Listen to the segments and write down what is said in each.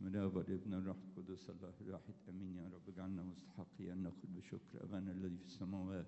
بسم الله والابن والروح القدس الله الواحد امين. يا رب اجعلنا مستحقين ان نقول بشكر ابانا الذي في السماوات.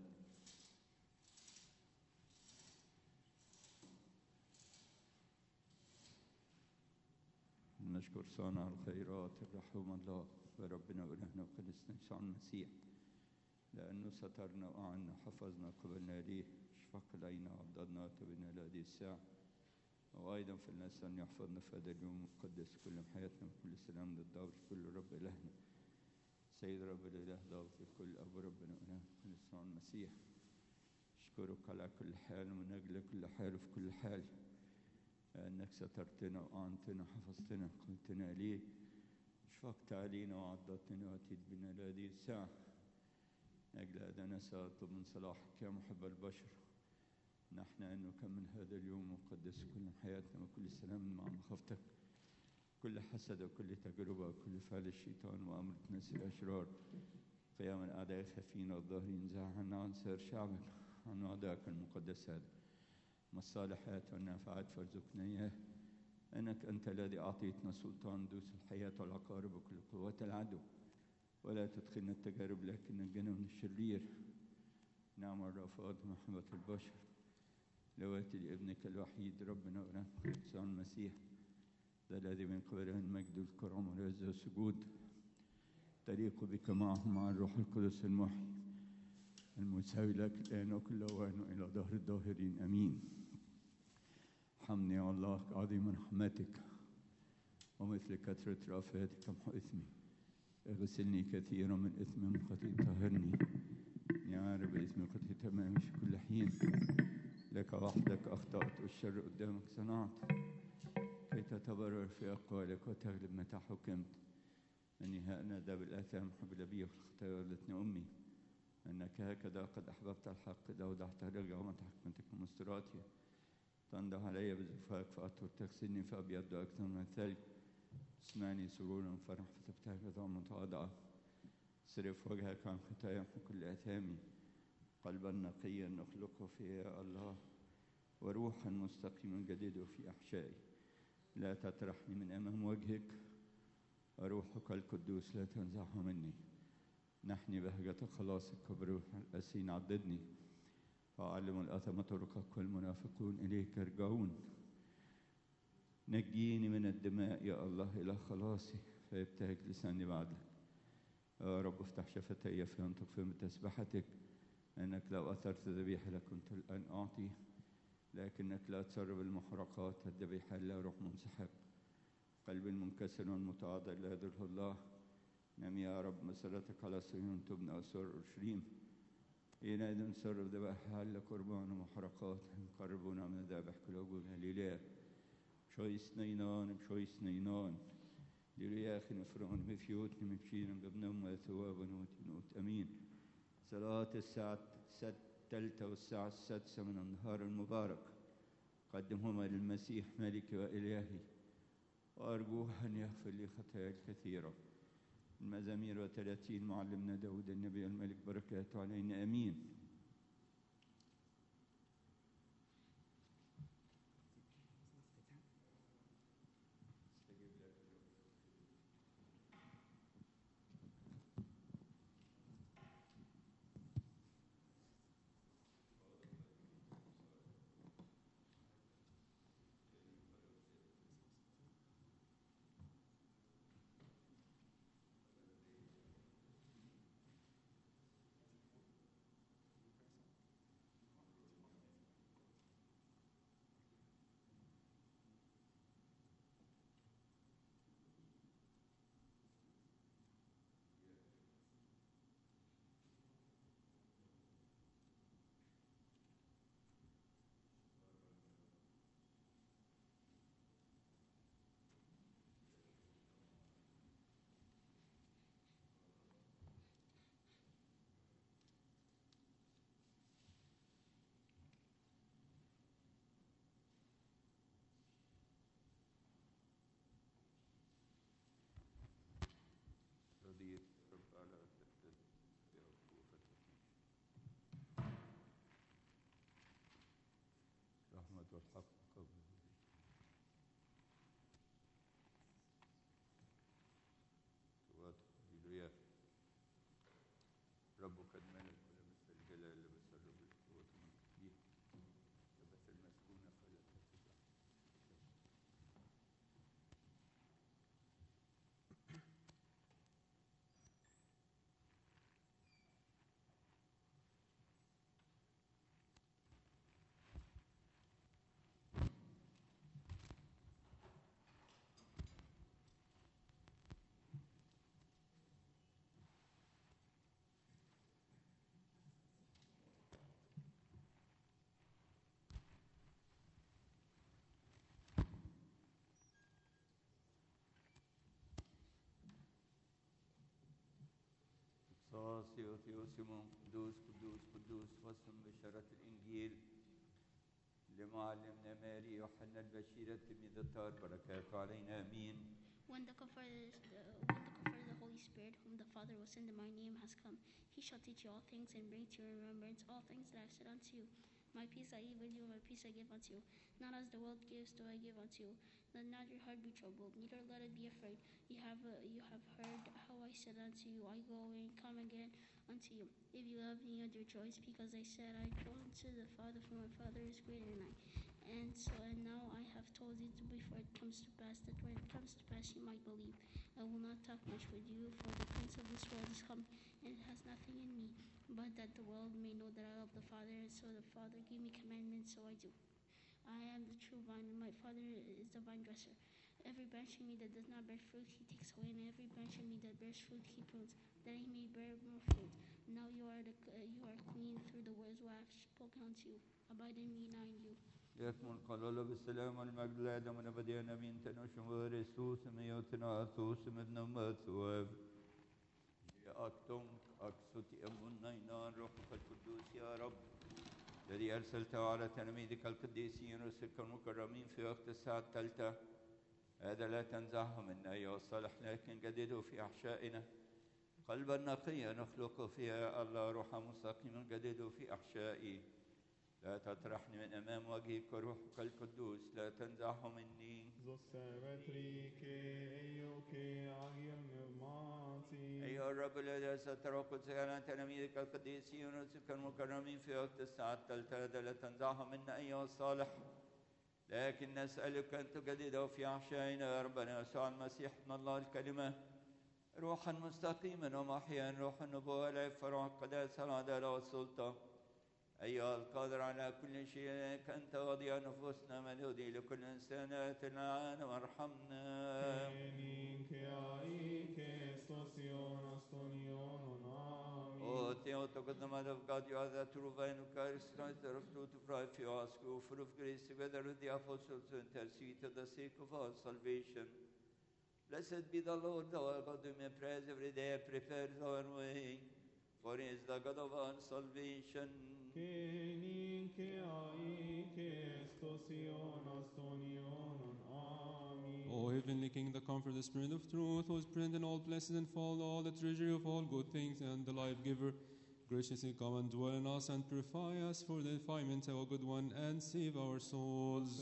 نشكر صانع الخيرات الرحوم الله وربنا والهنا وقدسنا يسوع المسيح، لانه سترنا واعنا وحفظنا قبلنا ليه، اشفق علينا وعضدنا وتبنا لهذه الساعه، وايضا في الناس ان يحفظنا في هذا اليوم ويقدس كل حياتنا وكل سلام للدار كل رب الهنا سيد رب الاله ضابط الكل ابو ربنا والهنا يسوع المسيح. اشكرك على كل حال ومن اجل كل حال وفي كل حال، انك سترتنا واعنتنا وحفظتنا قلتنا ليه، اشفقت علينا وعضدتنا واتيت بنا لهذه الساعه. من اجل هذا نسأل من صلاحك يا محب البشر، نحن أن نكمل هذا اليوم ونقدس كل حياتنا وكل سلام مع مخافتك، كل حسد وكل تجربة وكل فعل الشيطان وأمر الناس الأشرار، قيام الأعداء الخفين والظاهرين، زاع عنا عن سائر شعبك عن أعدائك المقدس هذا، ما الصالحات والنافعات فارزقنا إياه، أنك أنت الذي أعطيتنا سلطان دوس الحياة والعقارب وكل قوات العدو، ولا تدخلنا التجارب لكن نجنا من الشرير. نعم الرافضات محبة البشر لواتي لابنك الوحيد ربنا ورحمة يسوع المسيح، ذا الذي من قبله المجد والكرم والعزة والسجود تليق بك معه مع الروح القدس المحيي المساوي لك الآن وكل أوان إلى ظهر الظاهرين آمين. حمني يا الله عظيم رحمتك ومثل كثرة رأفتك امحو إثمي، اغسلني كثيرا من إثم من خطيئتي طهرني، يا رب إثمي خطيئتي أمامي في كل حين، لك وحدك أخطأت والشر قدامك صنعت، كي تتبرر في أقوالك وتغلب متى حكمت. أني ها أنا ذا بالآثام حبل بي والخطايا ولدتني أمي، أنك هكذا قد أحببت الحق إذا وضعت رجع ومتحكمتك ومستراتي، تنضح علي بزفاك فأطهر، تغسلني فأبيض أكثر من الثلج، اسمعني سرورا وفرح فتبتهج عظام متواضعة، صرف وجهك عن خطايا كل آثامي، قلبا نقيا نخلقه فيه يا الله، وروحا مستقيما جديده في أحشائي، لا تطرحني من أمام وجهك، وروحك القدوس لا تنزعه مني. نحني بهجة خلاصك وبروح الأسين عضدني، وأعلم الأثم طرقك والمنافقون إليك يرجعون. نجيني من الدماء يا الله إلى خلاصي، فيبتهج لساني بعدك. يا رب افتح شفتي فينطق فيهم بتسبحتك، أنك لو أثرت ذبيحة لكنت الآن أعطي، لكنك لا تسرب المحرقات الذبيحة لا روح منسحق. قلب المنكسر والمتواضع لا يضره الله. نم يا رب مسيرتك على صهيون تبنى وسور أورشليم، حينئذ نسرب ذبائح لقربان ومحرقات يقربون من ذبح كل وجوهنا لله. بشويس نينان بشويس نينان لرياخ نفران بفيوت نمشين ببنم وثواب ونوت أمين. صلاة الساعة 3 والساعة 6 من النهار المبارك قدمهما للمسيح ملكي وإلهي، وأرجوه أن يغفر لي خطاياي الكثيرة. المزامير 30 معلمنا داود النبي الملك بركاته علينا آمين. وياه. رب قد ملك ولبس الجلال لبس الرب القوة من فيه لبس المسكونة فلا تتبع. ثيوسيمون قدوس قدوس قدوس واسم بشارة الإنجيل لمعلمنا ماري يوحنا البشير تلميذ الطاهر بركاته علينا آمين. When the Comforter, the Holy Spirit, whom the Father will send in my name, has come, he shall teach you all things and bring to your remembrance all things that I have said unto you. My peace I leave with you, my peace I give unto you. Not as the world gives do I give unto you. Let not your heart be troubled, neither let it be afraid. You have heard how I said unto you, I go away and come again unto you. If you love me, you rejoice, because I said, I go unto the Father, for my Father is greater than I. And now I have told you before it comes to pass, that when it comes to pass you might believe. I will not talk much with you, for the prince of this world is come, and it has nothing in me, but that the world may know that I love the Father, and so the Father gave me commandments, so I do. I am the true vine, and my Father is the vine dresser. Every branch in me that does not bear fruit, he takes away, and every branch in me that bears fruit, he prunes, that he may bear more fruit. Now you are clean through the words which I have spoken unto you. Abide in me, and I in you. يكمل قال له بالسلام والمجد لآدم ونبدي نبين تنوشم ورسوس ميوتنا أثوس من مثواب أكتم أكسوتي أمون نينان روحك القدوس يا رب الذي أرسلته على تلاميذك القديسين رسلك المكرمين في وقت الساعة الثالثة هذا لا تنزعه منا أيها الصالح لكن جدده في أحشائنا قلبا نقيا نخلق فيها الله روحا مستقيما جدده في أحشائي لا تطرحني من أمام وجهك وروحك القدوس لا تنزعه مني. أيها الرب الذي ستر قدسك على تلاميذك القديسين ورسلك المكرمين في وقت الساعة الثالثة لا تنزعه منا أيها الصالح لكن نسألك أن تجدده في أحشائنا يا ربنا يسوع المسيح ابن الله الكلمة روحا مستقيما ومحيا روح النبوة والعفة روح القداسة والعدالة والسلطة أيها القادر على كل شيء أنت وضيع نفوسنا مدودي لكل إنسان العالم وارحمنا. Oh, Theo, to the Mother of God, you are the true vine of Christ, Christ, the fruit of life, you ask you, full of grace, together with the apostles, to intercede to the sake of our salvation. Blessed be the Lord, our God, whom we praise every day, prepares our way, for he is the God of our salvation. O heavenly King, the Comforter, the Spirit of truth, who is present in all places and full all the treasury of all good things, and the life-giver, graciously come and dwell in us and purify us for the defilement of a good one, and save our souls.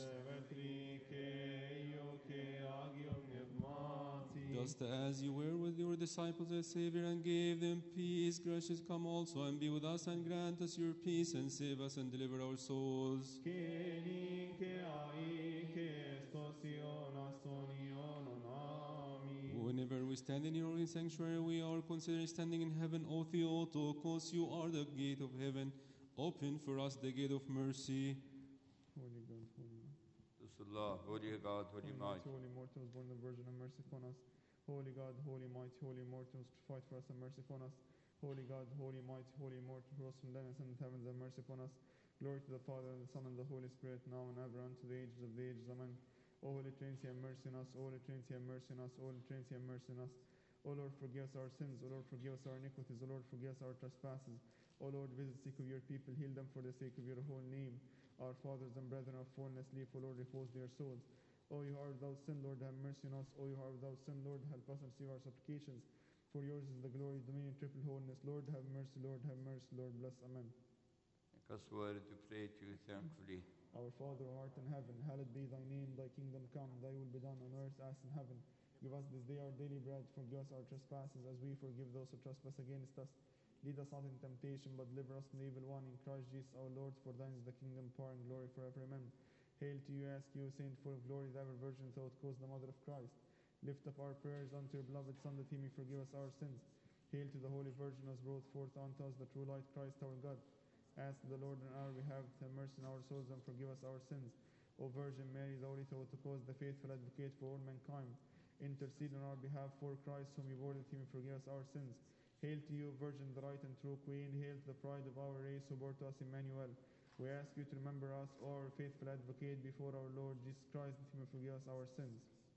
Just as you were with your disciples, the Savior, and gave them peace, gracious, come also and be with us, and grant us your peace, and save us and deliver our souls. Whenever we stand in your holy sanctuary, we are considered standing in heaven. O Theotokos, you are the gate of heaven. Open for us the gate of mercy. Holy God, holy Allah, holy God, holy might. Holy Mortimus, born of the Virgin, have mercy upon us. Holy God, holy might, holy Mortimus, fight for us and mercy upon us. Holy God, holy might, holy Mortimus, rose from darkness and heavens, have mercy upon us. Glory to the Father, and the Son, and the Holy Spirit, now and ever, unto the ages of the ages. Amen. O Holy Trinity, have mercy on us. O Holy Trinity, have mercy on us. O Holy Trinity, have mercy on us. O Lord, forgive us our sins. O Lord, forgive us our iniquities. O Lord, forgive us our trespasses. O Lord, visit the sick of your people. Heal them for the sake of your holy name. Our fathers and brethren of fallenness, leave, O Lord, repose their souls. O you are without sin, Lord, have mercy on us. O you are without sin, Lord, help us and receive our supplications. For yours is the glory, dominion, triple holiness. Lord, have mercy. Lord, have mercy. Lord, bless. Amen. Make us worthy to pray to you thankfully. Our Father, who art in heaven, hallowed be thy name. Thy kingdom come. Thy will be done on earth as in heaven. Give us this day our daily bread. Forgive us our trespasses as we forgive those who trespass against us. Lead us not in temptation, but deliver us from the evil one. In Christ Jesus our Lord, for thine is the kingdom, power, and glory forever. Amen. Hail to you, ask you, Saint, full of glory, the ever Virgin, without cause, the Mother of Christ. Lift up our prayers unto your beloved Son, that he may forgive us our sins. Hail to the Holy Virgin, who has brought forth unto us the true light, Christ our God. Ask the Lord in our behalf to have mercy on our souls and forgive us our sins. O Virgin Mary, the Holy Theotokos, the faithful advocate for all mankind, intercede on our behalf for Christ, whom you bore, that he may forgive us our sins. Hail to you, Virgin, the right and true Queen. Hail to the pride of our race, who bore to us Emmanuel. We ask you to remember us, our faithful advocate, before our Lord Jesus Christ, that he may forgive us our sins.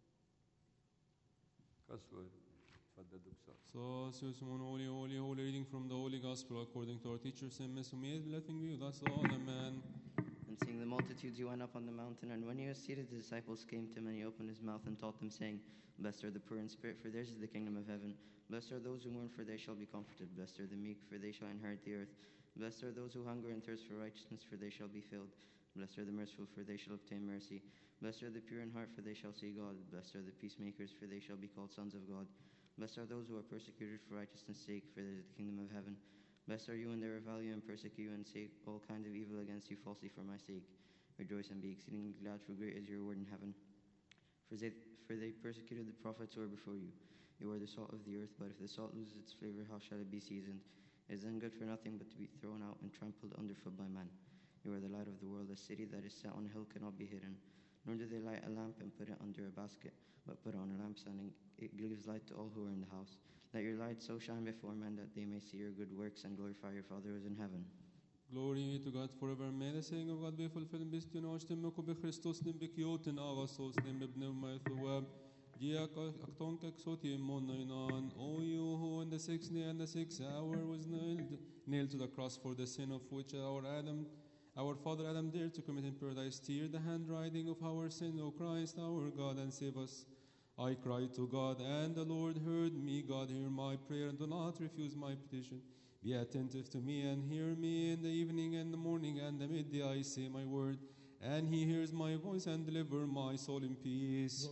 كسر تفضل دكتور. So, holy, holy, holy, reading from the Holy Gospel according to our teacher, Saint Messumier, blessing be with us all, amen. And seeing the multitudes, he went up on the mountain, and when he was seated, the disciples came to him, and he opened his mouth and taught them, saying, Blessed are the poor in spirit, for theirs is the kingdom of heaven. Blessed are those who mourn, for they shall be comforted. Blessed are the meek, for they shall inherit the earth. Blessed are those who hunger and thirst for righteousness, for they shall be filled. Blessed are the merciful, for they shall obtain mercy. Blessed are the pure in heart, for they shall see God. Blessed are the peacemakers, for they shall be called sons of God. Blessed are those who are persecuted for righteousness' sake, for theirs is the kingdom of heaven. Blessed are you when they revile you and persecute you and say all kinds of evil against you falsely for my sake. Rejoice and be exceedingly glad, for great is your reward in heaven. For they persecuted the prophets who were before you. You are the salt of the earth, but if the salt loses its flavor, how shall it be seasoned? It is then good for nothing but to be thrown out and trampled underfoot by men. You are the light of the world. A city that is set on a hill cannot be hidden. Nor do they light a lamp and put it under a basket, but put it on a lampstand, and it gives light to all who are in the house. Let your light so shine before men that they may see your good works and glorify your Father who is in heaven. Glory to God forever. May the saying of God be fulfilled. Bistino ashtemeko b'Christos nim b'kiotin agasos nim b'pneuma thawab. Diak akton keksoti monoinan. O you who in the 6th day and the 6th hour was nailed to the cross for the sin of which our father Adam dared to commit in paradise. Tear the handwriting of our sin, O Christ, our God, and save us. I cried to God, and the Lord heard me. God, hear my prayer, and do not refuse my petition. Be attentive to me, and hear me in the evening and the morning and the midday. I say my word, and he hears my voice, and deliver my soul in peace.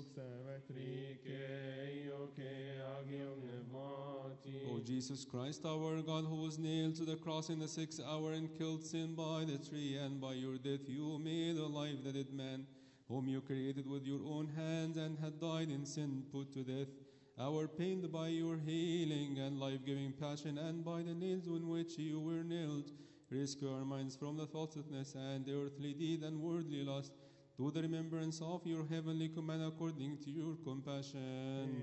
O Jesus Christ, our God, who was nailed to the cross in the 6th hour and killed sin by the tree, and by your death you made alive the dead man, whom you created with your own hands and had died in sin, put to death, our pain by your healing and life-giving passion, and by the nails in which you were nailed. Rescue our minds from the thoughtlessness and the earthly deed and worldly lust, to the remembrance of your heavenly command according to your compassion.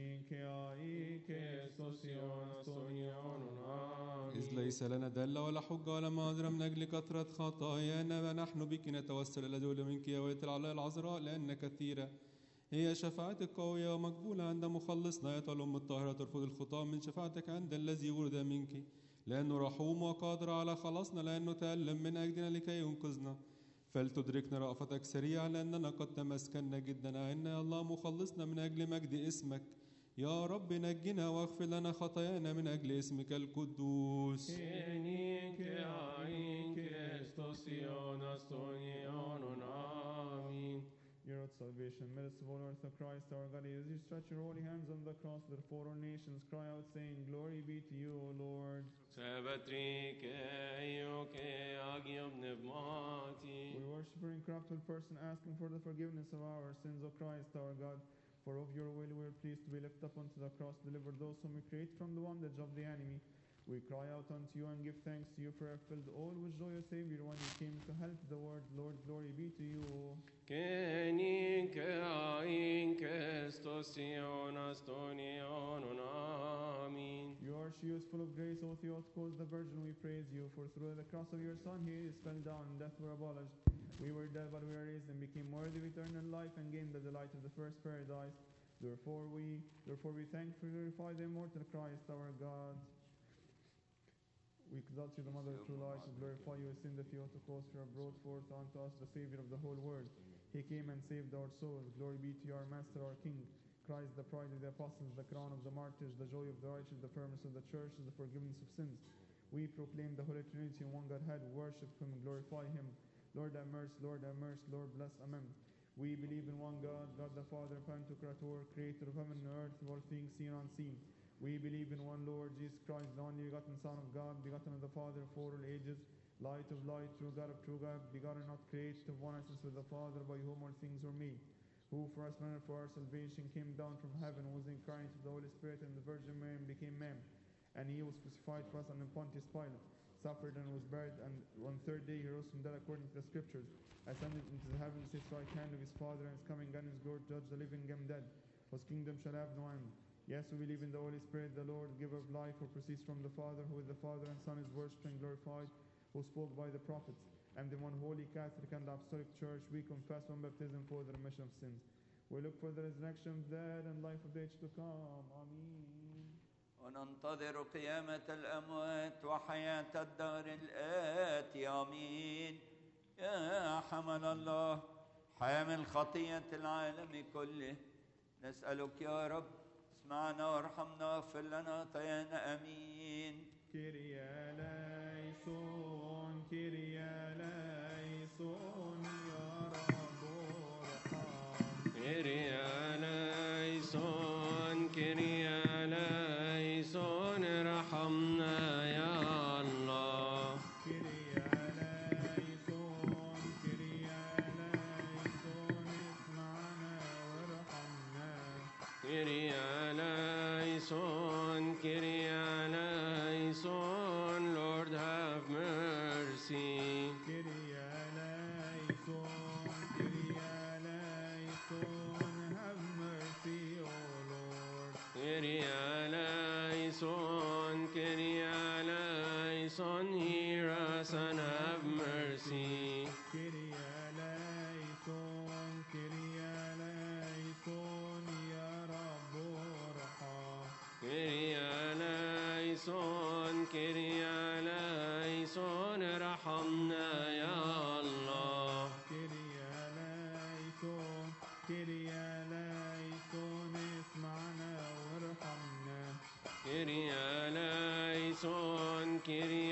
إذ ليس لنا دلة ولا حجة ولا معذرة من أجل كثرة خطايانا، ونحن بك نتوسل إلى دولة منك يا ولية العلاء العذراء، لأن كثيرة هي شفاعتك قوية ومقبولة عند مخلصنا. يا الأم الطاهرة ترفض الخطاة من شفاعتك عند الذي ولد منك، لأنه رحوم وقادر على خلاصنا، لأنه تألم من أجلنا لكي ينقذنا. فلتدركنا رأفتك سريعا، لأننا قد تمسكنا جدا. إن يا الله مخلصنا من أجل مجد اسمك. يا رب نجنا واغفر لنا خطايانا من أجل اسمك القدوس. Year of salvation, merciful Lord of Christ, our God, as you stretch your holy hands on the cross, therefore all nations cry out, saying, Glory be to you, O Lord. We worship your incorruptible person, asking for the forgiveness of our sins, O Christ, our God. For of your will we are pleased to be lifted up unto the cross, deliver those whom you create from the bondage of the enemy. We cry out unto you and give thanks to you, for you have filled all with joy, O Savior, when you came to help the world. Lord, glory be to you. You are she who is full of grace, O Theotokos, the Virgin, we praise you. For through the cross of your Son, he is fell down, and death were abolished. We were dead, but we are raised, and became worthy of eternal life, and gained the delight of the first paradise. Therefore we thankfully glorify the immortal Christ, our God. We exalt you, the Mother of true light, and glorify you, in the Theotokos, you have brought forth unto us the Savior of the whole world. He came and saved our souls. Glory be to you, our Master, our King. Christ, the pride of the apostles, the crown of the martyrs, the joy of the righteous, the firmness of the church, the forgiveness of sins. We proclaim the Holy Trinity in one Godhead, worship him and glorify him. Lord have mercy, Lord have mercy, Lord bless, amen. We believe in one God, God the Father, Pantocrator, creator of heaven and earth, of all things seen and unseen. We believe in one Lord, Jesus Christ, the only begotten Son of God, begotten of the Father for all ages, light of light, true God of true God, begotten, not created, of one essence with the Father, by whom all things were made, who for us men and for our salvation came down from heaven, was incarnate of the Holy Spirit and the Virgin Mary, and became man. And he was crucified for us under Pontius Pilate, suffered and was buried, and on the third day he rose from dead according to the Scriptures, ascended into the heavens, his right hand of his Father, and is coming again in his glory to judge the living and dead, whose kingdom shall have no end. Yes, we believe in the Holy Spirit, the Lord, giver of life, who proceeds from the Father, who with the Father and Son is worshipped and glorified, who spoke by the prophets, and in one holy Catholic and Apostolic Church we confess one baptism for the remission of sins. We look for the resurrection of the dead and life of the age to come. Amen. وننتظر قيامة الأموات وحياة الدهر الآتي آمين. يا حمل الله حامل خطية العالم كله، نسألك يا رب اسمعنا وارحمنا واغفر لنا خطايانا آمين. Kyrie eleison, Kyrie eleison, ya Rabbi Rahman. Kyrie eleison, Kyrie eleison, ارحمنا يا الله. Kyrie eleison, Kyrie eleison, اسمعنا وارحمنا. Kyrie eleison, Kyrie eleison, Lord have mercy. Kyrie eleison, Kyrie eleison, have mercy, O Lord. Kyrie eleison, Kyrie eleison, hear us and have mercy. Kyrie eleison, Kyrie eleison, ya Rabbi Rahman. Kyrie eleison, Kyrie eleison, ارحمنا يا الله. Kyrie eleison, Kyrie eleison, اسمعنا وارحمنا. Kyrie eleison, Kyrie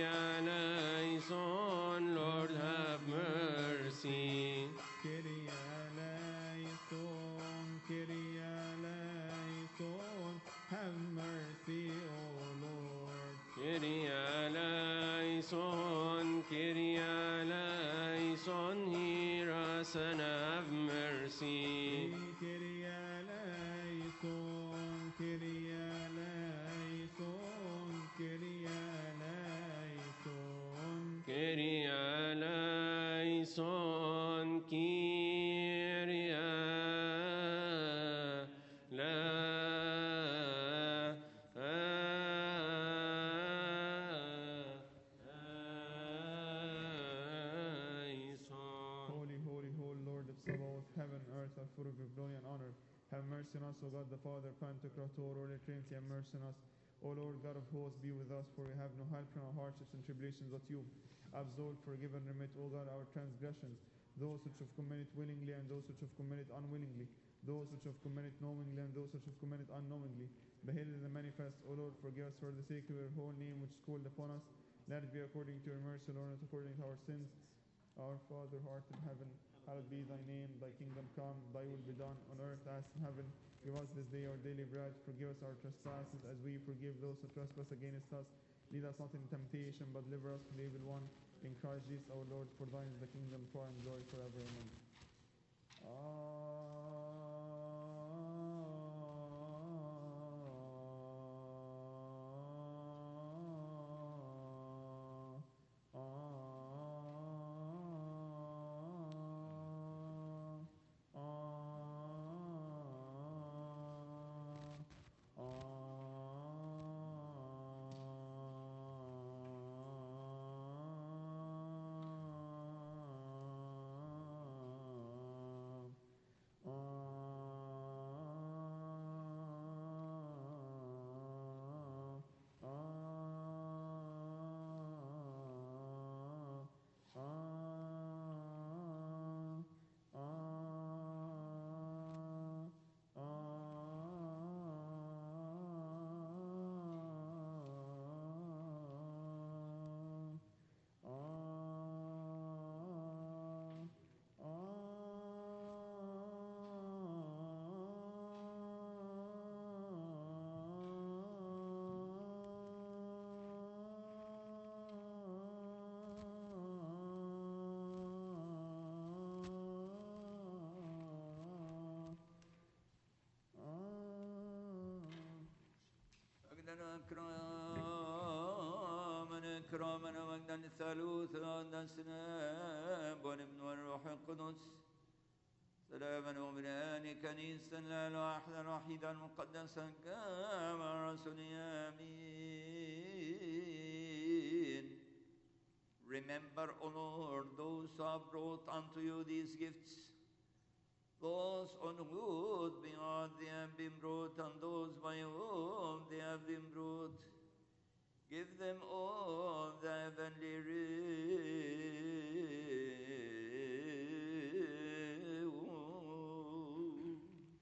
eleison, Lord have mercy. Kyrie eleison, Kyrie eleison, have mercy, O Lord. Kyrie eleison, Kyrie eleison, hear us and have mercy. Kyrie eleison, Kyrie eleison, Kyrie eleison. Kyrie eleison, Kyrie eleison. Holy, holy, holy Lord of Sabaoth, heaven, earth are full of your glory and honor. Have mercy on us, O God the Father, Pantocrator, Holy Trinity, have mercy on us. O Lord God of hosts, be with us, for we have no help in our hardships and tribulations but you. Absolve, forgive, and remit, O God, our transgressions, those which have committed willingly and those which have committed unwillingly, those which have committed knowingly and those which have committed unknowingly. Behold the manifest, O Lord, forgive us for the sake of your holy name which is called upon us. Let it be according to your mercy, Lord, not according to our sins. Our Father, who art in heaven, hallowed be thy name. Thy kingdom come, thy will be done, on earth as in heaven. Give us this day our daily bread. Forgive us our trespasses, as we forgive those who trespass against us. Lead us not into temptation, but deliver us from the evil one. In Christ Jesus our Lord, for thine is the kingdom, power, and glory forever. Amen. إكراما ومجدا الثالوث والسلام والابن والروح القدس سلاما وبنان كنيسة لا الواحدة الوحيدة المقدسة كما رسول آمين. Remember, O Lord, those who have brought unto you these gifts, those on whose behalf they have been brought, and those by whom they have been brought. Give them all the heavenly reward.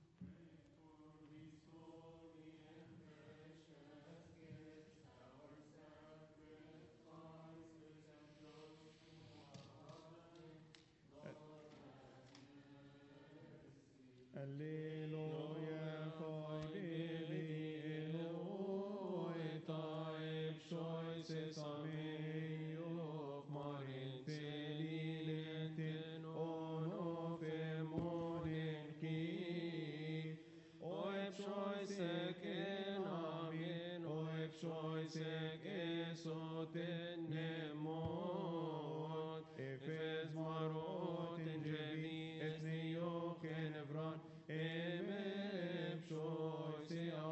Alleluia, Kyrie Eloi, type choices are made of Marin Felilentin, on of Emonin Ki. Oip choice ken amin, oip choice esotin nemot, efes marot in jevi, esnio ken evran, emep choice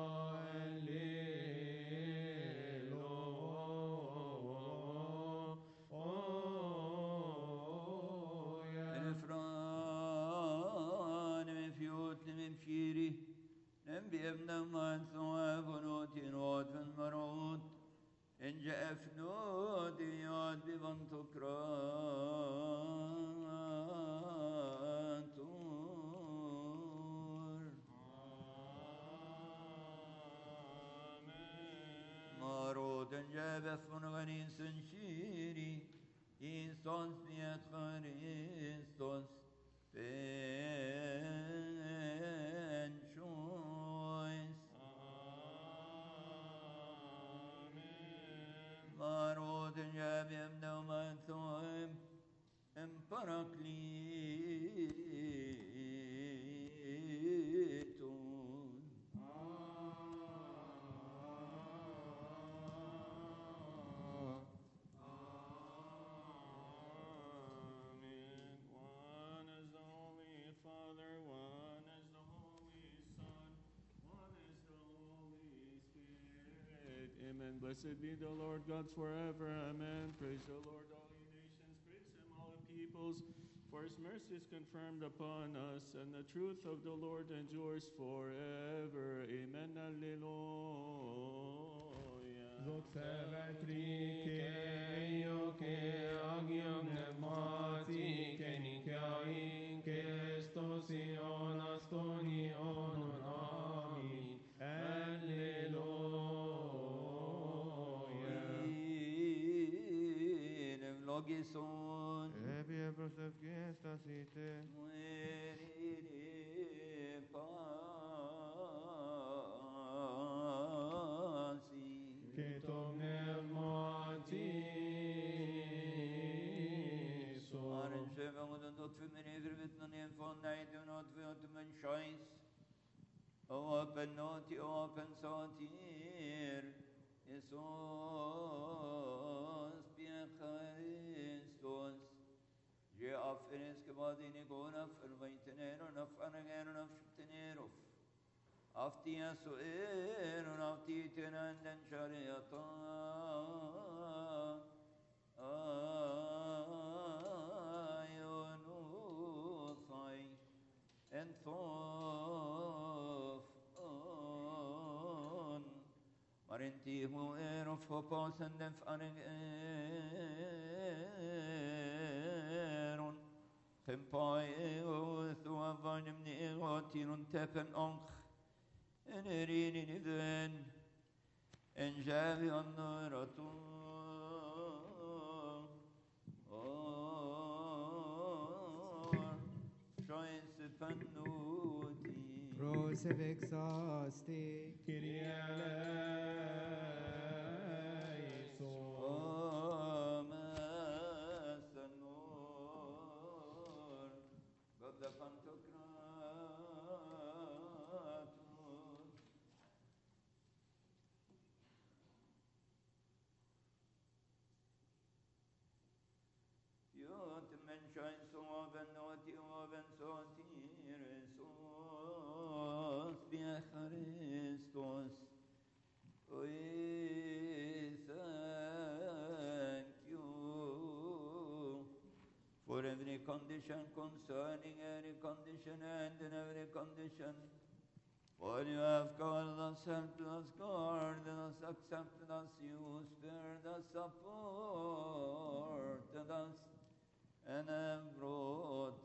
Efran, mefyut, mefshiri, بأبنى من ثواب نوت من مرود إن جاء فنود ياد ببنتكران تور مرود إن جاء بفن غنين سنشيري إنسانس بيت خريستوس بين شويس مرود جاب يمنى ومن ثوم امبراكليتون Amen. Blessed be the Lord God forever. Amen. Praise the Lord, all ye nations. Praise him, all the peoples. For his mercy is confirmed upon us, and the truth of the Lord endures forever. Amen. Alleluia. Zot sevetrike ioke agion nemati kenikain kestos ion astoni onon amin. Alleluia. Logison Ebie prosef gestas ite. muerire pasi Ketom pneumati so. Aren sjøvang og den dott for min evervittnen en for nei du not for at men scheis Åpen nati åpen satir Jesus بخريستوس جاء فرنس كبادين يقول أفر بيتنير ونفر غير نفشتنير أفتي سؤير ونفتي تنندن شريطا آيونوثي انثوف Marenti hu of hopos and them faring Kempai thu avanim ni egotirun tepen onch en erin in even en javi annuratu shoyes panuti Rose vexasti, Kyrie eleison. God the Pantocrator. condition, concerning every condition and in every condition. For you have called us, helped us, guarded us, accepted us, you spared us, supported us, and have brought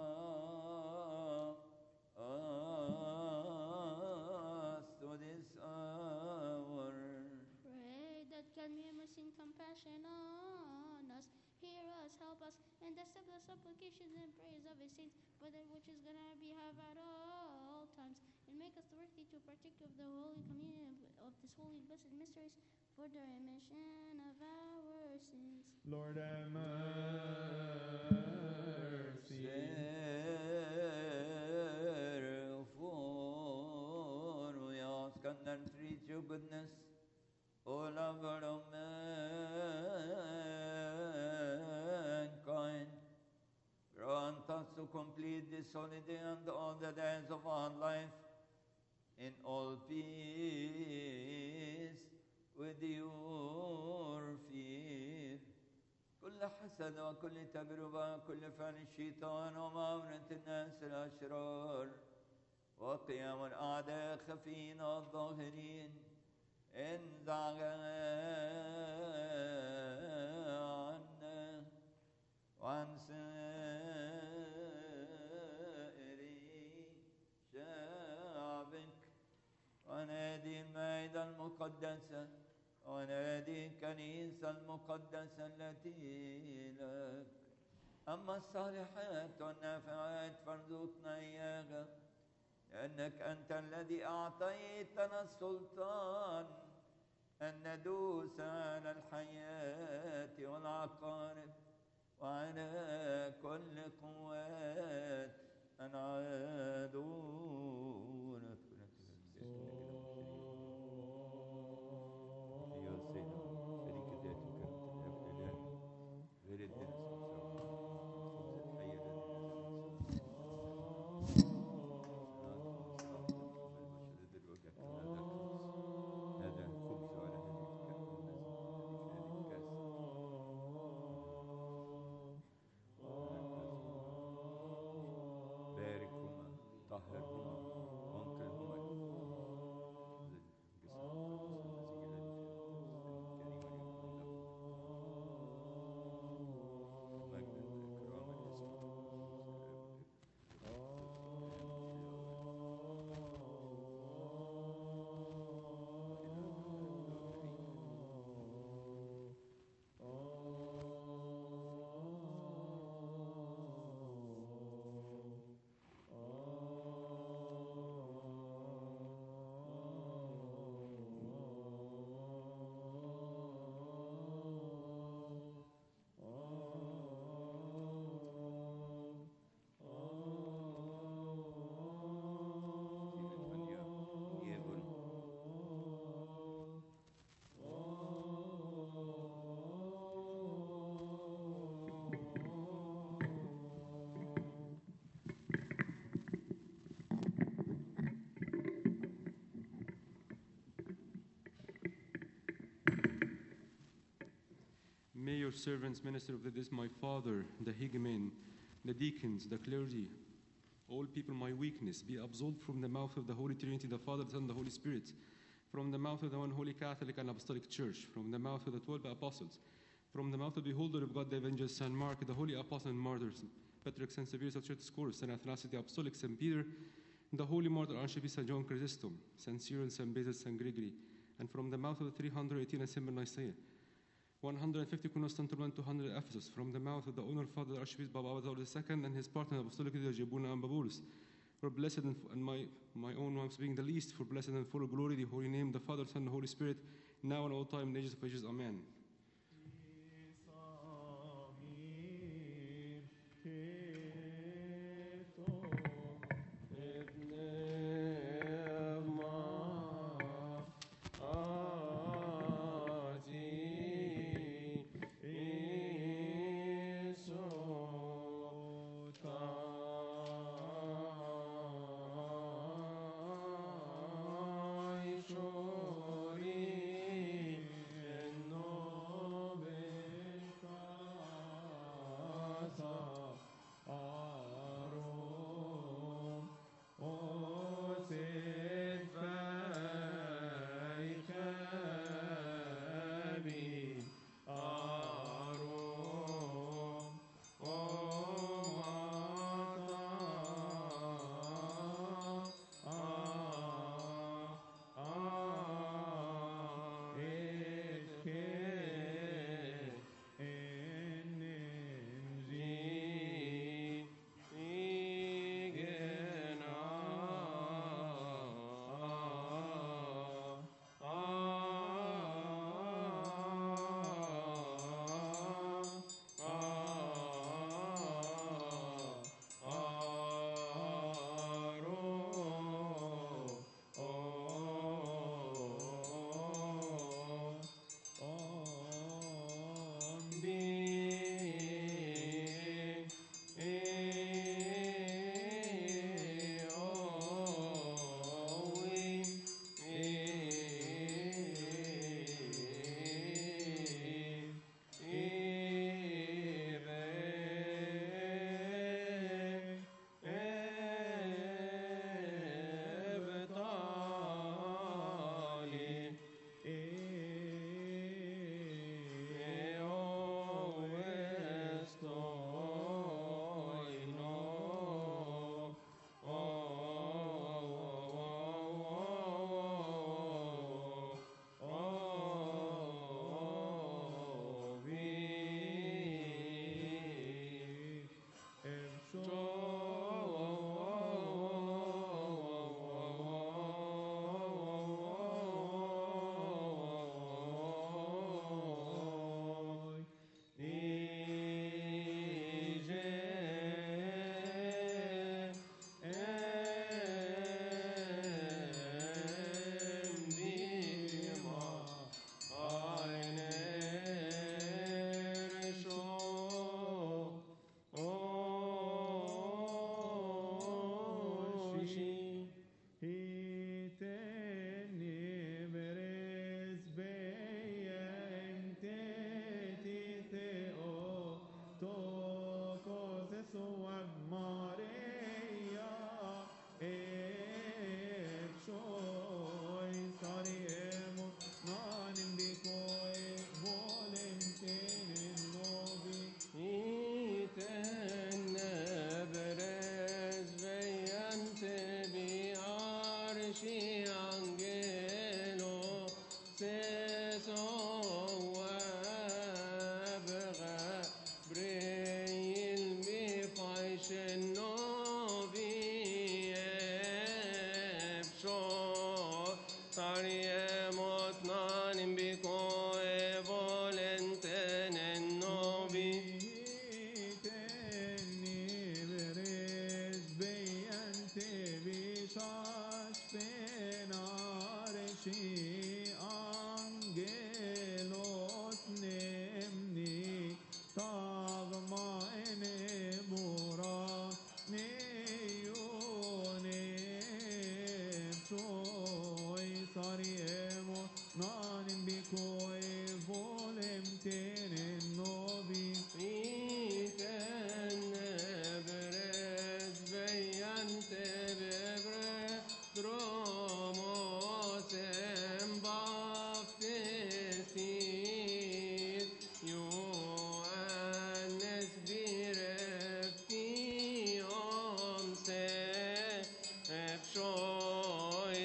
us to this hour. Pray that God may have mercy and compassion on us. Hear us, help us, and accept the supplications and prayers of his saints, for that which is gonna be have at all times, and make us worthy to partake of the holy communion of this holy blessed mysteries, for the remission of our sins. Lord have mercy. Therefore, we ask and entreat your goodness, O lover of mankind. Grant us to complete this holiday and all the days of our life in all peace with your fear. كل حسد وكل تجربة وكل فعل الشيطان ومؤامرة الناس الأشرار وقيام الأعداء خفين والظاهرين انزع عنا وعن سائر شعبك ونادي المائدة المقدسة ونادي الكنيسة المقدسة التي لك. أما الصالحات والنافعات فارزقنا إياها، لأنك أنت الذي أعطيتنا السلطان أن ندوس على الحياة والعقارب وعلى كل قوات العدو. May your servants minister of this, my father, the higamen, the deacons, the clergy, all people, my weakness, be absolved from the mouth of the Holy Trinity, the Father, the Son, and the Holy Spirit, from the mouth of the one holy Catholic and Apostolic Church, from the mouth of the 12 apostles, from the mouth of the beholder of God, the evangelist St. Mark, the holy apostle and martyrs, Patrick, St. Severus, St. Scourge, St. Athanasius, the Apostolic, St. Peter, the holy martyr Archbishop St. John Chrysostom, St. Cyril, St. Basil, St. Gregory, and from the mouth of the 318 Assembled Nicaea, 150 Constantinople, 200 Ephesus, from the mouth of the honored Father Archbishop Baba II and his partner Apostolic Jebuna and Babulus, for blessed and my own one being the least, for blessed and full of glory, the holy name, the Father, Son, and the Holy Spirit, now and all time, in ages of ages. Amen. No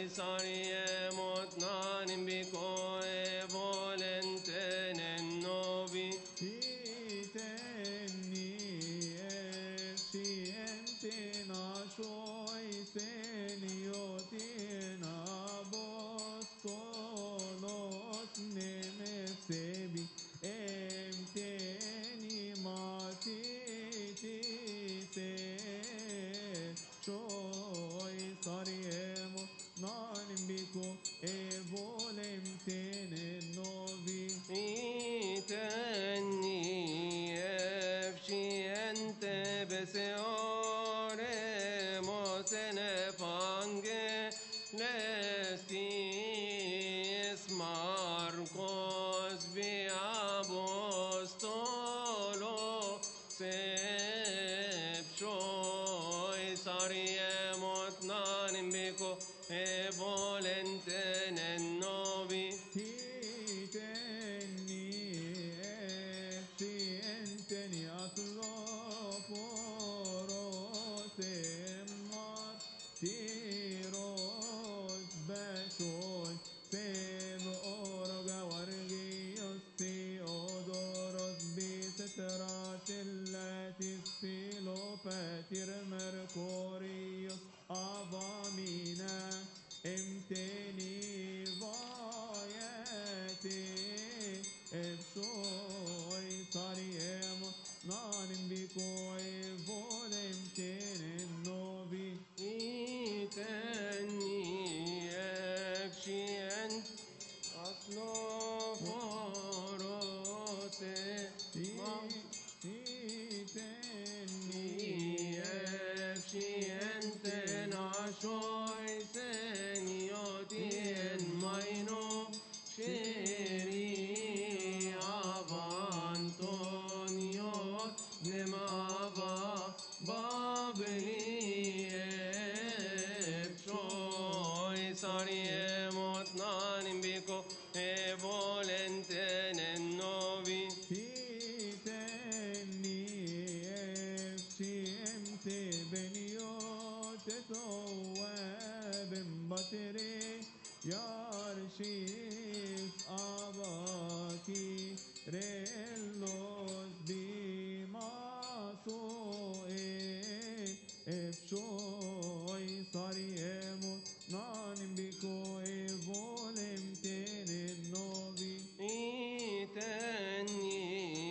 sariem otnanim bikoe volenten novi. Itenni efsientina shoiseniotina apostolos nemefsebi emteni matitite shoi sariemo nanim biko evolemtene novi. Itenni efsiente beseoremos en evange lestis Marcos viapostolo sepshoi sariemot nanim biko evolenten en novi. Itenni efsienteni atloporos martiros beshoi seb orga wargios theodoros bisetratis filopatir mercurius avamina emteni vayati efshoi sariemo nanim biko evolemtene novi. Itenni efsient asloforose Itenni efsiente nashoi seniotien maino sheri avantoniot nemava babeli efshoi sariemot nanim biko evolenten en novi. Itenni efsiente beniote toabem batere yarshis abaki relos bimaso efshoi sariemo nanim biko evolemtene novi. Itenni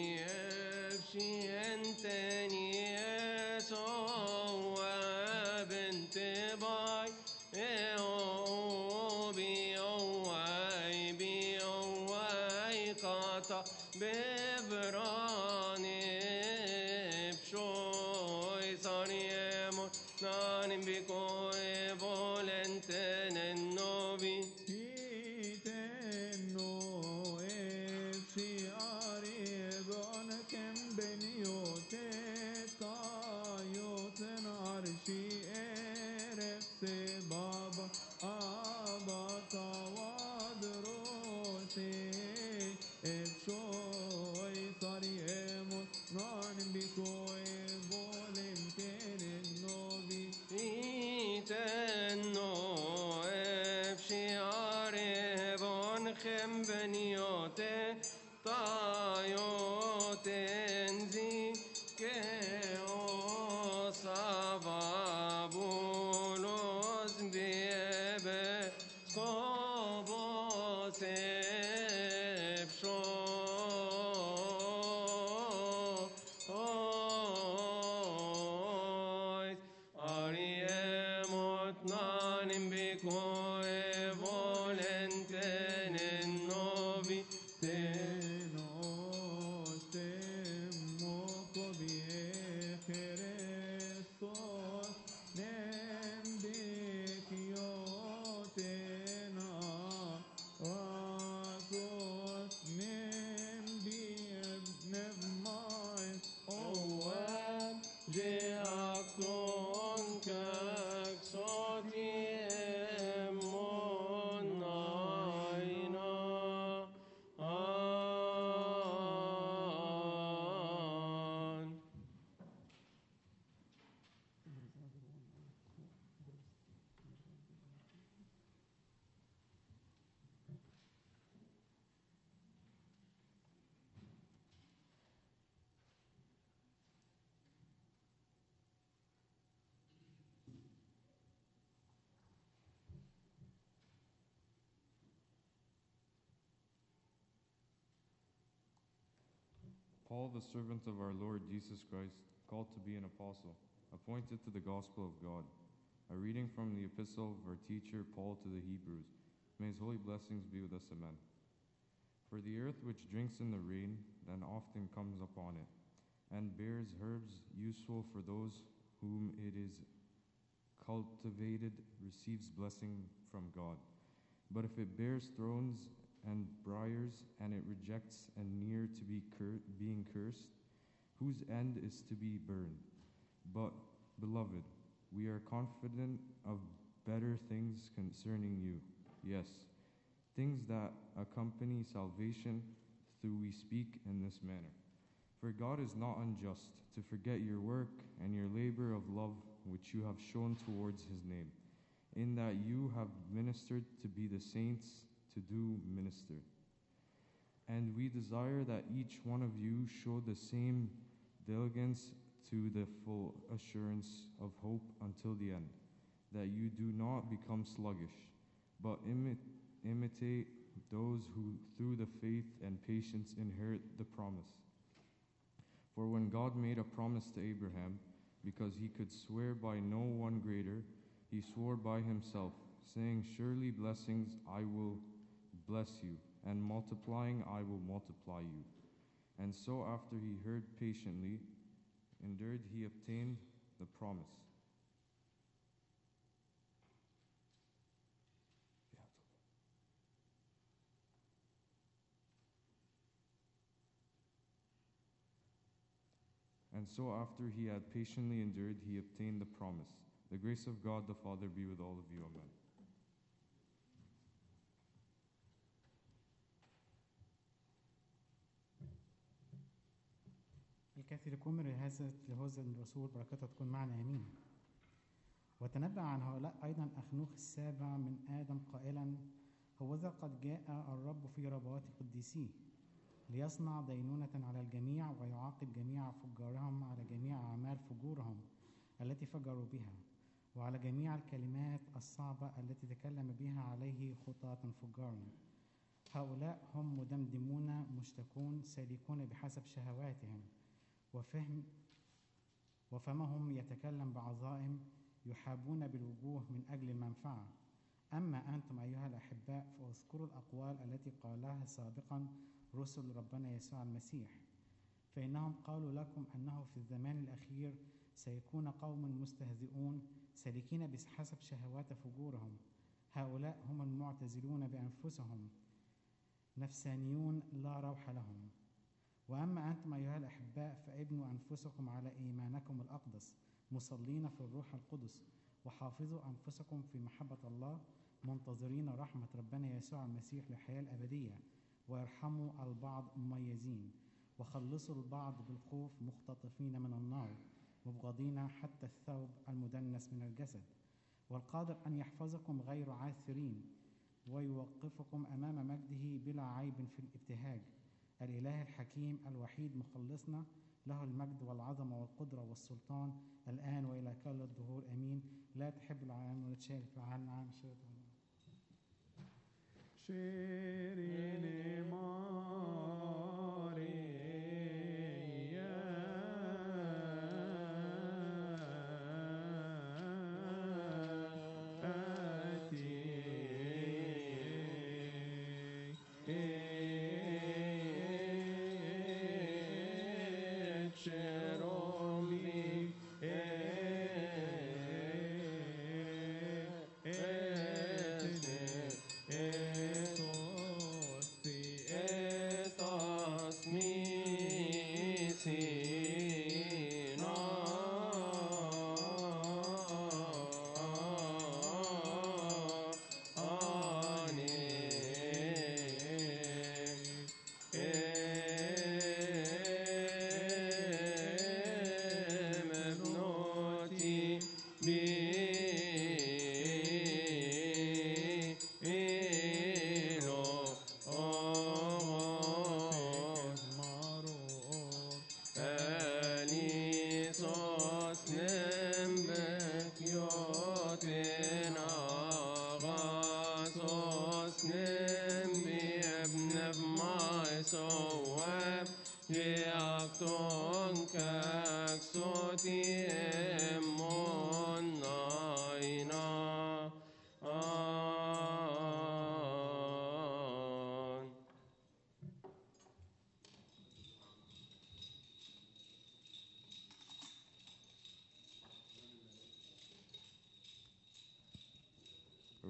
efsienteni esoabente bai eobi kata bevrane pshoi sariemo nanim biko evolenten en novi. Itenno efsi arebon kem beniote tayoten arshi erefse baba abata wadrose efshoi sariemo nanim biko evolentene novi. Itenno efsi arevon chem beniote tayoten zi keos avabulos biebe skobos efshoi ariemot nanim biko evolenten en novi. Tenos temoko biecherestos nem bekiotena vasos nem bieb nevmais Oab jeakon kaksotiem monaina. An. Paul, the servant of our Lord Jesus Christ, called to be an apostle, appointed to the gospel of God. A reading from the epistle of our teacher Paul to the Hebrews. May his holy blessings be with us, amen. For the earth which drinks in the rain then often comes upon it, and bears herbs useful for those whom it is cultivated, receives blessing from God. But if it bears thorns and briars, and it rejects and near to be being cursed, whose end is to be burned. But, beloved, we are confident of better things concerning you. Yes, things that accompany salvation, through we speak in this manner. For God is not unjust to forget your work and your labor of love which you have shown towards his name, in that you have ministered to be the saints to do minister. And we desire that each one of you show the same diligence to the full assurance of hope until the end, that you do not become sluggish, but imitate those who through the faith and patience inherit the promise. For when God made a promise to Abraham, because he could swear by no one greater, he swore by himself, saying, surely blessings I will bless you, and multiplying I will multiply you. And so after he heard patiently, endured, he obtained the promise. And so after he had patiently endured, he obtained the promise. The grace of God the Father be with all of you. Amen. الكاثوليكون لهذا الرسول بركته تكون معنا امين. وتنبأ عن هؤلاء ايضا اخنوخ السابع من ادم قائلا: هوذا قد جاء الرب في ربوات قديسيه ليصنع دينونة على الجميع ويعاقب جميع فجارهم على جميع اعمال فجورهم التي فجروا بها، وعلى جميع الكلمات الصعبة التي تكلم بها عليه خطاة فجار. هؤلاء هم مدمدمون مشتكون سالكون بحسب شهواتهم، وفمهم يتكلم بعظائم، يحابون بالوجوه من أجل المنفعة. أما أنتم أيها الأحباء فاذكروا الأقوال التي قالها سابقا رسل ربنا يسوع المسيح، فإنهم قالوا لكم أنه في الزمان الأخير سيكون قوم مستهزئون سالكين بحسب شهوات فجورهم. هؤلاء هم المعتزلون بأنفسهم، نفسانيون لا روح لهم. وأما أنتم أيها الأحباء فابنوا أنفسكم على إيمانكم الأقدس مصلين في الروح القدس، وحافظوا أنفسكم في محبة الله منتظرين رحمة ربنا يسوع المسيح للحياة الأبدية، وارحموا البعض مميزين، وخلصوا البعض بالخوف مختطفين من النار، مبغضين حتى الثوب المدنس من الجسد. والقادر أن يحفظكم غير عاثرين ويوقفكم أمام مجده بلا عيب في الابتهاج. الإله الحكيم الوحيد مخلصنا، له المجد والعظمة والقدرة والسلطان الآن وإلى كل الدهور آمين. لا تحب العالم ولا تشارك في العالم عام شيرين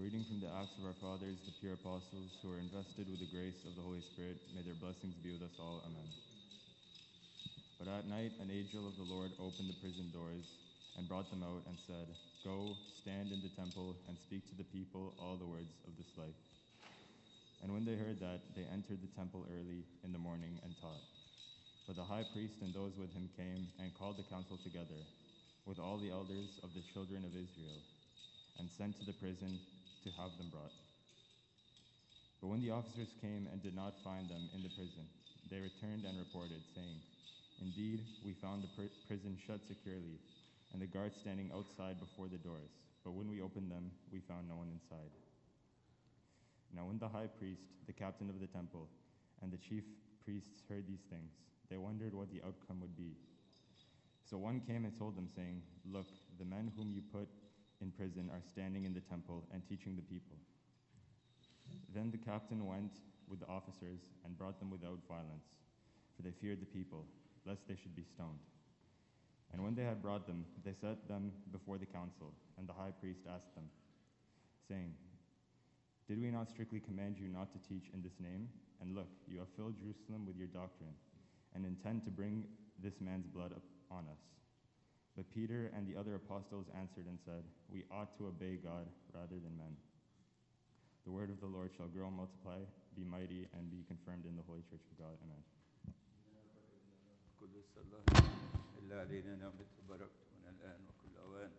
reading from the Acts of our Fathers, the pure apostles, who are invested with the grace of the Holy Spirit. May their blessings be with us all. Amen. But at night an angel of the Lord opened the prison doors and brought them out and said, "Go, stand in the temple and speak to the people all the words of this life." And when they heard that, they entered the temple early in the morning and taught. But the high priest and those with him came and called the council together with all the elders of the children of Israel, and sent to the prison to have them brought. But when the officers came and did not find them in the prison, they returned and reported, saying, "Indeed, we found the prison shut securely, and the guards standing outside before the doors. But when we opened them, we found no one inside." Now when the high priest, the captain of the temple, and the chief priests heard these things, they wondered what the outcome would be. So one came and told them, saying, "Look, the men whom you put in prison are standing in the temple and teaching the people." Then the captain went with the officers and brought them without violence, for they feared the people, lest they should be stoned. And when they had brought them, they set them before the council, and the high priest asked them, saying, "Did we not strictly command you not to teach in this name? And look, you have filled Jerusalem with your doctrine, and intend to bring this man's blood on us." But Peter and the other apostles answered and said, "We ought to obey God rather than men." The word of the Lord shall grow and multiply, be mighty, and be confirmed in the holy church of God. Amen. قدس الله إلا علينا نعمة وبركته من الآن وكل أوان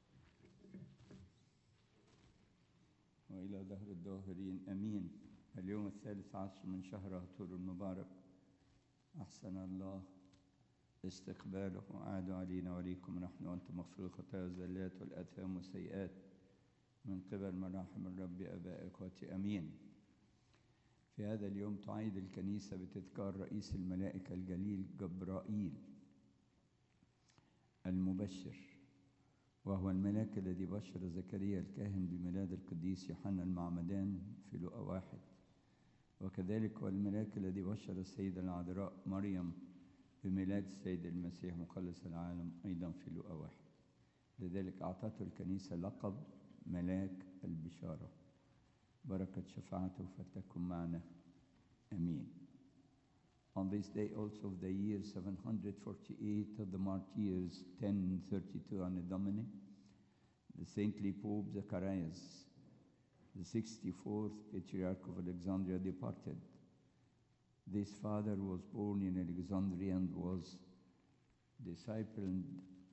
وإلى دهر الداهرين آمين. اليوم 13 من شهر هطور المبارك، أحسن الله استقباله وعاد علينا وعليكم نحن وأنتم مغفور الخطايا والزلات والآثام والسيئات من قبل مراحم الرب آباء إخوتي آمين. في هذا اليوم تعيد الكنيسة بتذكار رئيس الملائكة الجليل جبرائيل المبشر، وهو الملاك الذي بشر زكريا الكاهن بميلاد القديس يوحنا المعمدان في لوقا 1، وكذلك هو الملاك الذي بشر السيدة العذراء مريم بميلاد السيد المسيح مخلص العالم أيضا في لوقا 1. لذلك أعطته الكنيسة لقب ملاك البشارة. بركة شفاعته فتكن معنا آمين. On this day also of the year 748 of the martyrs 1032 Anno Domini, the saintly Pope Zacharias, the 64th Patriarch of Alexandria, departed. This father was born in Alexandria and was discipled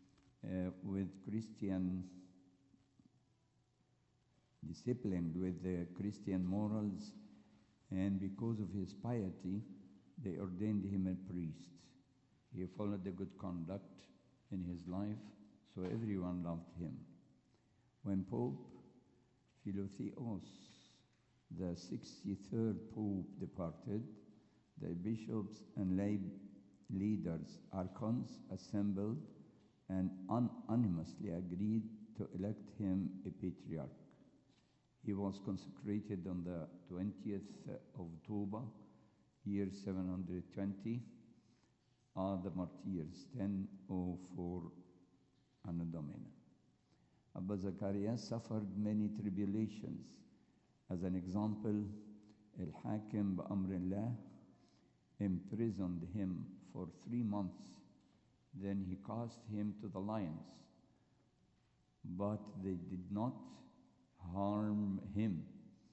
disciplined with the Christian morals, and because of his piety, they ordained him a priest. He followed the good conduct in his life, so everyone loved him. When Pope Philotheos, the 63rd Pope, departed, the bishops and lay leaders, archons, assembled and unanimously agreed to elect him a patriarch. He was consecrated on the 20th of October, year 720, the martyrs, 1004 Anno Domini. Abba Zacharias suffered many tribulations. As an example, Al-Hakim Ba'amrillah imprisoned him for 3 months. Then he cast him to the lions, but they did not harm him,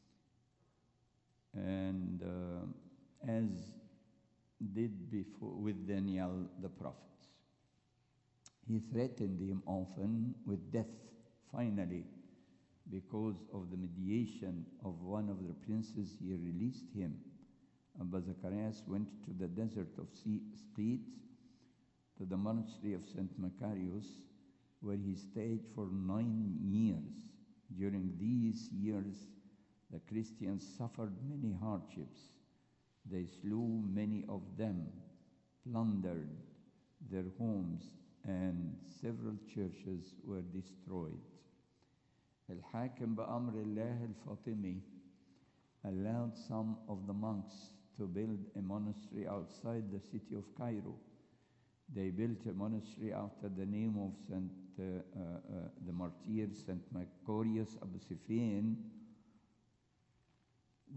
and as did before with Daniel the prophet. He threatened him often with death. Finally, because of the mediation of one of the princes, he released him. Abba Zacharias went to the desert of Skid, to the monastery of St. Macarius, where he stayed for 9 years. During these years, the Christians suffered many hardships. They slew many of them, plundered their homes, and several churches were destroyed. Al-Hakim Ba'amrillah al-Fatimi allowed some of the monks to build a monastery outside the city of Cairo. They built a monastery after the name of the martyr St. Macarius Abu Sufyan,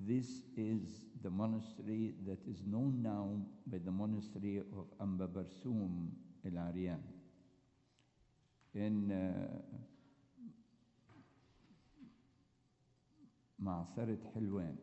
This is the monastery that is known now by the monastery of Amba Barsum El Arian. In معثرة حلوان.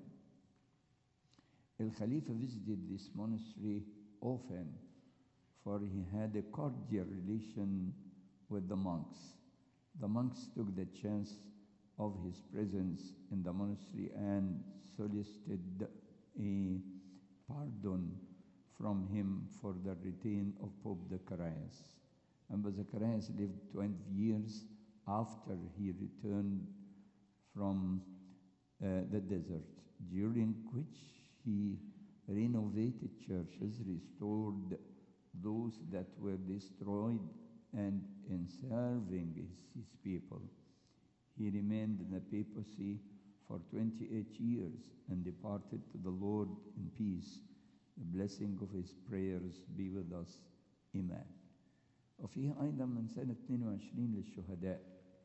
El Khalifa visited this monastery often, for he had a cordial relation with the monks. The monks took the chance of his presence in the monastery and solicited a pardon from him for the return of Pope Zacharias. And Zacharias lived 12 years after he returned from the desert, during which he renovated churches, restored those that were destroyed, and in serving his people, he remained in the papacy for 28 years and departed to the Lord in peace. The blessing of his prayers be with us. Amen. وفيه أيضا من سنة 22 للشهداء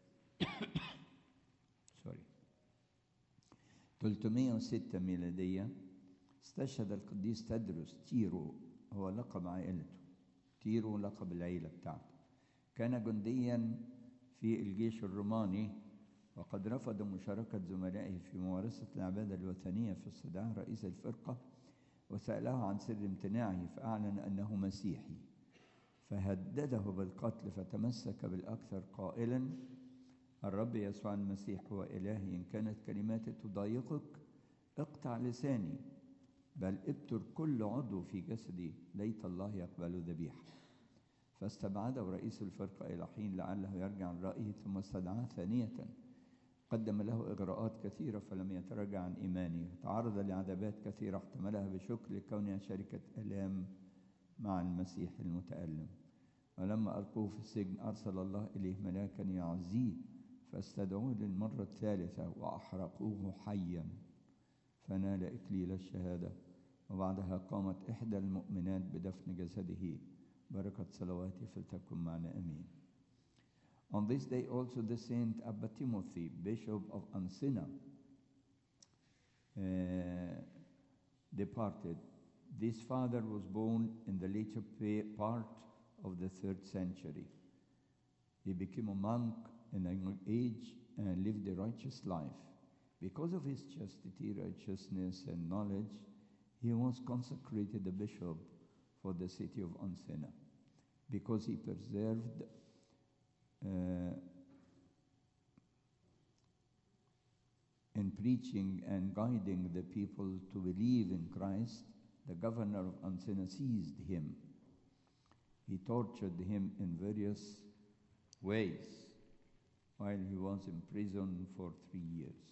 306 ميلادية استشهد القديس تدرس تيرو، هو لقب عائلته. تيرو لقب العيلة بتاعته. كان جنديا في الجيش الروماني، وقد رفض مشاركة زملائه في ممارسة العبادة الوثنية في استدعاء رئيس الفرقة وسأله عن سر امتناعه، فأعلن أنه مسيحي، فهدده بالقتل، فتمسك بالأكثر قائلا: الرب يسوع المسيح هو إلهي، إن كانت كلماتي تضايقك اقطع لساني، بل ابتر كل عضو في جسدي، ليت الله يقبل ذبيحة. فاستبعده رئيس الفرقة إلى حين لعله يرجع عن رأيه، ثم استدعاه ثانية، قدم له إغراءات كثيرة فلم يتراجع عن إيمانه، تعرض لعذابات كثيرة احتملها بشكر لكونها شركة آلام مع المسيح المتألم. ولما ألقوه في السجن أرسل الله إليه ملاكا يعزيه، فاستدعوه للمرة الثالثة وأحرقوه حيا، فنال إكليل الشهادة. وبعدها قامت إحدى المؤمنات بدفن جسده. بركة صلواتي فلتكن معنا آمين. On this day also the Saint Abba Timothy, Bishop of Ancina, departed. This father was born in the later part of the 3rd century. He became a monk in a young age and lived a righteous life. Because of his chastity, righteousness, and knowledge, he was consecrated a bishop for the city of Ancina, because he preserved in preaching and guiding the people to believe in Christ. The governor of Ancina seized him. He tortured him in various ways while he was in prison for 3 years.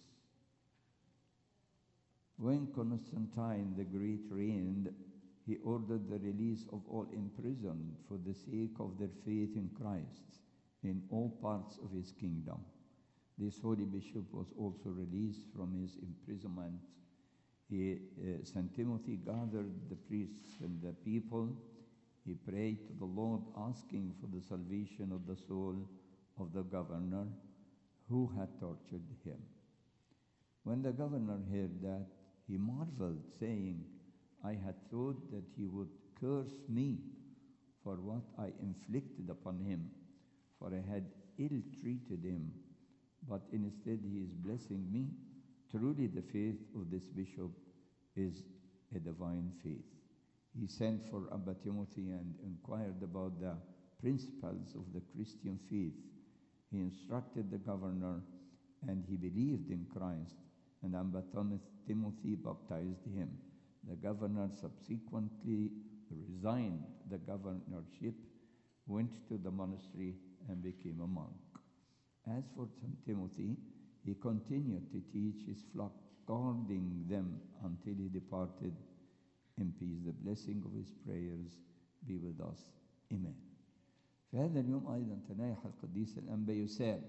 When Constantine the Great reigned, he ordered the release of all imprisoned for the sake of their faith in Christ in all parts of his kingdom. This holy bishop was also released from his imprisonment. St. Timothy gathered the priests and the people. He prayed to the Lord, asking for the salvation of the soul of the governor who had tortured him. When the governor heard that, he marveled, saying, I had thought that he would curse me for what I inflicted upon him, for I had ill-treated him, but instead he is blessing me. Truly the faith of this bishop is a divine faith. He sent for Abba Timothy and inquired about the principles of the Christian faith. He instructed the governor, and he believed in Christ, and Abba Timothy baptized him. The governor subsequently resigned the governorship, went to the monastery, and became a monk. As for St. Timothy, he continued to teach his flock, guarding them until he departed in peace. The blessing of his prayers be with us. Amen. في هذا اليوم أيضا تنايح القديس الأنبا يساب.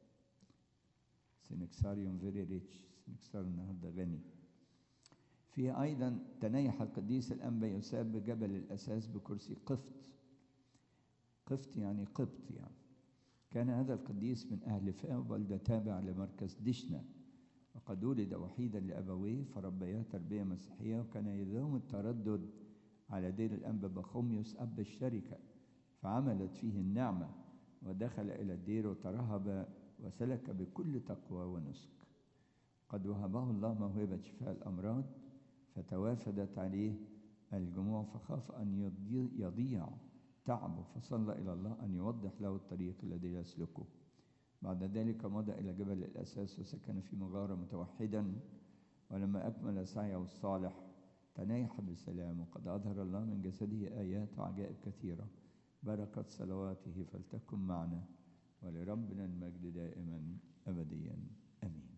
سنكساريوم very rich. سنكسار النهارده غني. فيه أيضا تنايح القديس الأنبا يساب بجبل الأساس بكرسي قفط. قفط يعني قبط يعني. كان هذا القديس من أهل فاء، بلدة تابع لمركز دشنة. وقد ولد وحيدا لأبويه فربياه تربية مسيحية، وكان يدوم التردد على دير الأنبا بخوميوس أب الشركة، فعملت فيه النعمة ودخل إلى الدير وترهب وسلك بكل تقوى ونسك. قد وهبه الله موهبة شفاء الأمراض، فتوافدت عليه الجموع فخاف أن يضيع تعبه، فصلى إلى الله أن يوضح له الطريق الذي يسلكه. بعد ذلك مضى إلى جبل الأساس وسكن في مغارة متوحدا، ولما أكمل سعيه الصالح تنيح بسلام، وقد أظهر الله من جسده آيات وعجائب كثيرة. بركة صلواته فلتكن معنا، ولربنا المجد دائما أبديا آمين.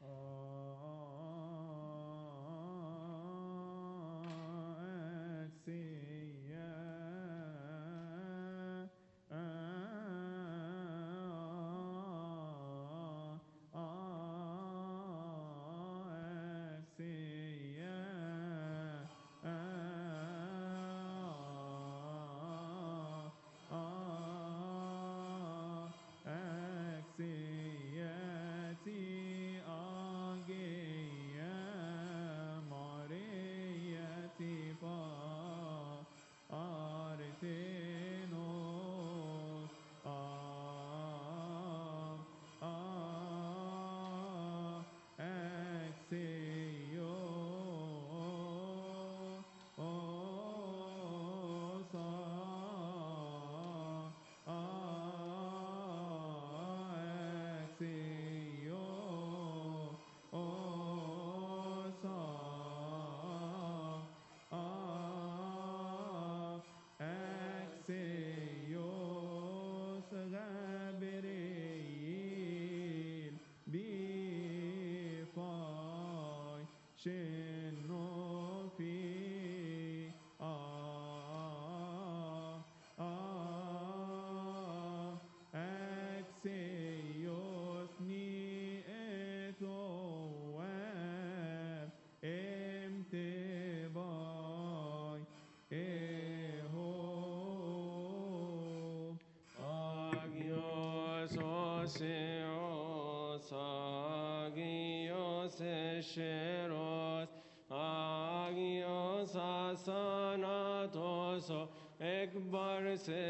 Sheros, agios asanatoso, ekbar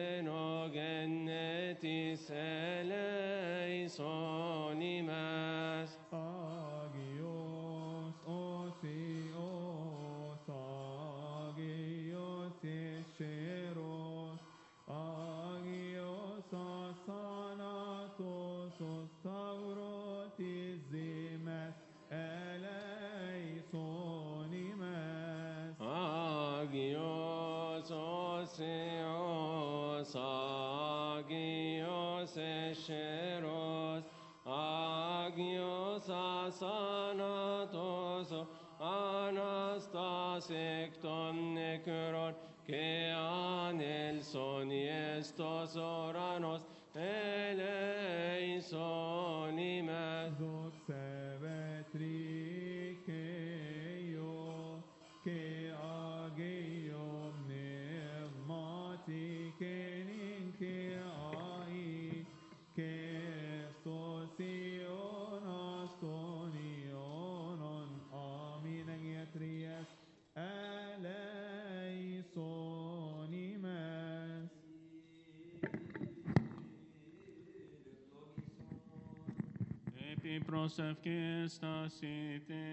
senogenetis eleisonimas. Agios osios, agios esheros, agios asanatos, ostaurotis zimes, eleisonimes. Agios osios, agios esheros, agios asanatos, anastasik ton nekron, ke anelson estos oranos, eleisonimes. Doc sevetrikeio, ke ageo pneumatikenin, ke ai, ke stosion astonionon, amin agiatrias, eleisonimes. Epi prosevkistasite.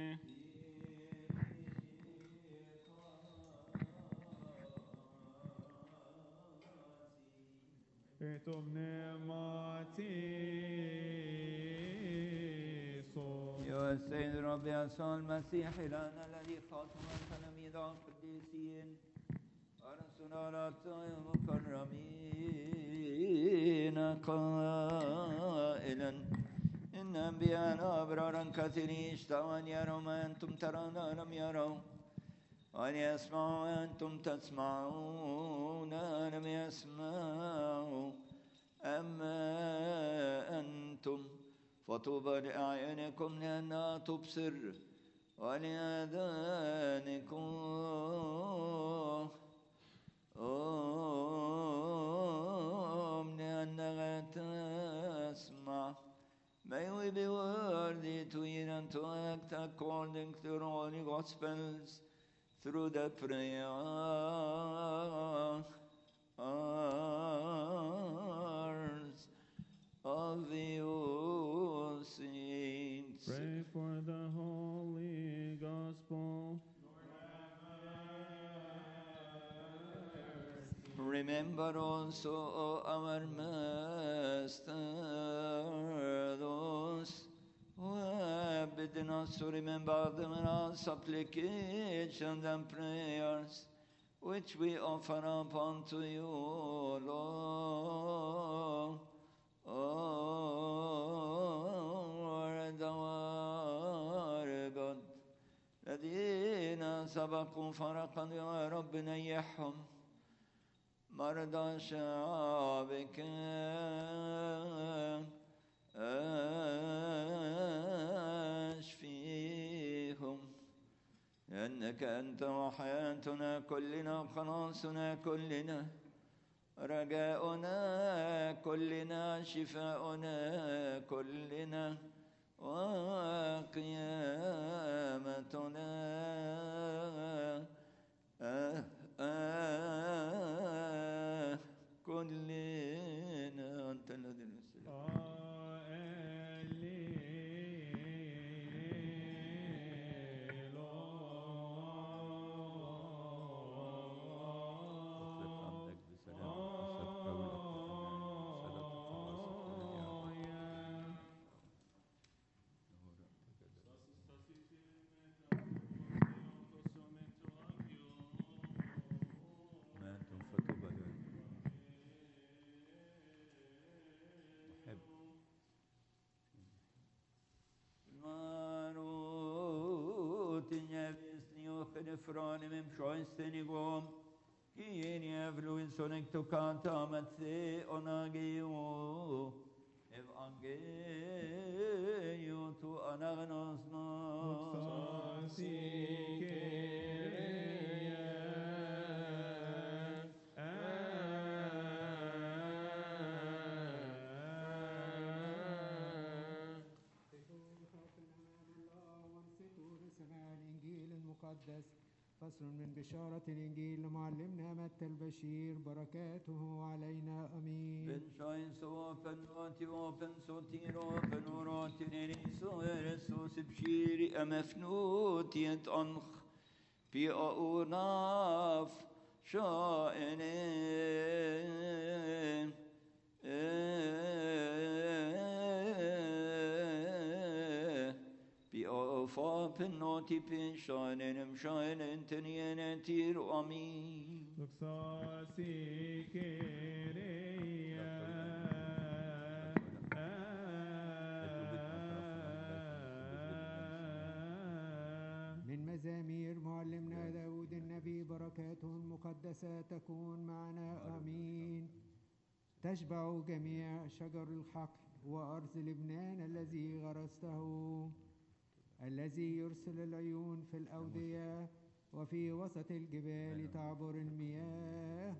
Et pneumatiso. يا السيد رب يسوع المسيح إلهنا الذي خاتم التلاميذ القديسين ورسولنا المكرمين قائلا إن أنبياءنا أبرارا كثيرين اشتهوا أن يروا ما أنتم ترون لم يروا، وأن يسمعوا ما أنتم تسمعون لم يسمعوا. أما أنتم فطوبى لأعينكم لأنها تبصر، ولآذانكم لأنها تسمع. May we will be worthy to eat and to act according to the Holy Gospels through the prayers of you saints. Pray for the Holy Gospel. Remember also, O our Master, those who have bidden us to remember them in our supplications and prayers, which we offer up unto you, Lord. Lord our God, الذين سبقوا فرقا يا رب نيحهم مرضى شعبك اشفيهم، لأنك أنت وحياتنا كلنا وخلاصنا كلنا رجاؤنا كلنا شفاؤنا كلنا وقيامتنا كلنا أنت الذي Från min sjönsten igång, kien jävlun sonek to kanta matse onagio, evangelio to anagnos nos. فصل من بشارة الإنجيل لمعلمنا متى البشير بركاته علينا أمين. بن شاينس وفن واتي وفن سوتير وفن وراتي نيسو رسوس بشيري أمفنوت يتأنخ في أوناف شائنين فابنوتي بشانن مشانن تنين تير أمين. لكساسي كيريا من مزامير معلمنا داود النبي بركاته المقدسة تكون معنا آمين. تشبع جميع شجر الحقل وأرض لبنان الذي غرسته، الذي يرسل العيون في الأودية وفي وسط الجبال تعبر المياه.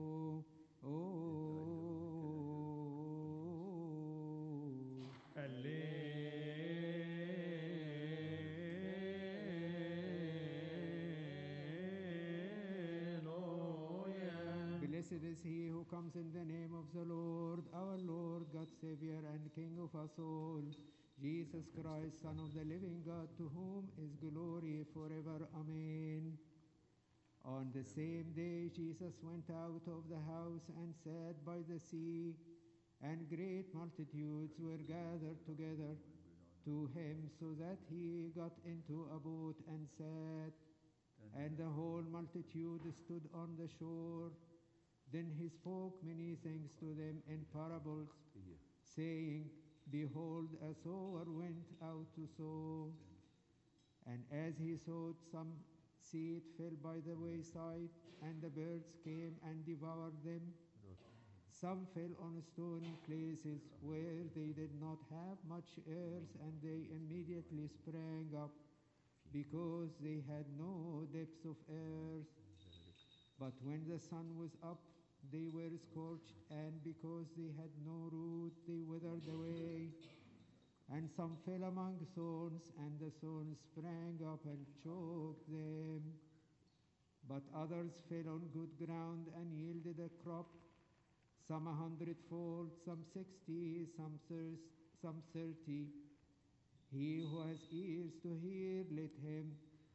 Blessed is he who comes in the name of the Lord, our Lord, God, Savior, and King of us all, Jesus Christ, Son of the living God, to whom is glory forever. Amen. On the same day, Jesus went out of the house and sat by the sea, and great multitudes were gathered together to him, so that he got into a boat and sat, and the whole multitude stood on the shore. Then he spoke many things to them in parables, saying, Behold, a sower went out to sow. And as he sowed, some seed fell by the wayside, and the birds came and devoured them. Some fell on stony places where they did not have much earth, and they immediately sprang up, because they had no depth of earth. But when the sun was up, they were scorched, and because they had no root, they withered away. And some fell among thorns, and the thorns sprang up and choked them. But others fell on good ground and yielded a crop, some 100-fold, some 60, some 30. He who has ears to hear, let him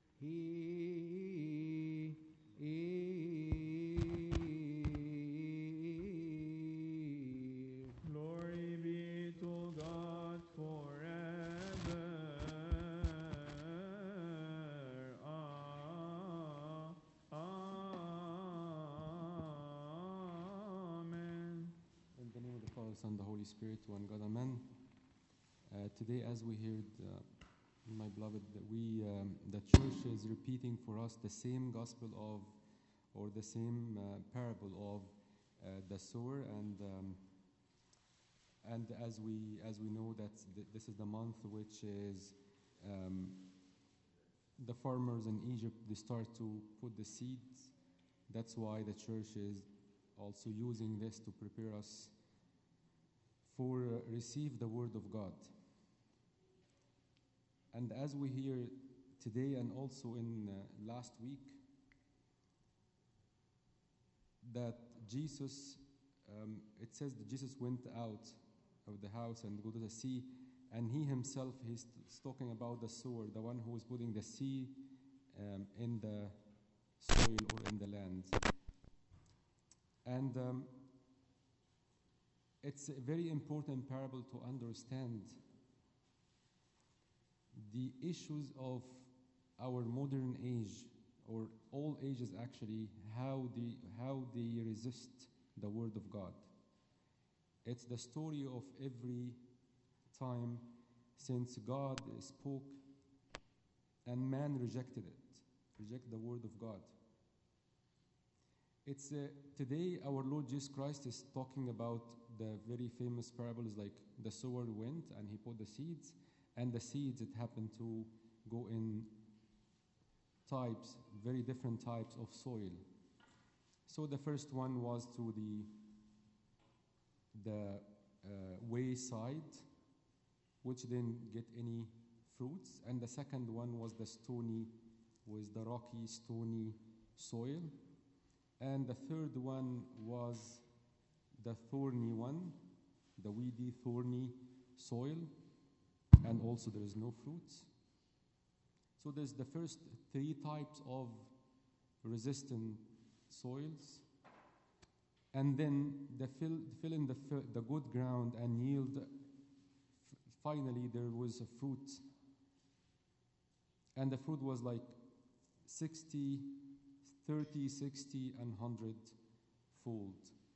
hear. Glory be to God forever. Amen. In the name of the Father, Son, and the Holy Spirit, one God, Amen. Today, as we heard, my beloved, the church is repeating for us the same gospel of, or the same parable of the sower, and as we know that this is the month which is the farmers in Egypt, they start to put the seeds. That's why the church is also using this to prepare us for receive the word of God. And as we hear today and also in last week, that Jesus, it says that Jesus went out of the house and go to the sea, and he himself, he's talking about the sower, the one who is putting the seed in the soil or in the land. And it's a very important parable to understand the issues of our modern age, or all ages actually, how they resist the word of God. It's the story of every time since God spoke and man rejected the word of God. It's today our Lord Jesus Christ is talking about the very famous parables, like the sower went and he put the seeds, and the seeds, it happened to go in types, very different types of soil. So the first one was to the wayside, which didn't get any fruits, and the second one was the rocky, stony soil, and the third one was the thorny one, the weedy, thorny soil, and also there is no fruits. So there's the first three types of resistant soils, and then the fill in the good ground and yield. Finally, there was a fruit, and the fruit was like 60, 30, 60, and 100-fold.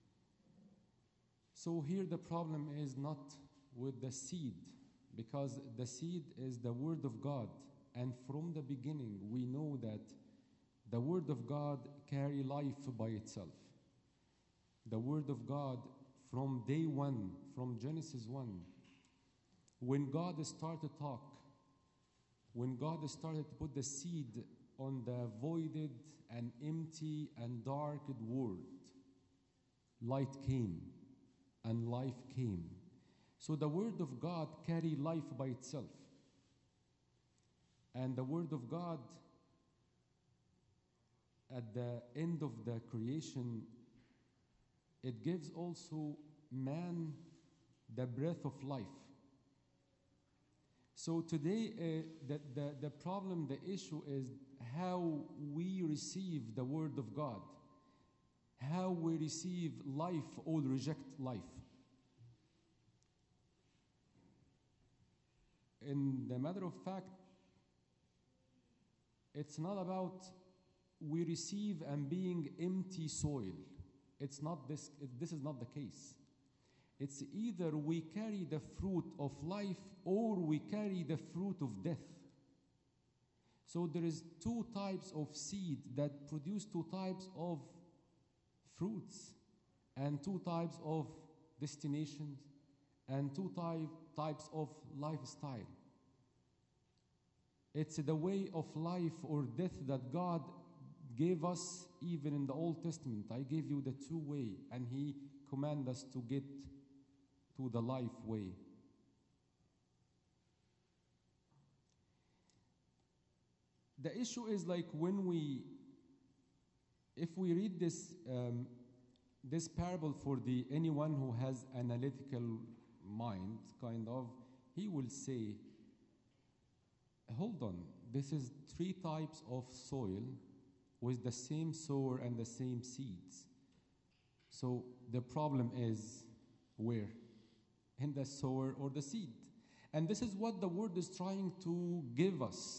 So here the problem is not with the seed, because the seed is the word of God. And from the beginning, we know that the word of God carry life by itself. The word of God from day one, from Genesis 1, when God started to talk, when God started to put the seed on the voided and empty and dark world, light came and life came. So the word of God carry life by itself. And the word of God, at the end of the creation, it gives also man the breath of life. So today, the problem, the issue is how we receive the word of God, how we receive life or reject life. In the matter of fact, it's not about we receive and being empty soil. It's not this. This is not the case. It's either we carry the fruit of life or we carry the fruit of death. So there is two types of seed that produce two types of fruits, and two types of destinations, and two types of lifestyle. It's the way of life or death that God gave us even in the Old Testament. I gave you the two way, and he commanded us to get to the life way. the issue is like if we read this parable for anyone who has analytical mind, kind of, he will say, hold on, this is 3 types of soil with the same sower and the same seeds. So the problem is where? In the sower or the seed. And this is what the word is trying to give us.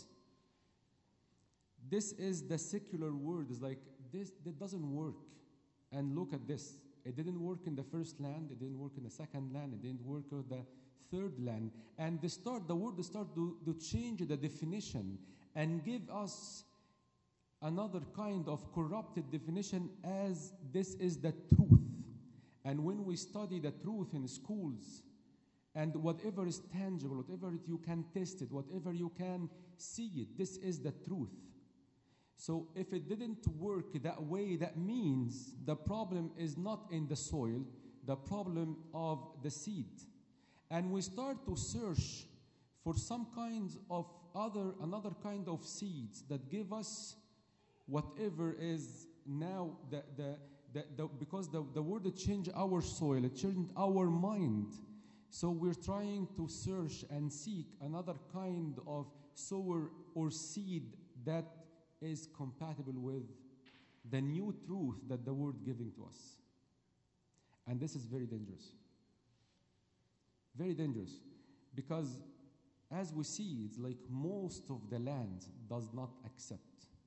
This is the secular word. It's like, this that doesn't work. And look at this. It didn't work in the first land. It didn't work in the second land. It didn't work in the third land. And the word start to change the definition and give us another kind of corrupted definition as this is the truth. And when we study the truth in schools, and whatever is tangible, whatever you can test it, whatever you can see it, this is the truth. So if it didn't work that way, that means the problem is not in the soil, the problem of the seed. And we start to search for some kinds of another kind of seeds that give us whatever is now because the word changed our soil, it changed our mind. So we're trying to search and seek another kind of sower or seed that is compatible with the new truth that the word giving to us. And this is very dangerous. Very dangerous. Because as we see, it's like most of the land does not accept.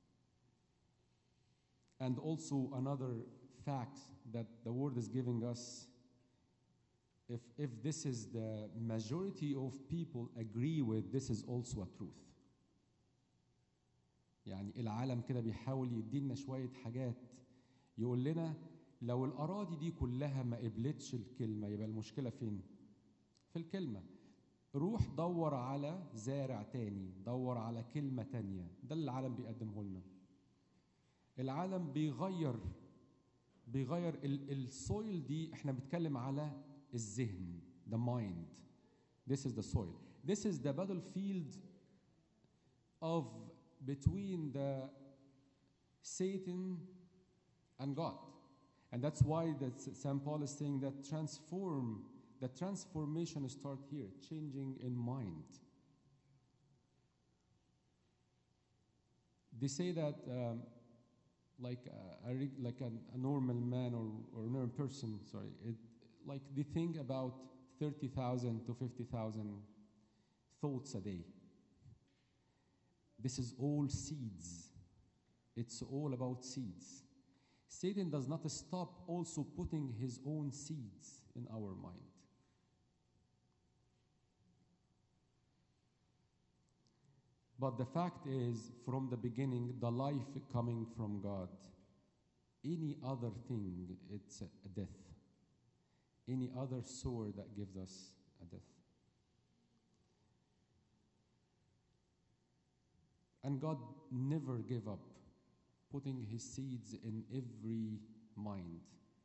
And also another fact that the word is giving us, if this is the majority of people agree with, this is also a truth. يعني العالم كده بيحاول يدينا شوية حاجات يقول لنا لو الأراضي دي كلها ما قبلتش الكلمة يبقى المشكلة فين؟ في الكلمة. روح دور على زارع تاني، دور على كلمة تانية، ده اللي العالم بيقدمه لنا. العالم بيغير السويل دي، احنا بنتكلم على الذهن، the mind. This is the soil. This is the battlefield of between the Satan and God. And that's why St. Paul is saying that the transformation starts here, changing in mind. They say that like a normal man or a normal person, like they think about 30,000 to 50,000 thoughts a day. This is all seeds. It's all about seeds. Satan does not stop also putting his own seeds in our mind. But the fact is, from the beginning, the life coming from God. Any other thing, it's a death. Any other sower that gives us a death. And God never gave up putting his seeds in every mind,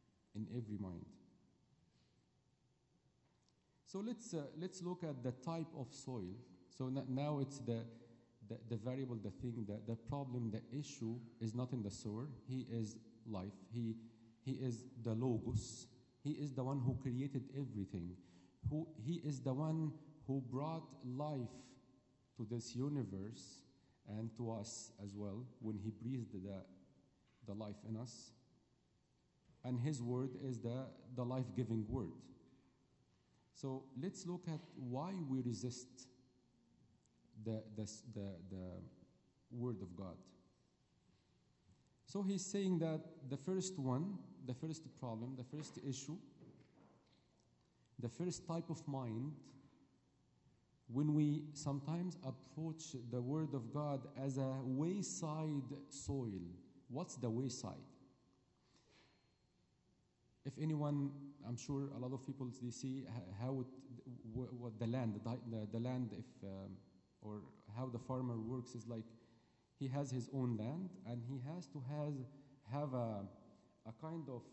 So let's look at the type of soil. So now it's the variable, the thing, the problem, the issue is not in the sower. He is life. He is the Logos. He is the one who created everything. He is the one who brought life to this universe and to us as well when he breathed the life in us. And his word is the life-giving word. So let's look at why we resist the word of God. So he's saying that the first problem, the first issue, the first type of mind, when we sometimes approach the word of God as a wayside soil. What's the wayside? If anyone, I'm sure a lot of people, they see how what the land, if or how the farmer works is like he has his own land and he has to have a kind of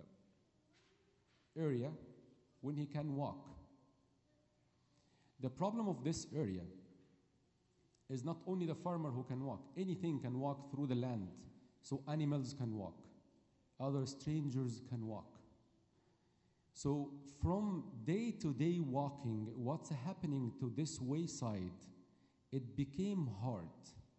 area when he can walk. The problem of this area is not only the farmer who can walk, anything can walk through the land. So animals can walk, other strangers can walk. So from day to day walking, what's happening to this wayside, it became hard.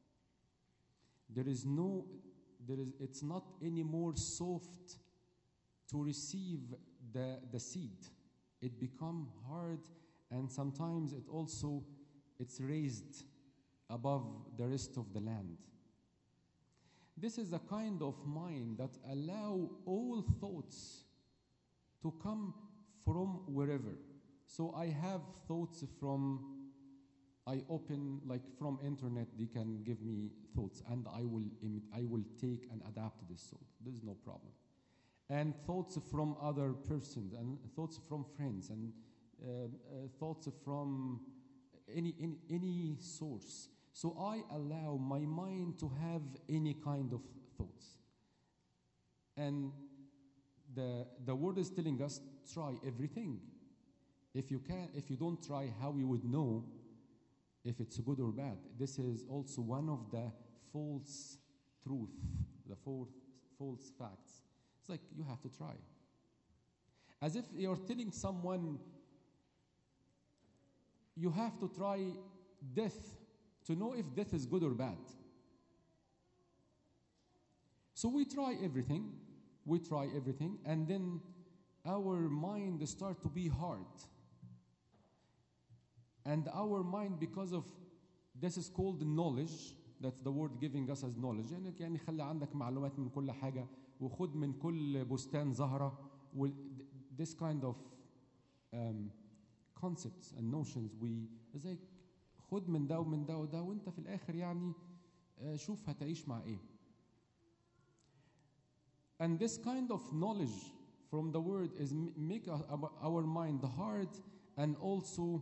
It's not anymore soft to receive the seed. It become hard, and sometimes it's raised above the rest of the land. This is a kind of mind that allow all thoughts to come from wherever. So I have thoughts I open, like from internet, they can give me thoughts, and I will take and adapt to this thought. There's no problem. And thoughts from other persons, and thoughts from friends, and thoughts from any source. So I allow my mind to have any kind of thoughts. And the word is telling us, try everything. If you don't try, how you would know if it's good or bad? This is also one of the false truth, the false facts. It's like you have to try. As if you're telling someone, you have to try death to know if death is good or bad. So we try everything, and then our mind starts to be hard. And our mind, because of this is called knowledge, that's the word giving us as knowledge. يعني خلي عندك معلومات من كل حاجة وخد من كل بستان زهرة. This kind of concepts and notions, it's like خد من ده ومن ده وده وانت في الآخر يعني شوف هتعيش مع ايه. And this kind of knowledge from the word is make our mind hard, and also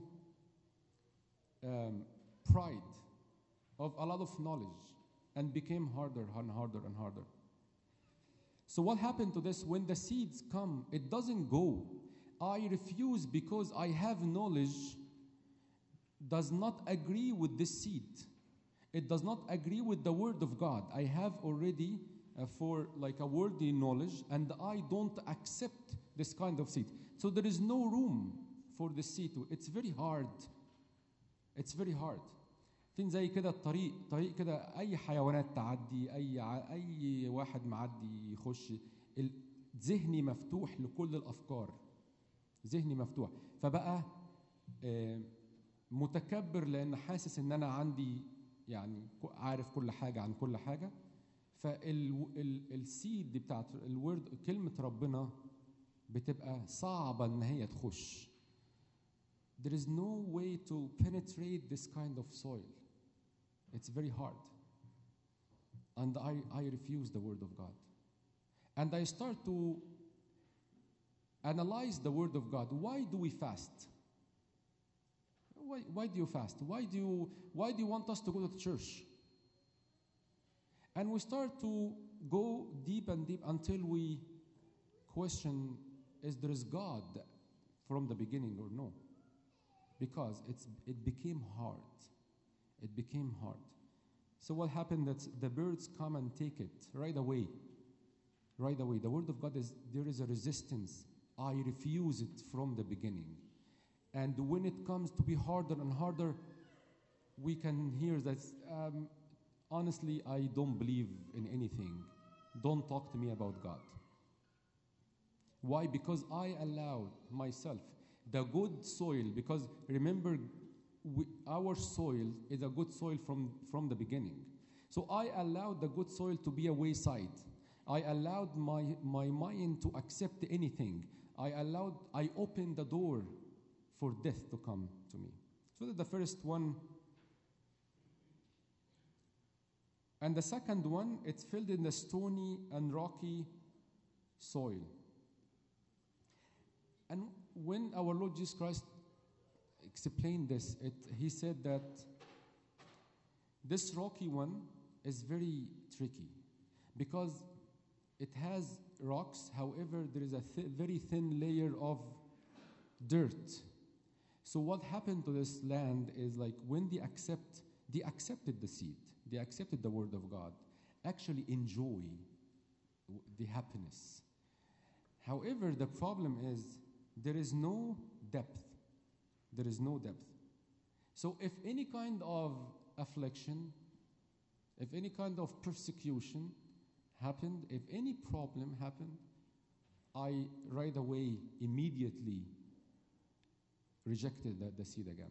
pride of a lot of knowledge, and became harder and harder and harder. So what happened to this? When the seeds come, it doesn't go. I refuse because I have knowledge does not agree with this seed. It does not agree with the word of God. I have already for like a worldly knowledge, and I don't accept this kind of seed. So there is no room for the seed. It's very hard. It's very hard. فين زي كده طريق كده أي حيوانات تعدي، أي واحد معدي يخش، ذهني مفتوح لكل الأفكار، ذهني مفتوح، فبقى متكبر لأن حاسس إن أنا عندي يعني عارف كل حاجة عن كل حاجة. فالسيد بتاعت الورد كلمة ربنا بتبقى صعبة إن هي تخش. There is no way to penetrate this kind of soil. It's very hard. And I refuse the word of God. And I start to analyze the word of God. Why do we fast? Why do you fast? Why do you want us to go to the church? And we start to go deep and deep until we question, is there is God from the beginning or no? Because it became hard. It became hard. So what happened that the birds come and take it right away. Right away. The word of God is, there is a resistance. I refuse it from the beginning. And when it comes to be harder and harder, we can hear that, honestly, I don't believe in anything. Don't talk to me about God. Why? Because I allowed myself the good soil, because remember, our soil is a good soil from the beginning. So I allowed the good soil to be a wayside. I allowed my mind to accept anything. I opened the door for death to come to me. So that's the first one. And the second one, it's filled in the stony and rocky soil. And when our Lord Jesus Christ explained this, he said that this rocky one is very tricky because it has rocks, however, there is a very thin layer of dirt. So what happened to this land is like when they they accepted the seed, they accepted the word of God, actually enjoy the happiness. However, the problem is there is no depth. There is no depth. So if any kind of affliction, if any kind of persecution happened, if any problem happened, I right away, immediately rejected the seed again.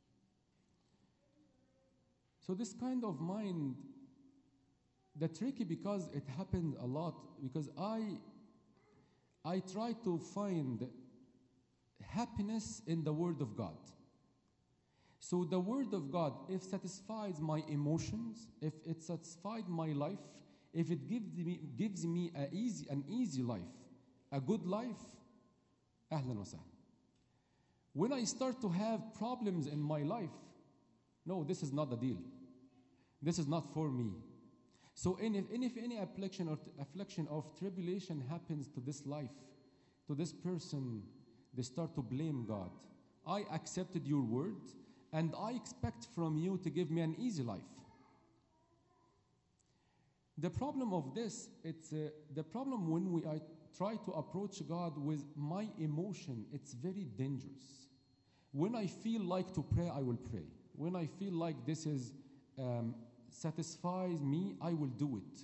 So this kind of mind, the tricky, because it happens a lot, because I try to find happiness in the Word of God. So the Word of God, if satisfies my emotions, if it satisfies my life, if it gives me an easy life, a good life, ahlan wa sahlan. When I start to have problems in my life, no, this is not the deal. This is not for me. So if any affliction or tribulation happens to this life, to this person, they start to blame God. I accepted your word, and I expect from you to give me an easy life. The problem of this, it's the problem when I try to approach God with my emotion, it's very dangerous. When I feel like to pray, I will pray. When I feel like this is satisfies me, I will do it.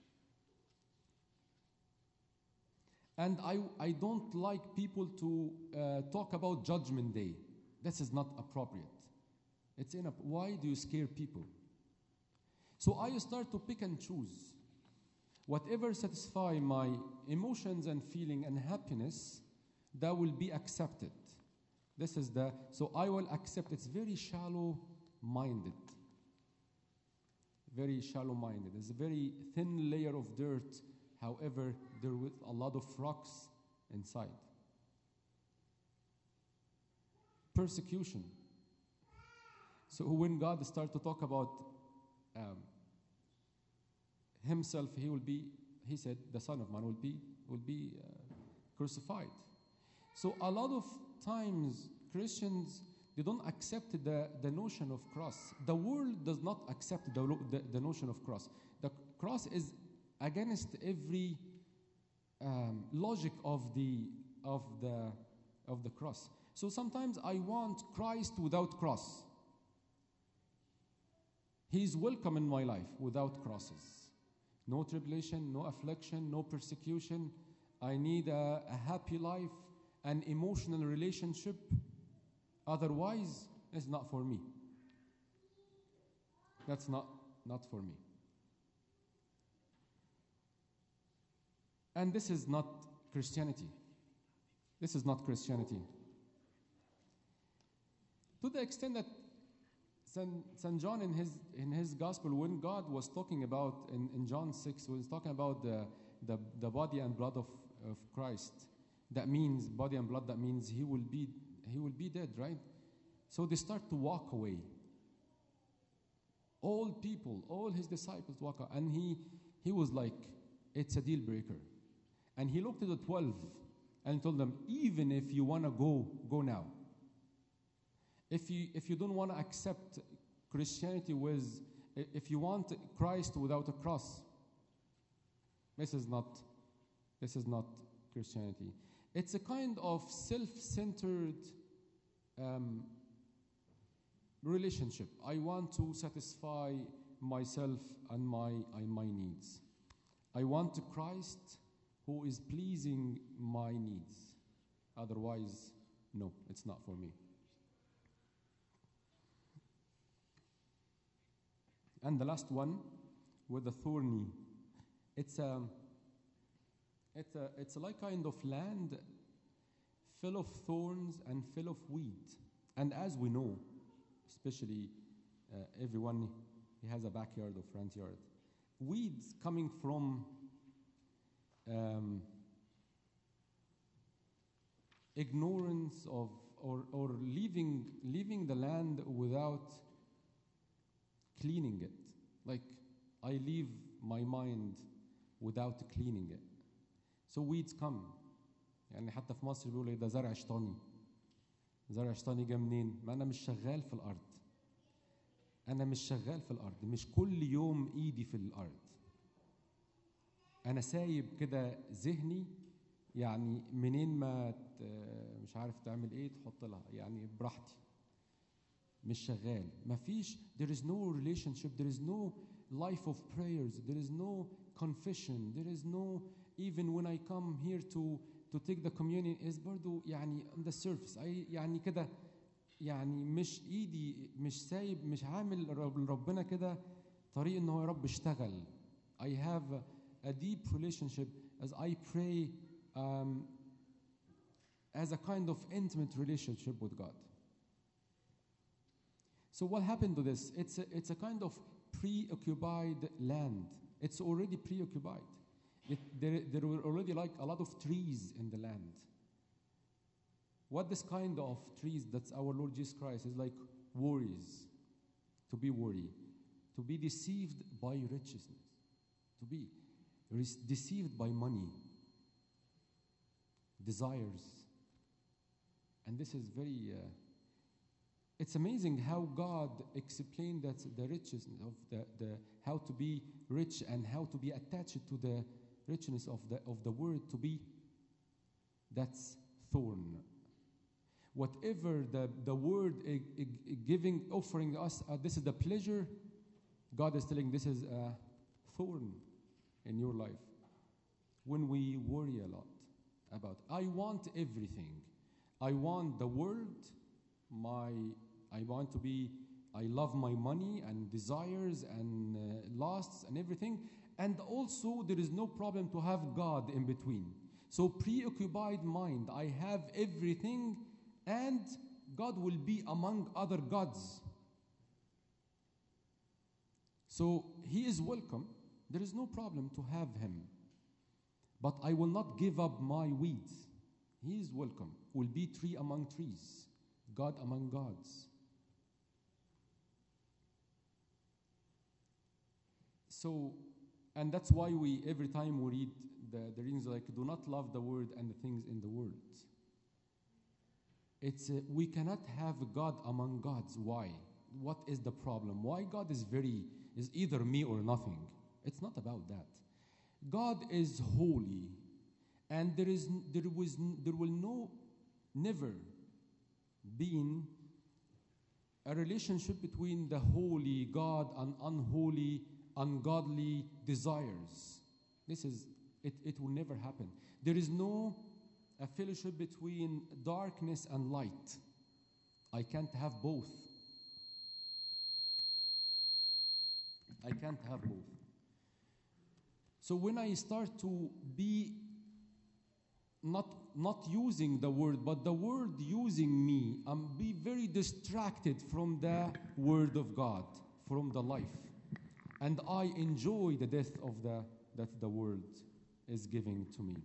And I don't like people to talk about Judgment Day. This is not appropriate. Why do you scare people? So I start to pick and choose. Whatever satisfy my emotions and feeling and happiness, that will be accepted. So I will accept. It's very shallow-minded. Very shallow-minded. It's a very thin layer of dirt. However, there with a lot of rocks inside. Persecution. So when God started to talk about himself, he said, the Son of Man will be crucified. So a lot of times Christians, they don't accept the notion of cross. The world does not accept the notion of cross. The cross is against every logic of the cross. So sometimes I want Christ without cross. He is welcome in my life without crosses. No tribulation, no affliction, no persecution. I need a happy life, an emotional relationship. Otherwise, it's not for me. That's not for me. And this is not Christianity. This is not Christianity. To the extent that St. John in his gospel, when God was talking about in John 6, when he's talking about the body and blood of Christ, that means body and blood, that means he will be dead, right? So they start to walk away. All people, all his disciples walk away. And he was like, it's a deal breaker. And he looked at the 12 and told them, even if you want to go now. If you don't want to accept Christianity if you want Christ without a cross, this is not Christianity. It's a kind of self-centered relationship. I want to satisfy myself and my needs. I want Christ who is pleasing my needs. Otherwise, no, it's not for me. And the last one, with the thorny, it's like kind of land full of thorns and full of weed. And as we know, especially everyone, he has a backyard or front yard. Weeds coming from ignorance of or leaving the land without cleaning it. Like, I leave my mind without cleaning it. So weeds come. يعني حتى في مصر بيقولوا ده زرع شيطاني. زرع شيطاني جه منين؟ ما أنا مش شغال في الأرض. أنا مش شغال في الأرض، مش كل يوم إيدي في الأرض. أنا سايب كده ذهني، يعني منين ما مش عارف تعمل إيه تحط لها، يعني براحتي. مش شغال، مفيش. There is no relationship, there is no life of prayers, there is no confession, there is no, even when I come here to take the communion is برضو يعني on the surface. يعني كده، يعني مش ايدي، مش سايب، مش عامل ربنا كده طريق ان هو يا رب اشتغل. I have a deep relationship as I pray as a kind of intimate relationship with God. So what happened to this? It's a kind of preoccupied land. It's already preoccupied. There were already like a lot of trees in the land. What this kind of trees that's our Lord Jesus Christ is like worries, to be worried, to be deceived by righteousness, to be deceived by money, desires. And this is very, it's amazing how God explained that the richness of the how to be rich and how to be attached to the richness of the word to be, that's thorn. Whatever the word giving, offering us, this is the pleasure, God is telling this is a thorn in your life. When we worry a lot about, I want everything. I want the world, I want to be, I love my money and desires and lusts and everything. And also there is no problem to have God in between. So preoccupied mind, I have everything and God will be among other gods. So he is welcome. There is no problem to have him. But I will not give up my weeds. He is welcome. Will be tree among trees, God among gods. So, and that's why we, every time we read the readings, like, do not love the word and the things in the world. It's we cannot have God among gods. Why? What is the problem? Why God is either me or nothing? It's not about that. God is holy, and there will never been a relationship between the holy God and unholy, ungodly desires. It will never happen. There is no a fellowship between darkness and light. I can't have both. I can't have both. So when I start to be not using the word, but the word using me, I'm be very distracted from the word of God, from the life. And I enjoy the death of that the word is giving to me.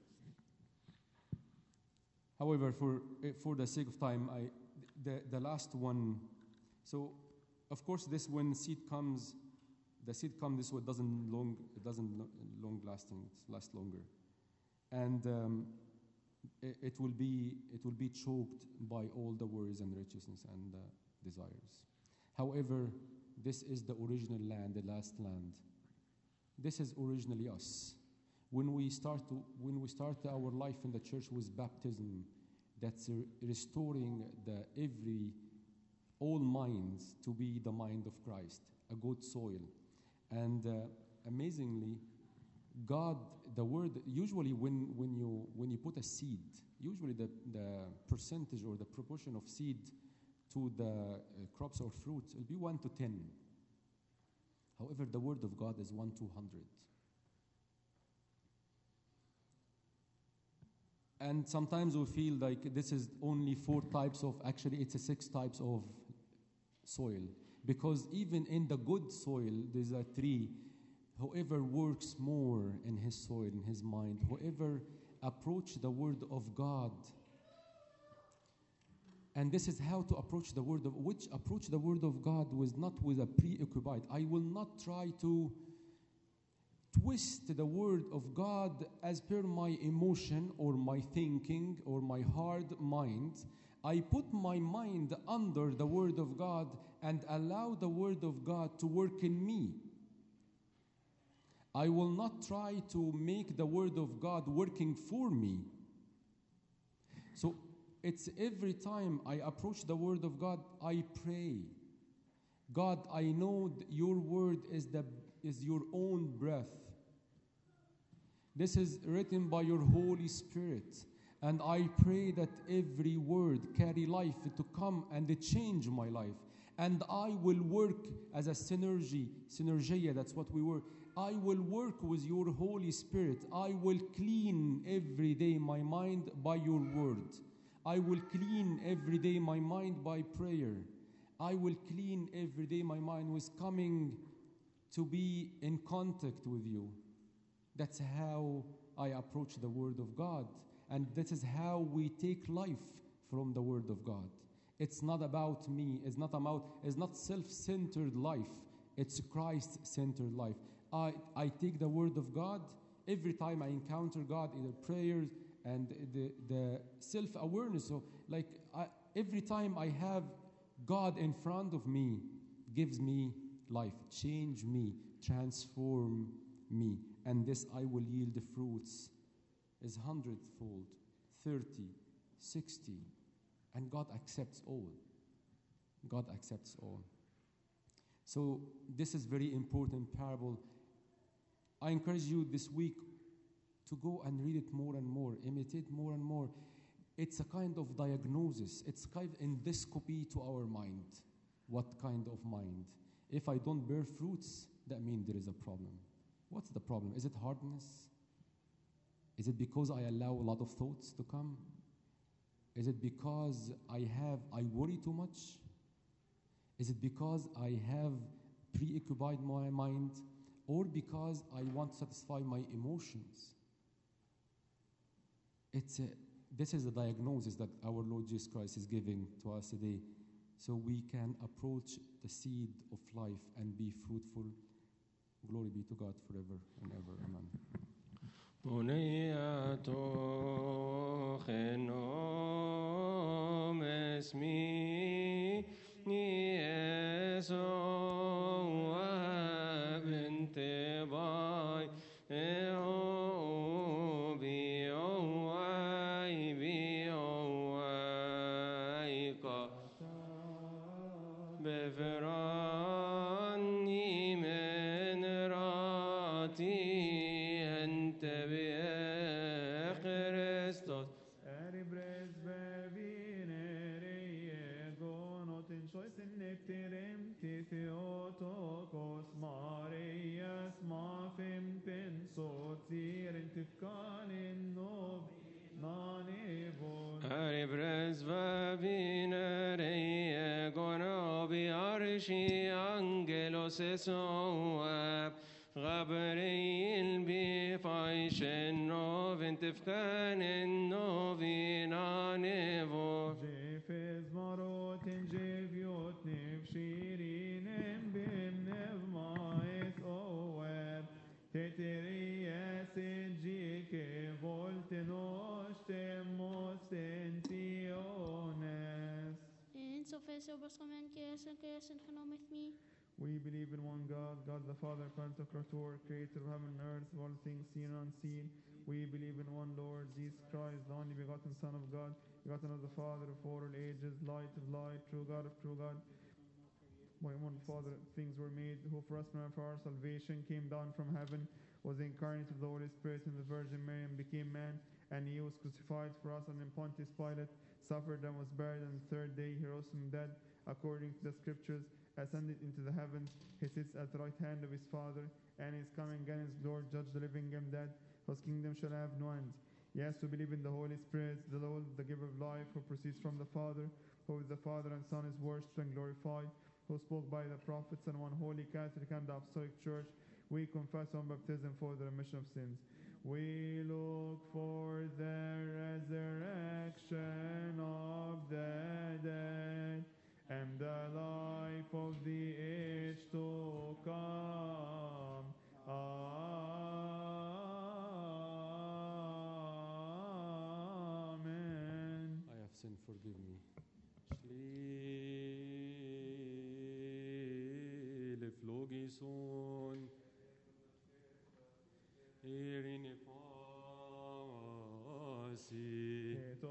However, for the sake of time, the last one. So, of course, this when seed comes, the seed comes this way. It doesn't long lasting. It lasts longer, and it will be choked by all the worries and righteousness and desires. However, this is the original land, the last land. This is originally us. When we start our life in the church with baptism, that's restoring all minds to be the mind of Christ, a good soil. And amazingly, God, the word, usually when you put a seed, usually the percentage or the proportion of seed to the crops or fruits will be 1 to 10. However, the word of God is 1 to 100. And sometimes we feel like this is only 4 types of, actually it's 6 types of soil. Because even in the good soil, there's a tree. Whoever works more in his soil, in his mind, whoever approach the word of God. And this is how to approach the word of God was not with a preoccupied. I will not try to twist the word of God as per my emotion or my thinking or my hard mind. I put my mind under the word of God and allow the Word of God to work in me. I will not try to make the Word of God working for me. So it's every time I approach the Word of God, I pray. God, I know your Word is your own breath. This is written by your Holy Spirit. And I pray that every word carry life to come and change my life. And I will work as a synergia, that's what we were. I will work with your Holy Spirit. I will clean every day my mind by your word. I will clean every day my mind by prayer. I will clean every day my mind with coming to be in contact with you. That's how I approach the Word of God. And this is how we take life from the Word of God. It's not about me. It's not self-centered life. It's Christ-centered life. I take the Word of God every time I encounter God, either prayers and the self-awareness. So every time I have God in front of me, gives me life, change me, transform me. And this I will yield the fruits is 100-fold, 30, 60, and God accepts all. God accepts all. So this is very important parable. I encourage you this week to go and read it more and more, imitate more and more. It's a kind of diagnosis. It's kind of endoscopy to our mind. What kind of mind? If I don't bear fruits, that means there is a problem. What's the problem? Is it hardness? Is it because I allow a lot of thoughts to come? Is it because I worry too much? Is it because I have preoccupied my mind? Or because I want to satisfy my emotions? This is a diagnosis that our Lord Jesus Christ is giving to us today, so we can approach the seed of life and be fruitful. Glory be to God forever and ever. Amen. بنياتو خنوم اسمي يسوع بنت باي بفراني من راتي أنت بخريستوس Eribres bevinere gonotin choisin neptirem Theotokos Marias mafim pensotirin tifkanin nov nanevon Eribres bevinere gonobi arshi angelos esoab غبريل بفايش النوف انتفكان النوفين عنيفو جيفز مروت جيفيوت نفشيرين بمنف مايس اواب تترياس جيك فولت نوشتم مستنتيونس In Sopheso Bascomen Kias and Hanom with me. We believe in one God, God the Father, Pantocrator, creator of heaven and earth, of all things seen and unseen. We believe in one Lord, Jesus Christ, the only begotten Son of God, begotten of the Father of all ages, light of light, true God of true God. By one Father things were made, who for us and for our salvation came down from heaven, was incarnate of the Holy Spirit and the Virgin Mary, and became man, and he was crucified for us, and in Pontius Pilate suffered and was buried, and the third day he rose from the dead, according to the Scriptures, ascended into the heavens, he sits at the right hand of his Father, and is coming again in his glory, judge the living and dead, whose kingdom shall have no end. Yes, we believe in the Holy Spirit, the Lord, the giver of life, who proceeds from the Father, who with the Father and Son is worshipped and glorified, who spoke by the prophets, and one holy Catholic and Apostolic Church. We confess on baptism for the remission of sins. We look for the resurrection of the dead and the life of the age to come. Amen. I have sinned, forgive me. Flogison, Irine Fasi, Et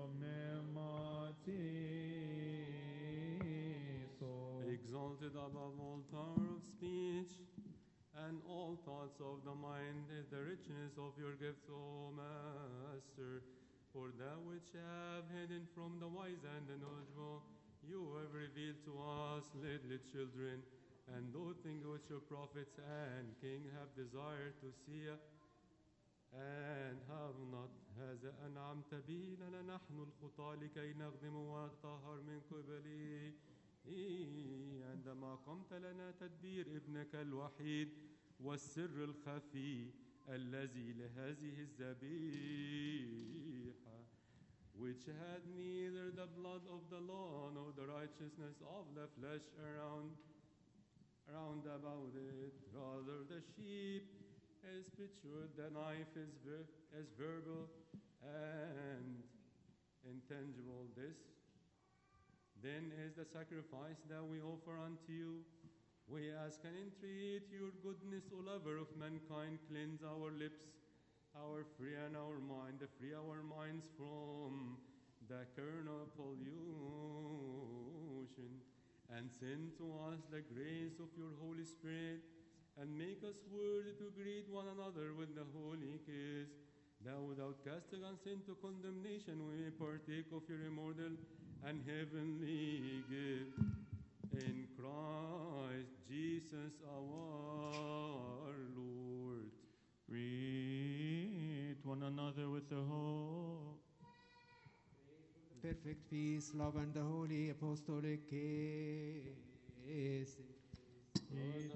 omnematiso. exalted above all power of speech and all thoughts of the mind is the richness of your gifts, O Master. For that which you have hidden from the wise and the knowledgeable, you have revealed to us, little children, and those things which your prophets and king have desired to see and have not. هذا أنعمت به لنا نحن الخطاة لكي نخدم ونتطهر من قبله عندما قمت لنا تدبير ابنك الوحيد والسر الخفي الذي لهذه الذبيحة, which had neither the blood of the law nor the righteousness of the flesh round about it, rather the sheep is pictured, the knife is verbal and intangible. This then is the sacrifice that we offer unto you. We ask and entreat your goodness, O lover of mankind, cleanse our lips, our free and our mind, free our minds from the carnal pollution, and send to us the grace of your Holy Spirit, and make us worthy to greet one another with the holy kiss, that without casting us into condemnation we may partake of your immortal and heavenly gift. In Christ Jesus our Lord. Greet one another with the hope. Perfect peace, love, and the holy apostolic kiss. Lord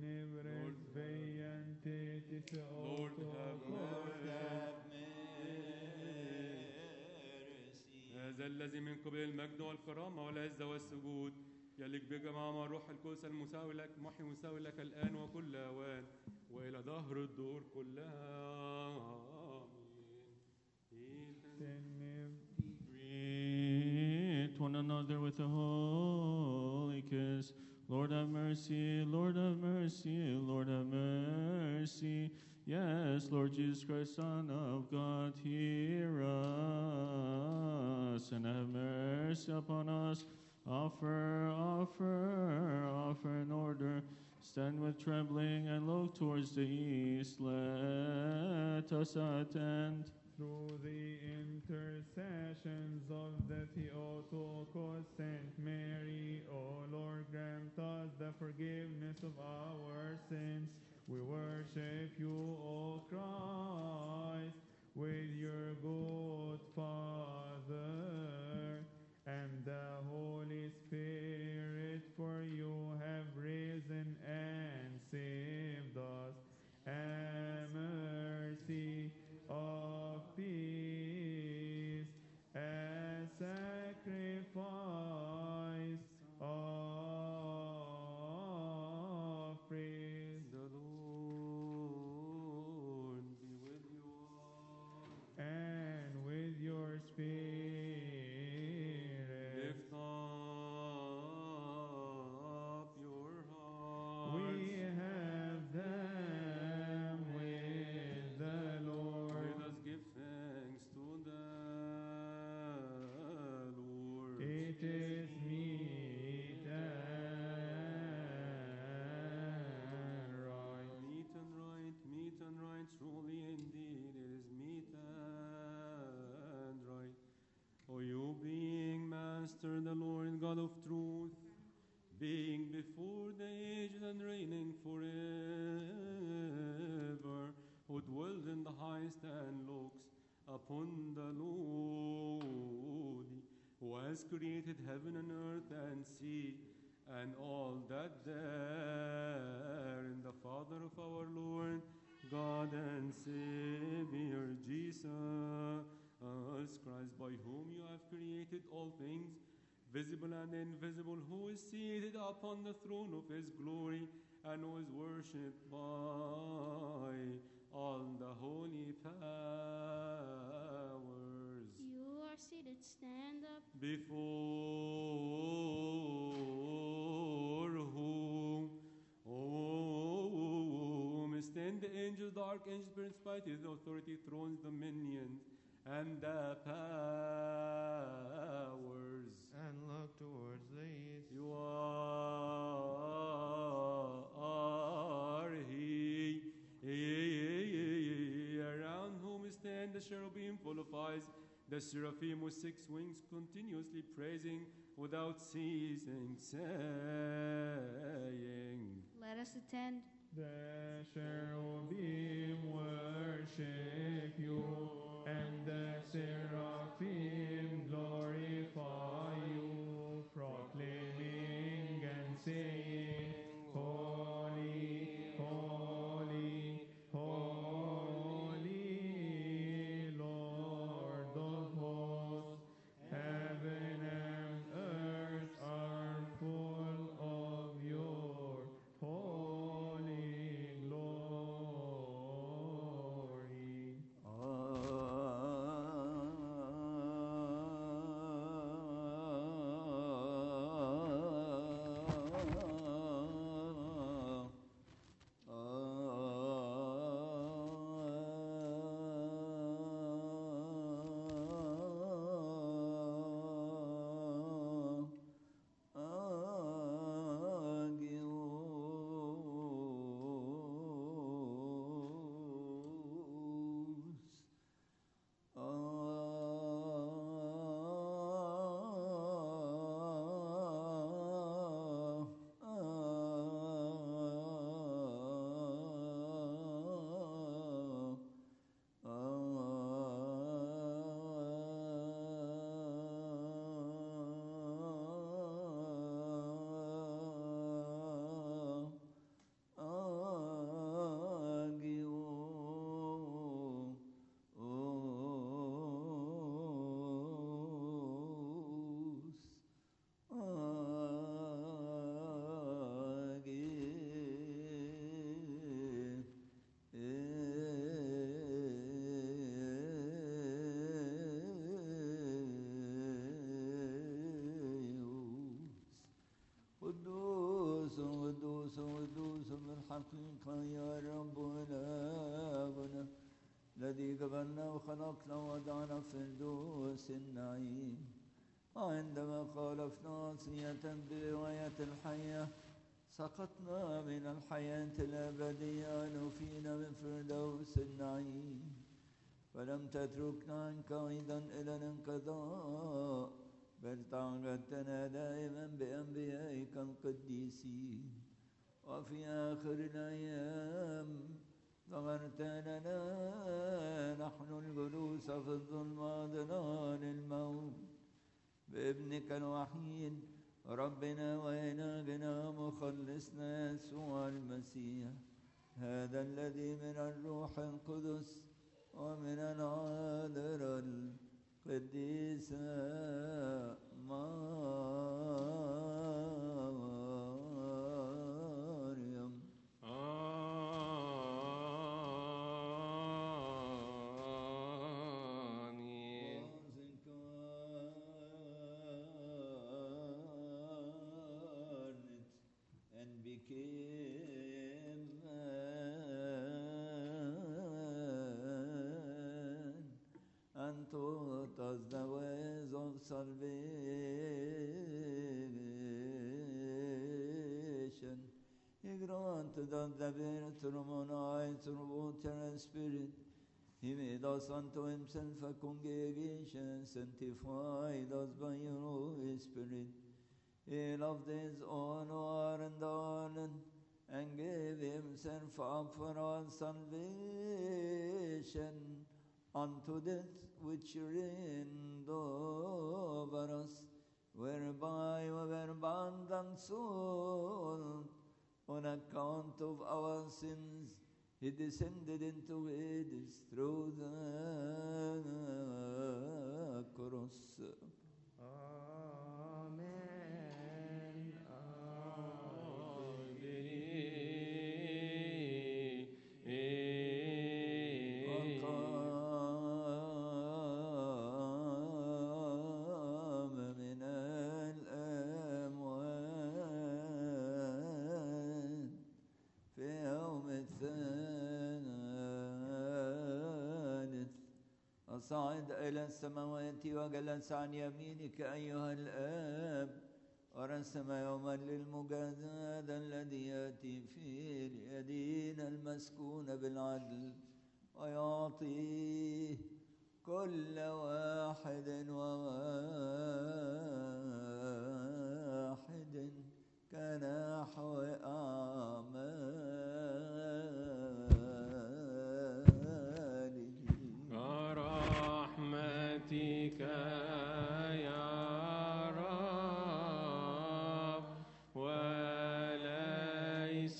have mercy. هذا الذي من قبل المجد والكرامة والعزة والسجود يليق بجماعة مع الروح القدس المساوي لك محي مساوي لك الآن وكل أوان وإلى دهر الدهور كلها. Greet one another with a holy kiss. Lord have mercy, Lord have mercy, Lord have mercy. Yes, Lord Jesus Christ, Son of God, hear us and have mercy upon us. Offer in order. Stand with trembling and look towards the east. Let us attend. Through the intercessions of the Theotokos Saint Mary, O Lord, grant us the forgiveness of our sins. We worship you, O Christ, with your good Father and the Holy Spirit, for you have risen and saved us. Have mercy of peace, a sacrifice of praise. The Lord be with you all. And with your spirit. Lift up your hearts. We have them with the Lord. Let us give thanks to the Lord. It is meet and right. Meet and right, truly indeed it is meet and right. O you being Master, the Lord God of truth, being before the ages and reigning forever, who dwells in the highest and looks upon the lowly, who has created heaven and earth and sea, and all that there in the Father of our Lord, God and Savior Jesus Christ, by whom you have created all things, visible and invisible, who is seated upon the throne of his glory, and who is worshipped by all the holy powers. You are seated, stand up. Before whom, O the angels, the archangels, principalities, the authority, thrones, dominions, and the powers. And look towards the east. You are He, around whom stand the cherubim full of eyes, the seraphim with 6 wings, continuously praising without ceasing, saying, Let us attend. The cherubim worship you, and the seraphim glorify you, proclaiming and saying, Holy, holy, holy, Lord of hosts, heaven and earth are full of your holy glory. قدوس قدوس قدوس بالحقيقة يا رب إلهنا الذي قبلنا وخلقنا ووضعنا في فردوس النعيم. وعندما خالفنا عصية برواية الحياة سقطنا من الحياة الأبدية نفينا من فردوس النعيم، فلم تتركنا عنك أيضا إلى الانقضاء، بل تعهدتنا دائما بأنبيائك القديسين. وفي آخر الأيام ظهرت لنا نحن الجلوس في الظلمة ظلال الموت بابنك الوحيد ربنا وإلهنا مخلصنا يسوع المسيح، هذا الذي من الروح القدس ومن العذراء القديسة مريم. آمين. And became man, and taught us the ways of salvation. He granted us the virtue on high through water and spirit. He made us unto himself a congregation, sanctified us by your Holy Spirit. He loved his own who are in darkness, and gave himself up for our salvation unto death, which reigned over us, whereby we were bound and sold on account of our sins. He descended into Hades through the cross. وصعد إلى السماوات وجلس عن يمينك أيها الآب ورسم يوما للمجازاة الذي يأتي في اليدين المسكون بالعدل ويعطيه كل واحد وواحد كنحو أعماله برحمتك يا رب وليس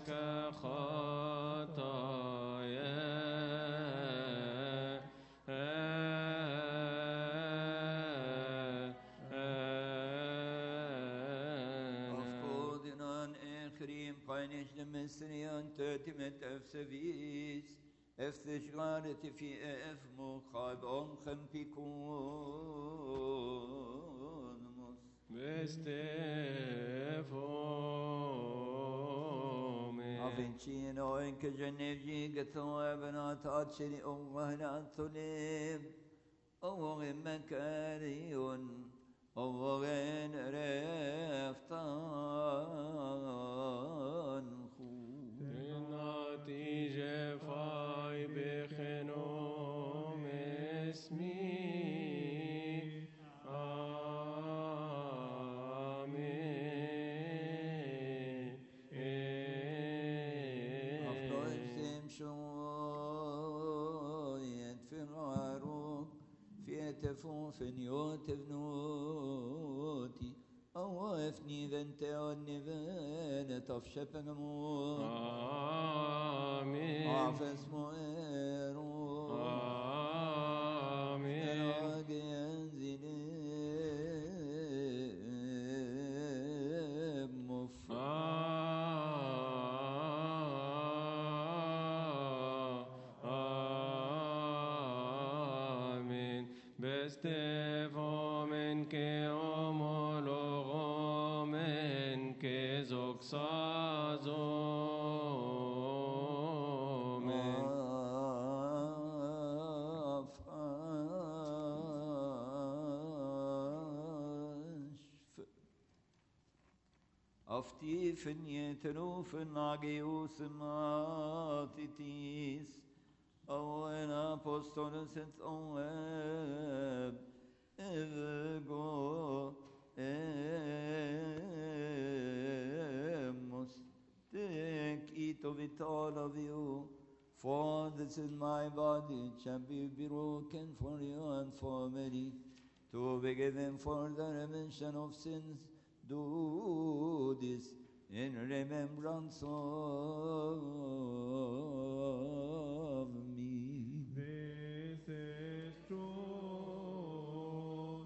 Misrian tötimet öfsevis efteşgaret fi efmu khab onkham pikunmus Bestefome Avincino enke cenevci getoabenat atşeri Allah'la tulib Allah'ın mekariyun Allah'ın reftan نتيجة فاي بخنوم اسمي آمين أفضل سمشوية في العروق في تفوف يوت بنوتي أوفني ذنت والنبان تفشف نموت آمين عفس مؤيرو آمين راق ينزل مف آمين بستفومن كي أفتي فني تروف ناجيوس ماتيتيس أولا بوستولس أواب إذغو Take, eat of it, all of you, for this is my body, it shall be broken for you and for many, to be given for the remission of sins. Do this in remembrance of me. This is true.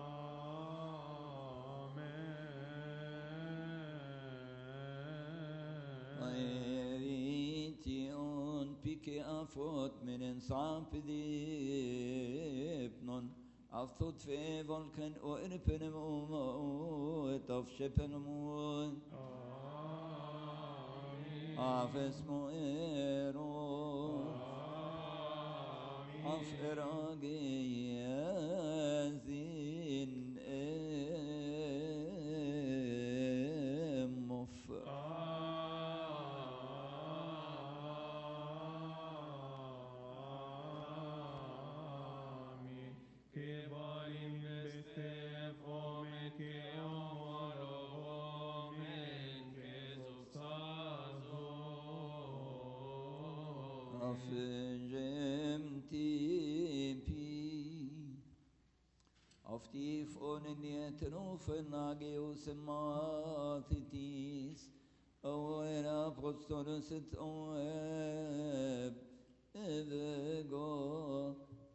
Pike afot min en sampedipnon aftot fe volken och erpenem et av shepenemon afes moero af erage yazin emof Auf die von den Trufen Ageus Matitis, Oer Apostolus et Oeb, Evego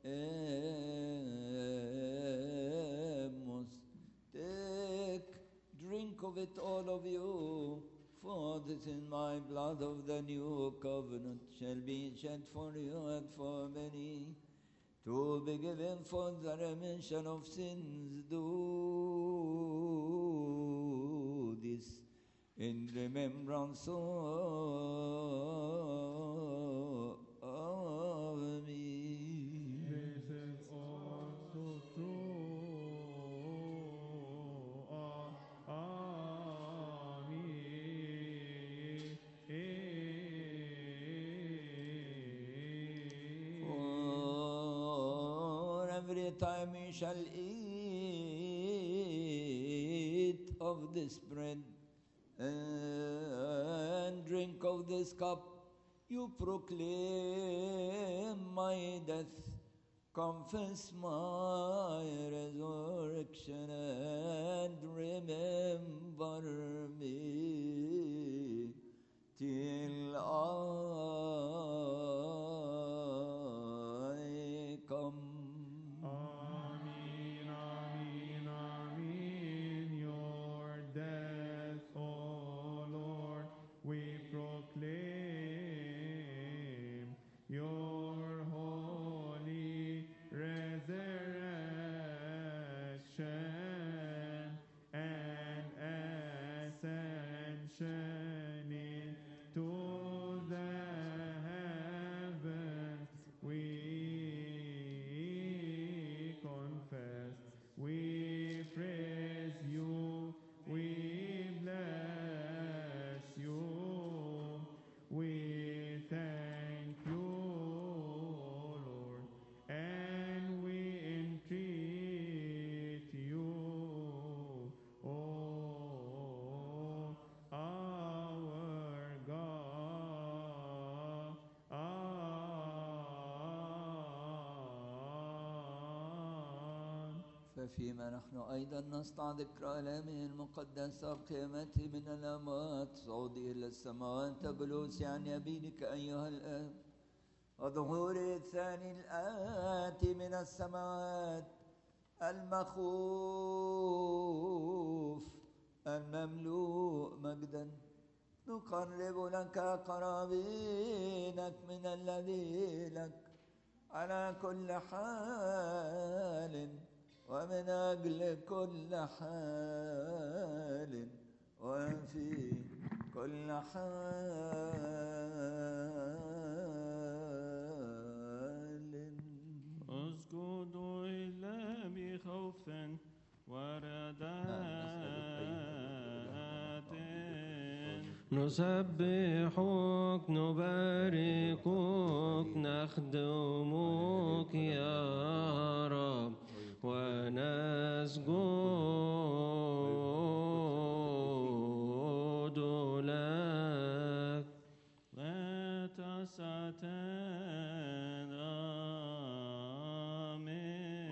Emus. Take, drink of it, all of you, for this is my blood of the new covenant, shall be shed for you and for many. To be given for the remission of sins, do this in remembrance of me. This is every time we shall eat of this bread and drink of this cup, you proclaim my death, confess my resurrection, and remember me till I come. Amen, amen, amen. Your death, O Lord, we proclaim. Your holy resurrection and ascension into the heavens, we confess. We praise you, we bless you, we thank you, Lord, and we entreat you, oh, our God. ففيما نحن أيضا نصنع ذكرى آلامه المقدسة وقيامته من الأموات صعوده إلى السماوات جلوسه عن يمينك أيها الآب وظهوره الثاني الآتي من السماوات المخوف المملوء مجدا نقرب لك قرابينك من الذي لك على كل حال ومن أجل كل حال وفي كل حال. اسجدوا إلا بخوف ورداء نسبحك نباركك نخدمك يا رب ونسجد لك. Let us attend. Amen.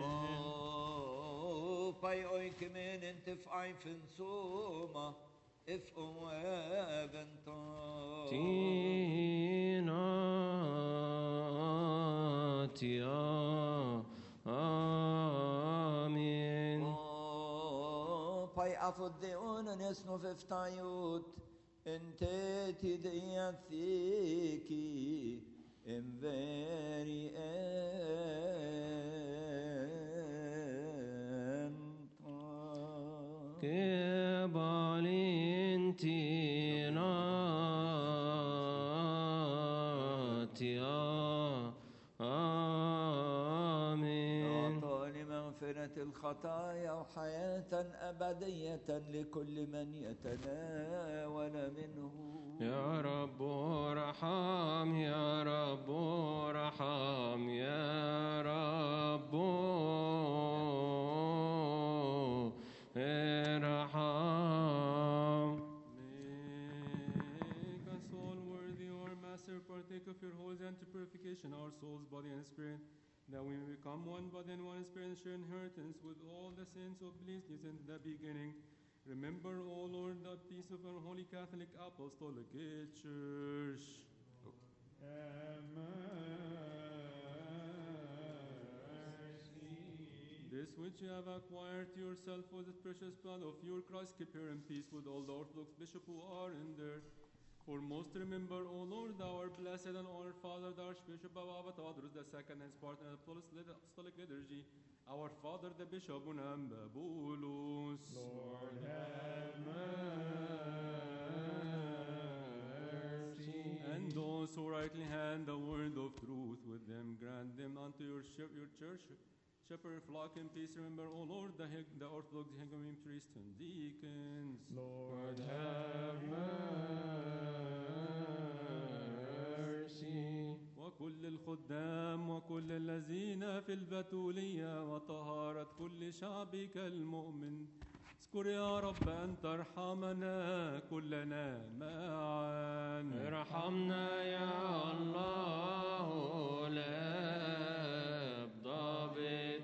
Pai oikimen entifai finsoma if oevento. Tina tia. Amen. Pai afoddeon nesno fiftayut enteti diathiki in veri Kebalintina tia. آمين. أعطاني مغفرة الخطايا وحياة أبدية لكل من يتناول منه. يا رب ارحم يا رب ارحم يا رب ارحم. Make us all worthy, O Master, partake of your holy and to purification our souls, body, and spirit, that we may become one body and one spirit and share inheritance with all the saints who pleased you since the beginning. Remember, O Lord, the peace of our holy Catholic Apostolic Church. This which you have acquired to yourself with the precious blood of your Christ, keep here in peace with all the Orthodox bishops who are in there. Foremost remember, O Lord, our blessed and honored Father, the Archbishop Baba Tadros II, and his partner in the Apostolic Liturgy, our Father, the Bishop Unamba Bulus. Lord, have mercy. And those who rightly hand the word of truth with them, grant them unto your church. Shepherd, flock, and peace. Remember, O Lord, the Orthodox Hegumene priests and deacons. Lord, have mercy. وكل الخدام وكل الذين في البتولية وطهارة كل شعبك المؤمن. اذكر يا رب أن ترحمنا كلنا معا. ارحمنا يا الله لاب ضابط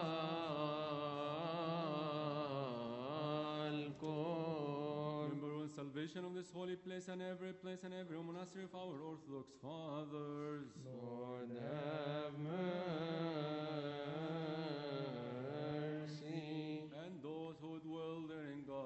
الكون. Remember the salvation of this holy place and every monastery of our Orthodox fathers. Lord, have mercy. And those who dwell there in God.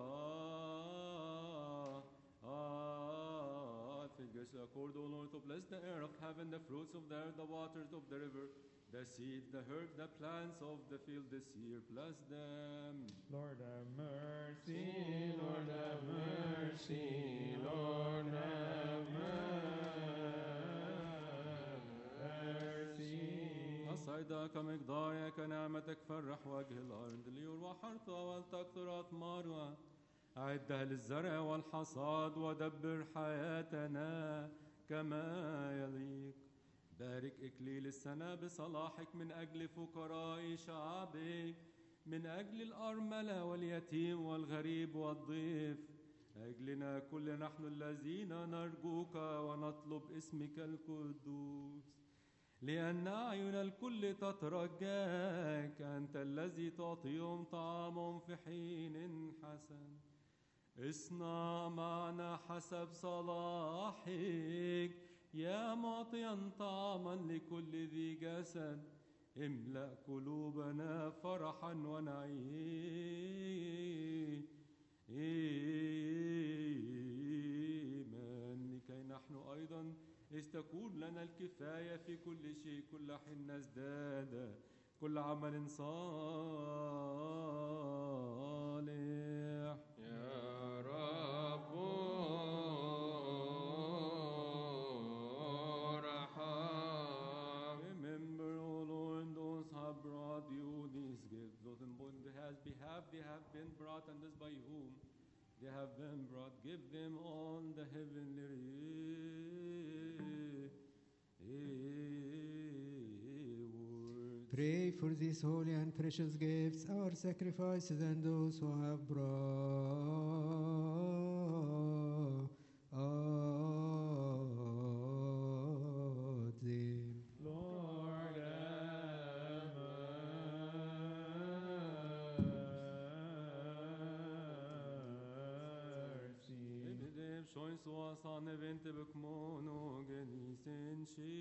Figures accord, O Lord, to bless the air of heaven, the fruits of the earth, the waters of the river, the seeds, the herbs, the plants of the field this year. Bless them. Lord have mercy, Lord have mercy, Lord have mercy. أصعدك مقدارك نعمتك فرح وجه الأرض ليروى حرثها ولتكثر أثمارها. أعدها للزرع والحصاد ودبر حياتنا كما يليق. بارك إكليل السنة بصلاحك من أجل فقراء شعبك، من أجل الأرملة واليتيم والغريب والضيف، أجلنا كل نحن الذين نرجوك ونطلب اسمك القدوس. لأن أعين الكل تترجاك، أنت الذي تعطيهم طعامهم في حين حسن. اصنع معنا حسب صلاحك يا معطيا طعاما لكل ذي جسد. املأ قلوبنا فرحا ونعيما لكي نحن أيضا إذ تكون لنا الكفاية في كل شيء كل حين نزداد كل عمل صالح. يا رب ارحم. Remember, O Lord, those who have brought you these gifts, those on whose behalf they have been brought, and those by whom they have been brought. Give them all the heavenly rewards. Pray for these holy and precious gifts, our sacrifices, and those who have brought them. Lord have mercy. Ebidev shoin suasan evente bekmono genisen shi.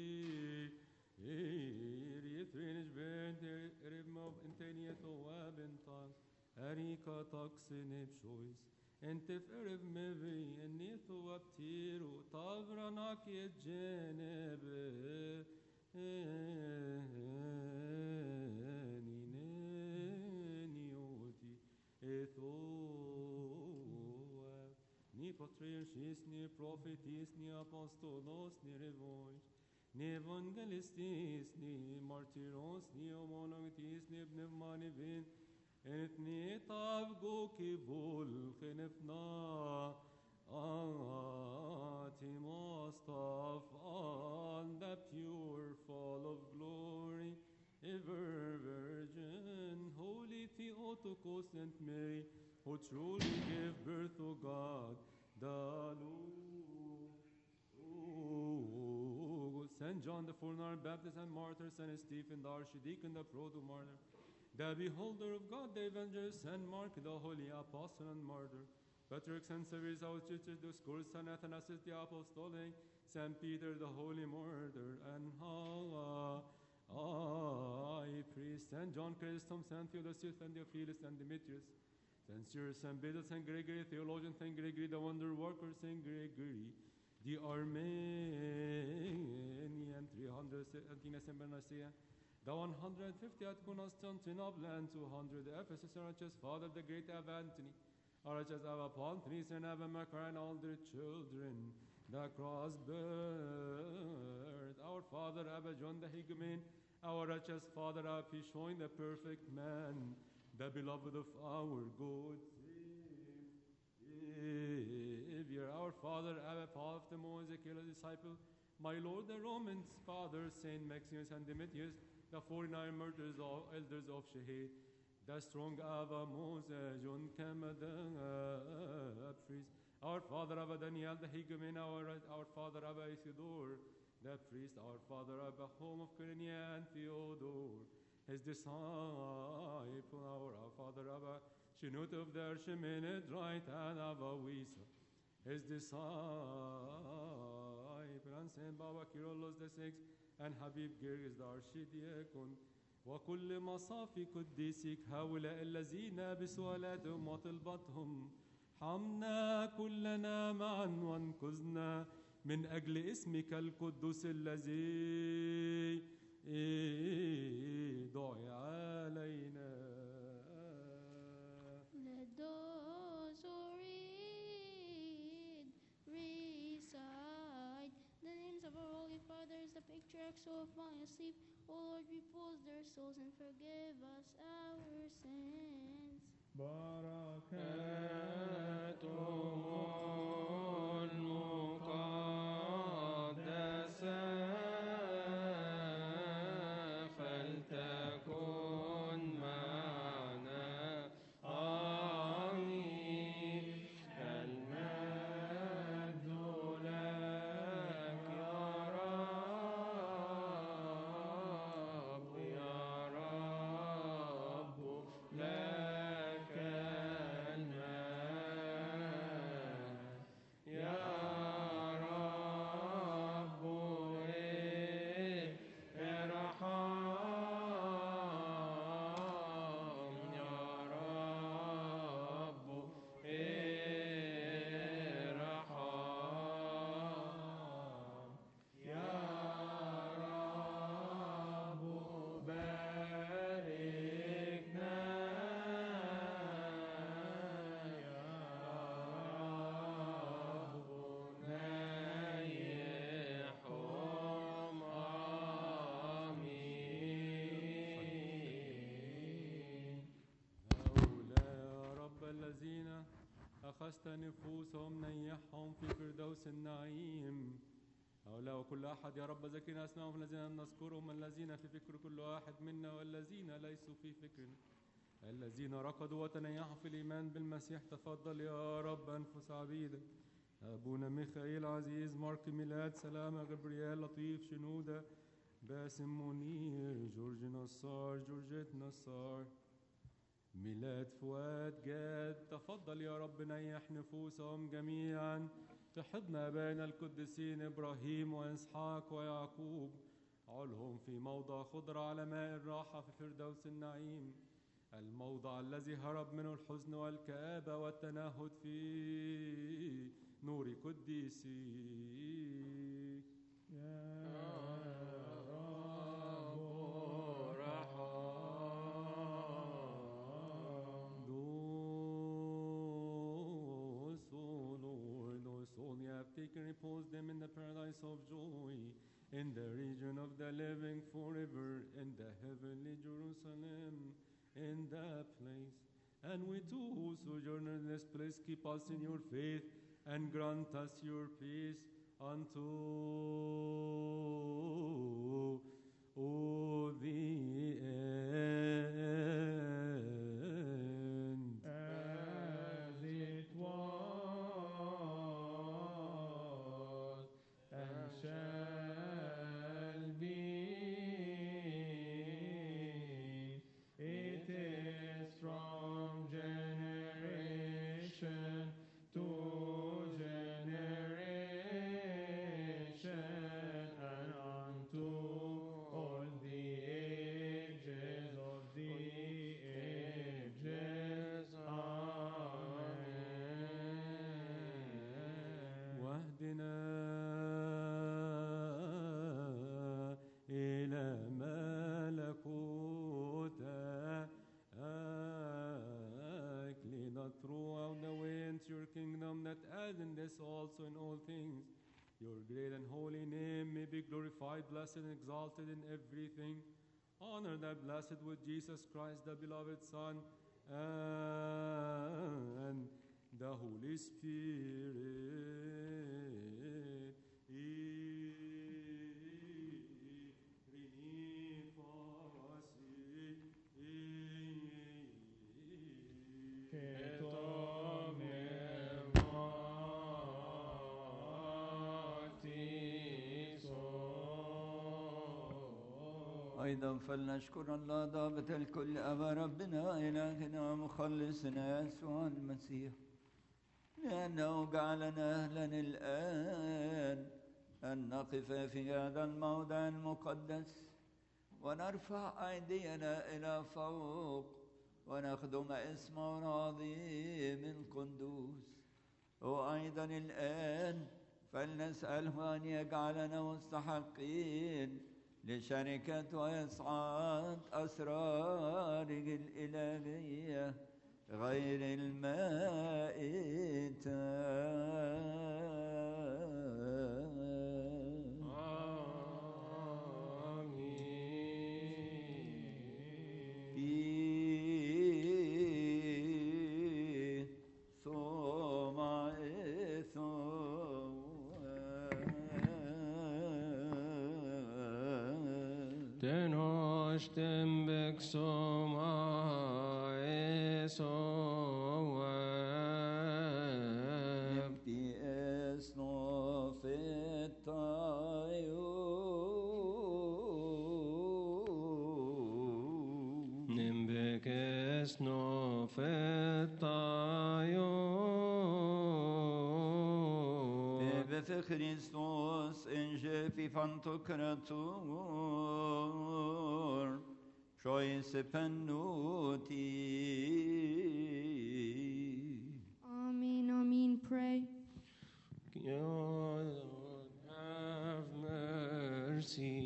Yithrinig bent ribmob inteniet oab intas. Arika taksinib shois. Entif erib mevi enit oab tiru. Tavranak yetjenebe. Ninenioti ethoab. Ni patriarchis, ni prophetis, ni apostolos, ni revois, ni evangelistis, ni martyros, ni homologitis, ni pneumanivin, en et ni tav go kivul chenefna, atimos taf on the pure fall of glory, ever virgin, holy Theotokos and Mary, who truly gave birth to God, the Lord. Saint John the Forerunner, Baptist and Martyr, Saint Stephen the Archdeacon, the Proto-Martyr, the Beholder of God, the Evangelist, Saint Mark, the Holy Apostle and Martyr, Patriarch Saint Severus, our teacher, the Schools, Saint Athanasius the Apostolic, Saint Peter the Holy Martyr, and High Priest, Saint John Chrysostom, Saint Theodosius, and Theophilus, and Demetrius, Saint Cyrus, Saint Basil, Saint Gregory, theologian, Saint Gregory, the wonder worker, Saint Gregory, the Armenian, 317 December Nicaea, the 150 at Constantinople, and 200 Ephesus, RHS Father, the great Abba Anthony, RHS Abba Pontius, and Abba Makar, and all their children, the cross bird, our Father Abba John the Higamin, our righteous Father Abba Pishoin, the perfect man, the beloved of our good Savior, our Father Abba Paul of the Ezekiel, disciple, My Lord, the Roman fathers, Saint Maximus and Demetrius, the 49 martyrs, all elders of Shahid, the strong Ava Moses, John Kamada, priest, our father Abba Daniel, the Higamin, our father Abba Isidore, the priest, our father Abba Home of Quirinian and Theodore, his disciple, our father Abba Shinut of the Sheminid, right, and Abba Wisa, his disciple, and Saint Baba Kyrillos the Sixth, and Habib Girgis the Archdiakon, وكل مصافي قديسك هؤلاء الذين بسؤالاتهم وطلباتهم حمنا كلنا معا وانقذنا من أجل اسمك القدوس الذي دعي علينا. Let those who recite the names of our holy fathers, the patriarchs who have fallen asleep, O Lord, repose their souls and forgive us our sins. أخذت نفوسهم نيحهم في فردوس النعيم. هؤلاء وكل أحد يا رب ذكرنا أسمائهم الذين نذكرهم، الذين في فكر كل واحد منا والذين ليسوا في فكرنا، الذين رقدوا وتنيحوا في الإيمان بالمسيح. تفضل يا رب أنفس عبيدك، أبونا ميخائيل عزيز، مارك ميلاد، سلامة، جبريال، لطيف، شنودة، باسم منير، جورج نصار، جورجيت نصار، ميلاد فؤاد جاد. تفضل يا رب نيح نفوسهم جميعا. تحضنا أبانا القديسين إبراهيم وإسحاق ويعقوب، علهم في موضع خضرة على ماء الراحة في فردوس النعيم، الموضع الذي هرب منه الحزن والكآبة والتنهد في نور قديسيك. Repose them in the paradise of joy, in the region of the living forever, in the heavenly Jerusalem, in that place. And we too who sojourn in this place, keep us in your faith and grant us your peace unto the end. As it was and shall be, it is from generation to generation and unto all the ages of the ages. Amen. واهدنا إلى ملكوتك. Lead us throughout the way into your kingdom, that as in this also in all things, your great and holy name may be glorified, blessed, and exalted in everything. Honor that blessed with Jesus Christ, the beloved Son, and the Holy Spirit. وأيضا فلنشكر الله ضابط الكل أبا ربنا إلهنا ومخلصنا يسوع المسيح، لأنه جعلنا أهلا الآن أن نقف في هذا الموضع المقدس ونرفع أيدينا إلى فوق ونخدم اسمه العظيم القدوس. وأيضا الآن فلنسأله أن يجعلنا مستحقين لشركة وإسعاد أسراره الإلهية غير المائتة. Tenhostem bexoma Christos enjepi fantocrator choice pennuti. Amen, amen, pray. God have mercy.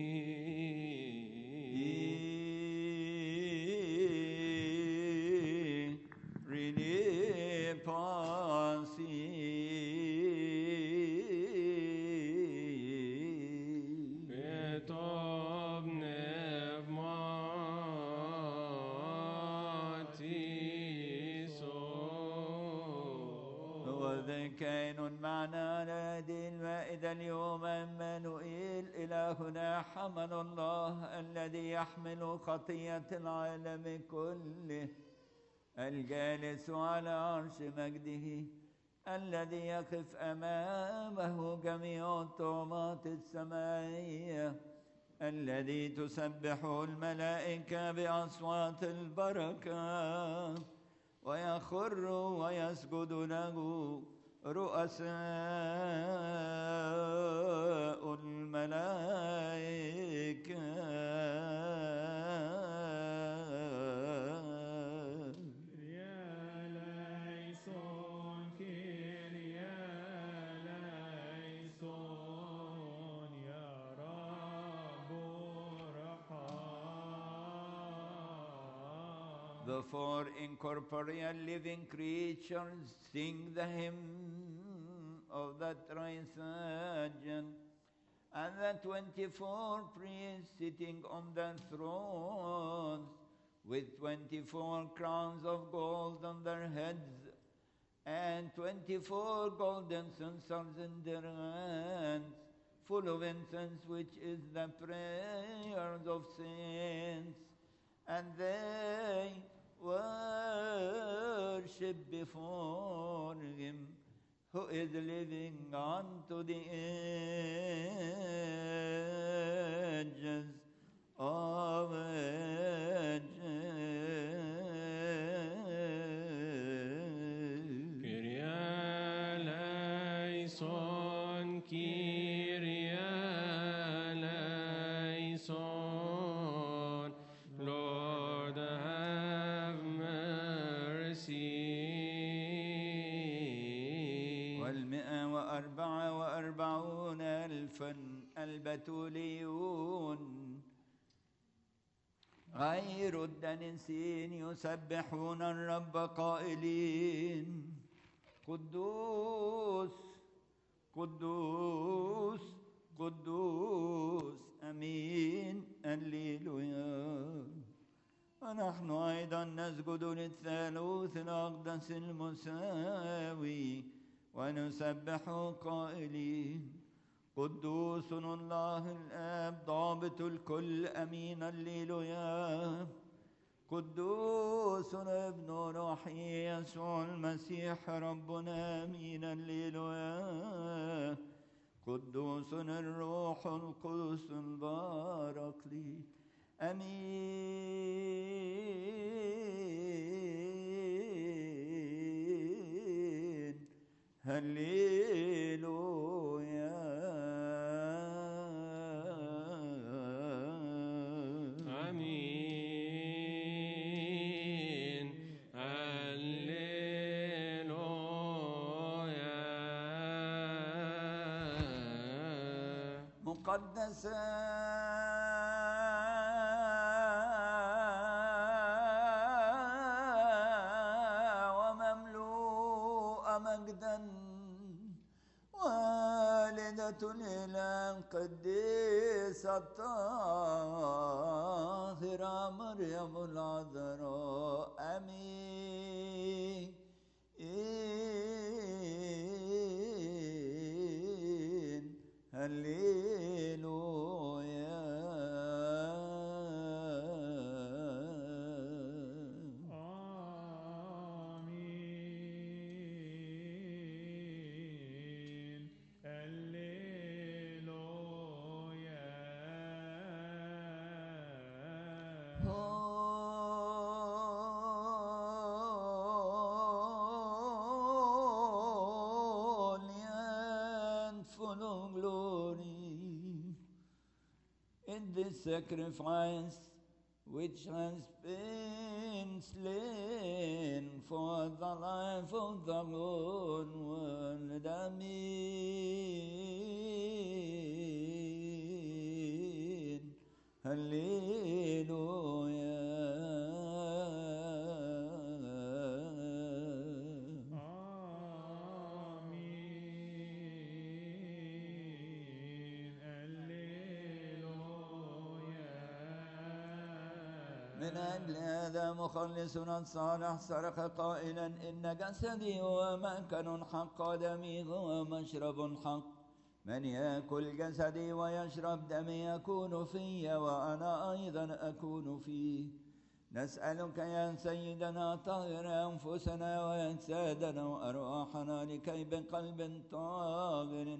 كائن معنا على هذه المائدة اليوم عمانوئيل إلهنا حمل الله الذي يحمل خطية العالم كله، الجالس على عرش مجده، الذي يقف أمامه جميع الطغمات السمائية، الذي تسبحه الملائكة بأصوات البركة ويخر ويسجد له رؤساء الملائكة. The four incorporeal living creatures sing the hymn of the Trisagion, and the 24 priests sitting on the thrones with 24 crowns of gold on their heads and 24 golden censers in their hands, full of incense, which is the prayers of saints, and they worship before him who is living unto the ages of ages. Kyrie eleison, Kyrie eleison, Lord have mercy. 144,000 البتوليون غير الدنسين يسبحون الرب قائلين: قدوس قدوس قدوس أمين الليلويا. ونحن أيضا نسجد للثالوث الأقدس المساوي ونسبح قائلين: قدوس الله الآب ضابط الكل أمين الليلويا. قدوس ابن روحي يسوع المسيح ربنا أمين الليلويا. قدوس الروح القدس الباركلي آمين هللويا آمين هللويا مقدسا ومملوء مجدا والدة الإله القديسة الطاهرة مريم العذراء آمين هللويا آمين Holy and full of glory, in this sacrifice which has been slain for the life of the whole world. Amen. Hallelujah. من أجل هذا مخلصنا الصالح صرخ قائلا إن جسدي هو مأكل حق دمي هو مشرب حق من يأكل جسدي ويشرب دمي يكون في وأنا أيضا أكون فيه. نسألك يا سيدنا طهر أنفسنا وأجسادنا وأرواحنا لكي بقلب طاهر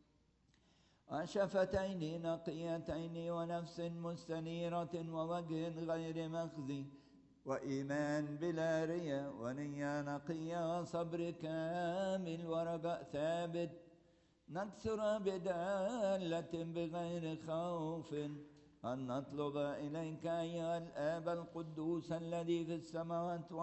وشفتين نقيتين ونفس مستنيرة ووجه غير مخزي وإيمان بلا رياء ونية نقية وصبر كامل ورجاء ثابت نكسر بدالة بغير خوف أن نطلب إليك أيها الآب القدوس الذي في السماوات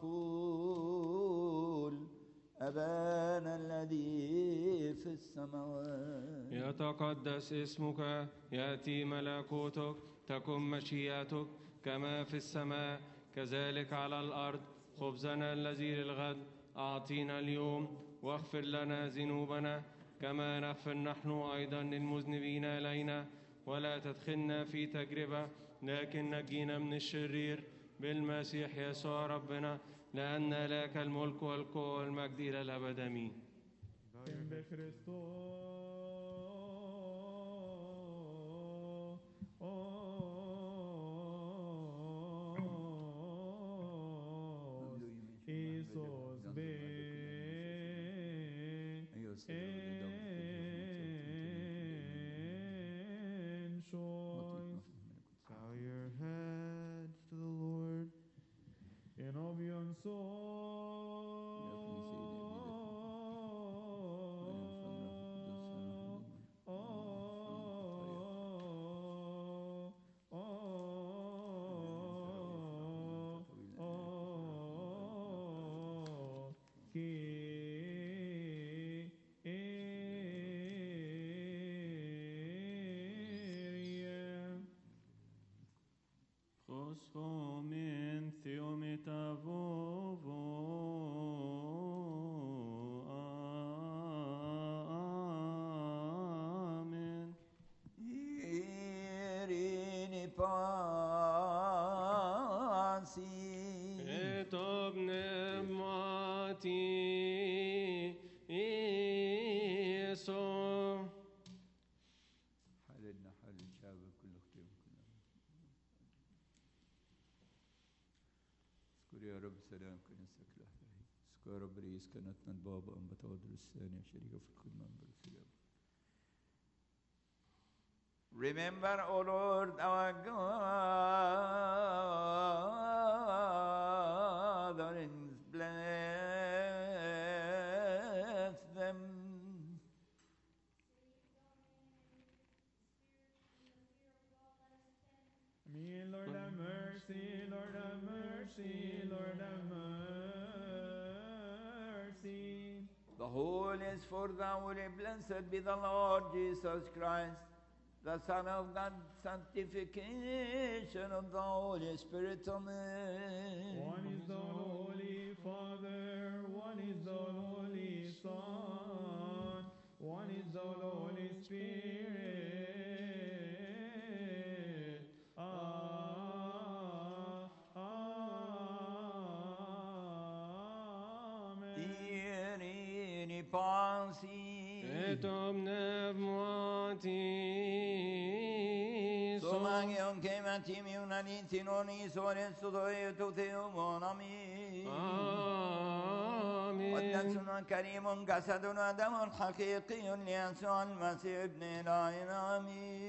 ونقول أبانا الذي في السماوات يتقدس اسمك يأتي ملكوتك تكن مشيئتك كما في السماء كذلك على الأرض. خبزنا الذي للغد أعطينا اليوم واغفر لنا ذنوبنا كما نغفر نحن أيضا للمذنبين إلينا ولا تدخلنا في تجربة لكن نجينا من الشرير بالمسيح يسوع ربنا لأن لك الملك والقوة والمجد إلى الأبد آمين. Bow your heads to the Lord. In obion Homin theomita vovo. Amen. Irini pasi Et obnem mati Iso. حللنا حل الشعب كل اختيار كلنا. اذكر يا رب سلام كنيستك الأحبائي. اذكر يا رب رئيس كنتنا البابا أنبا تودر الثانية شريكة في الخدمة أنبا السلام. Remember, O Lord, our God, and bless them. Amen. Lord have mercy, Lord have mercy, Lord have mercy. The whole is for thou, holy, blessed be the Lord Jesus Christ, the Son of God, sanctification of the Holy Spirit. Amen. One is the Holy Father, one is the Holy Son, one is the Holy Spirit. Ieri pensi Et omne moiti Somangion chematimi unaniti non isore sudoi tuteo monami آمين ودنسنا كريم جسدنا دم حقيقي ليسوع المسيح ابن إلهنا آمين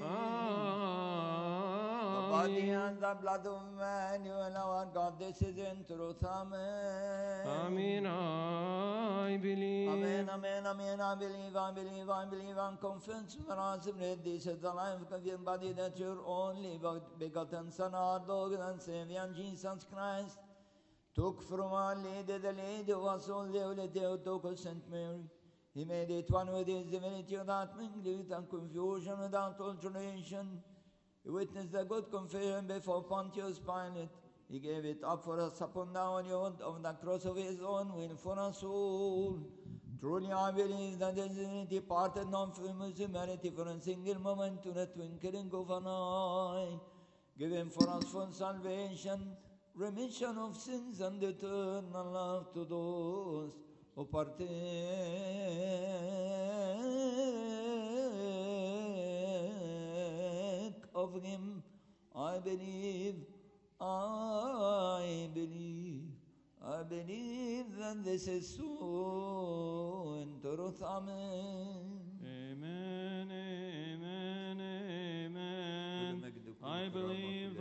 The body and the blood of Emmanuel, our God, this is in truth. Amen. آمين I believe Amen, amen, amen. I believe, I believe, I believe, and confess with us that this is the life of your body, that your only begotten Son, our Lord and Savior, Jesus Christ, took from our Lady, the Lady who was all the Holy Theotokos Saint Mary. He made it one with his divinity without mingling and confusion, without alteration. He witnessed the good confession before Pontius Pilate. He gave it up for us upon the holy oath of the cross of his own will for us all. Truly I believe that his divinity parted not from his humanity for a single moment to the twinkling of an eye, given for us for salvation, remission of sins and eternal life to those who partake of him. I believe that this is so in truth. Amen. Amen, amen, amen. I believe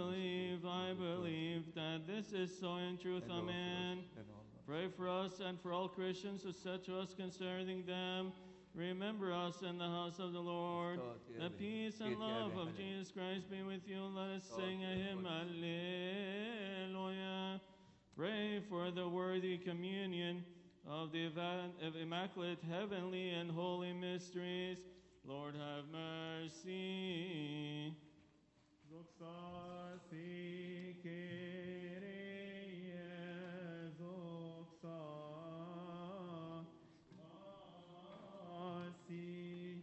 that this is so in truth. Amen. Pray for us and for all Christians who said to us concerning them. Remember us in the house of the Lord. The peace and love of Jesus Christ be with you. Let us sing a hymn. Alleluia. Pray for the worthy communion of the immaculate, heavenly, and holy mysteries. Lord, have mercy. Zoxar si Kyrie, Zoxar si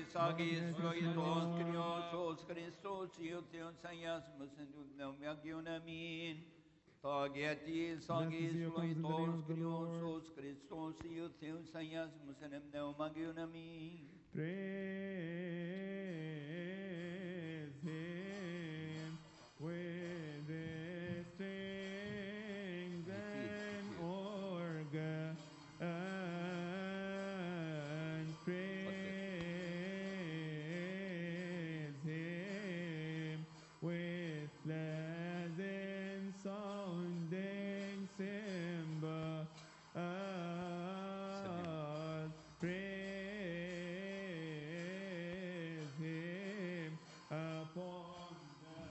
Sagis Loitos Kriosos Christos Iution Sayasmus and Unagion Amin. Tageti Sagis Loitos Kriosos Christos Iution Sayasmus and Unagion Amin. Praise him with the strings and organs. Praise him with pleasant sounding cymbals. Praise him upon the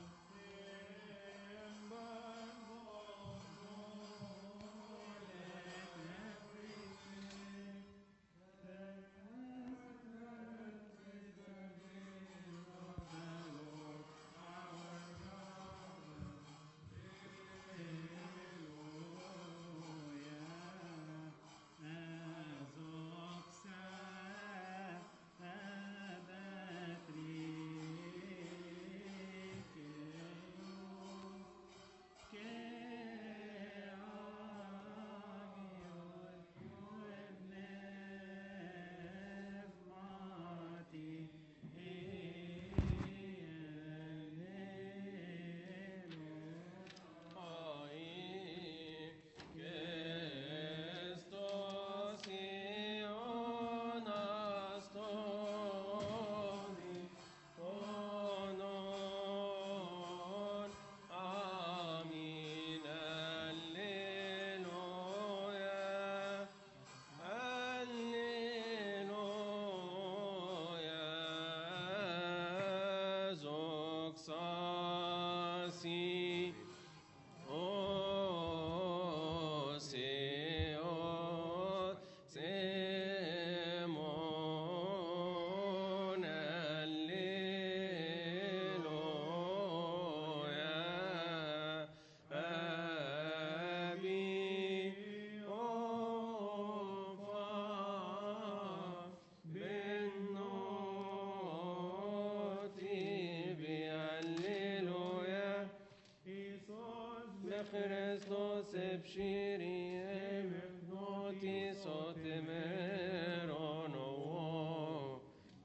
Christos ebshiri emnoti sotemeron o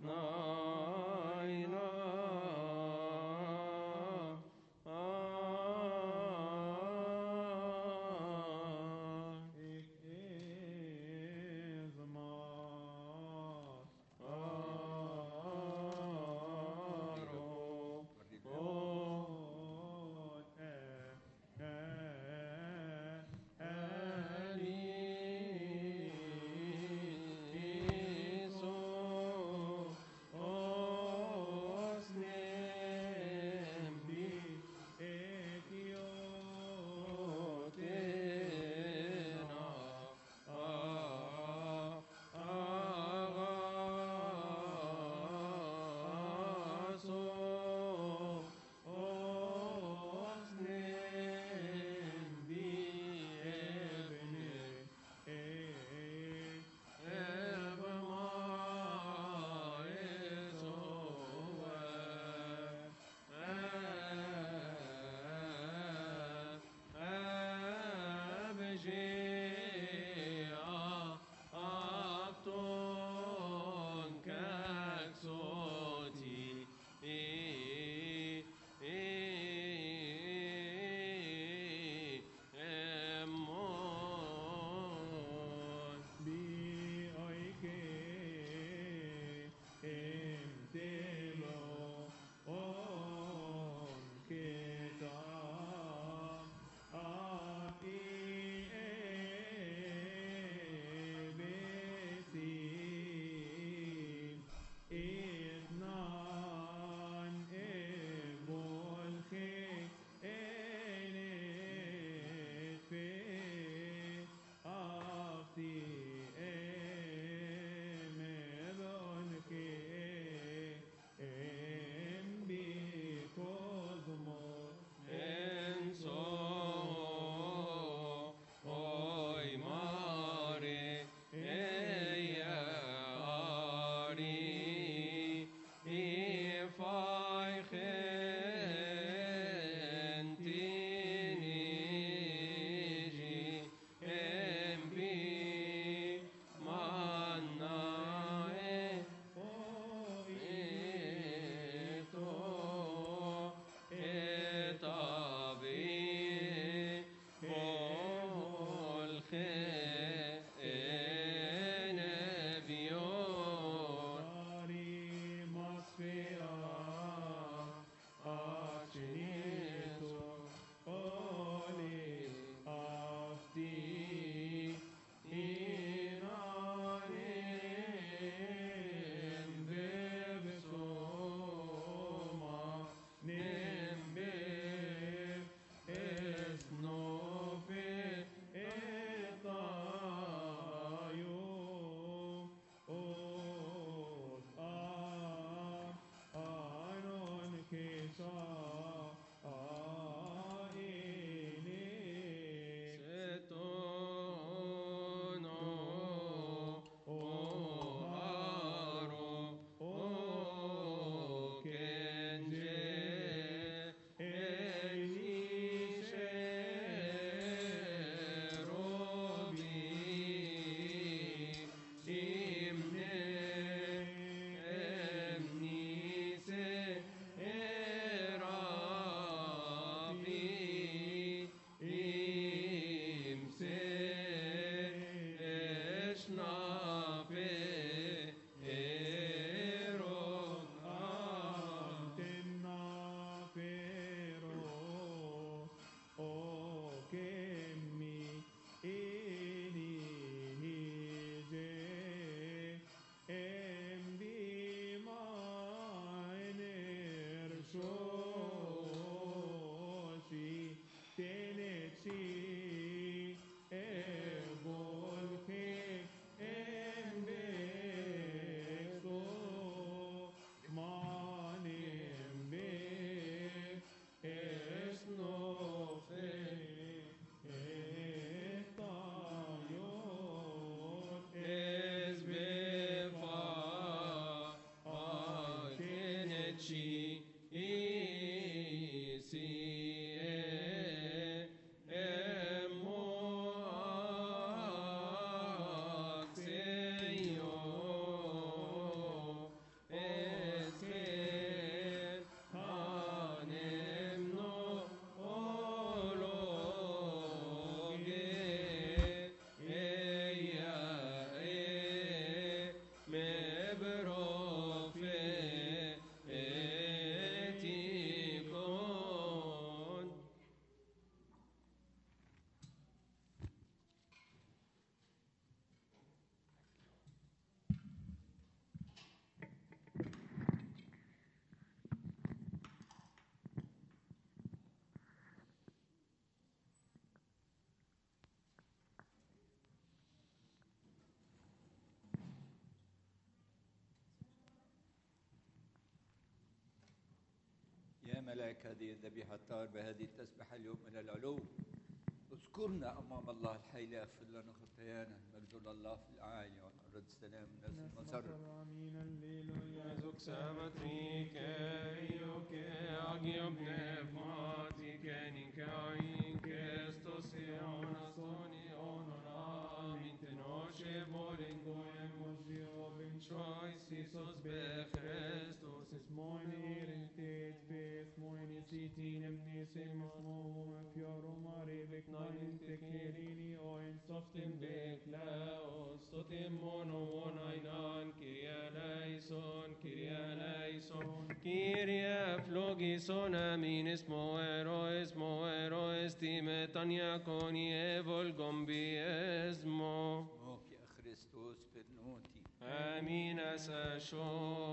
naina الملائكة هذه الذبيحة الطاهر بهذه التسبحة اليوم إلى العلو. اذكرنا أمام الله الحي ليغفر لنا خطايانا. مجد لله في الأعالي والأرض السلام الناس المسر. آمين الليلويا. Zuk sabatrike, ioke, agiobne, matike, nikaike, stosionas, sonionon, mintenoshe, bolingo, emogio, binchois, isos, bechrestos, This morning, in faith, faith, morning, sitin, emnisim, smom, fiorum, aribik, nanin, tekirini, oin, softim, beklaos, sotim, mono, onainan, kieleison, Kyrie flogison amin esmo eroes timetania coni evolgom biesmo. Moki a Christus per noti. Amin asasho.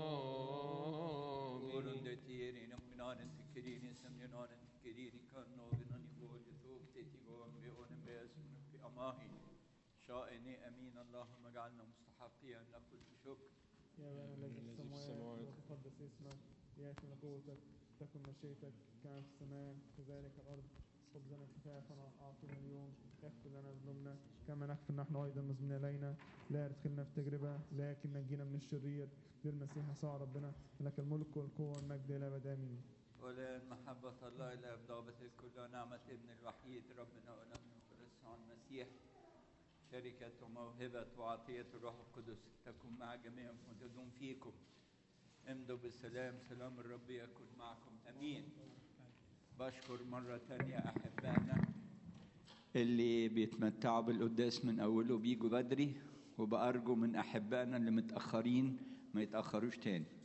Orun de tieri nominanen tekirini semyonanen tekirini kanno binani volje tok tetigon beonen beesmun fi amahi. شائني أمين اللهم اجعلنا مستحقين نقول بشكر. يا أبانا الذي في السماوات وتقدس اسمك يأتي ملكوتك تكن مشيئتك كما في السماء كذلك الأرض. خبزنا كفافنا أعطنا اليوم اغفر لنا ذنوبنا كما نغفر نحن أيضا مذنبين إلينا لا تدخلنا في تجربة لكن نجينا من الشرير بالمسيح يسوع ربنا لك الملك والقوة والمجد إلى أبد آمين. ولأن محبة الله إلى ضابط الكل نعمة ابن الوحيد ربنا ونحن يسوع المسيح شركة وموهبة وعطية الروح القدس تكون مع جميعكم وتدوم فيكم. امضوا بالسلام. سلام الرب يكون معكم. أمين. بشكر مرة تانية أحبائنا اللي بيتمتعوا بالقداس من أوله بيجوا بدري، وبأرجو من أحبائنا اللي متأخرين ما يتأخروش تاني.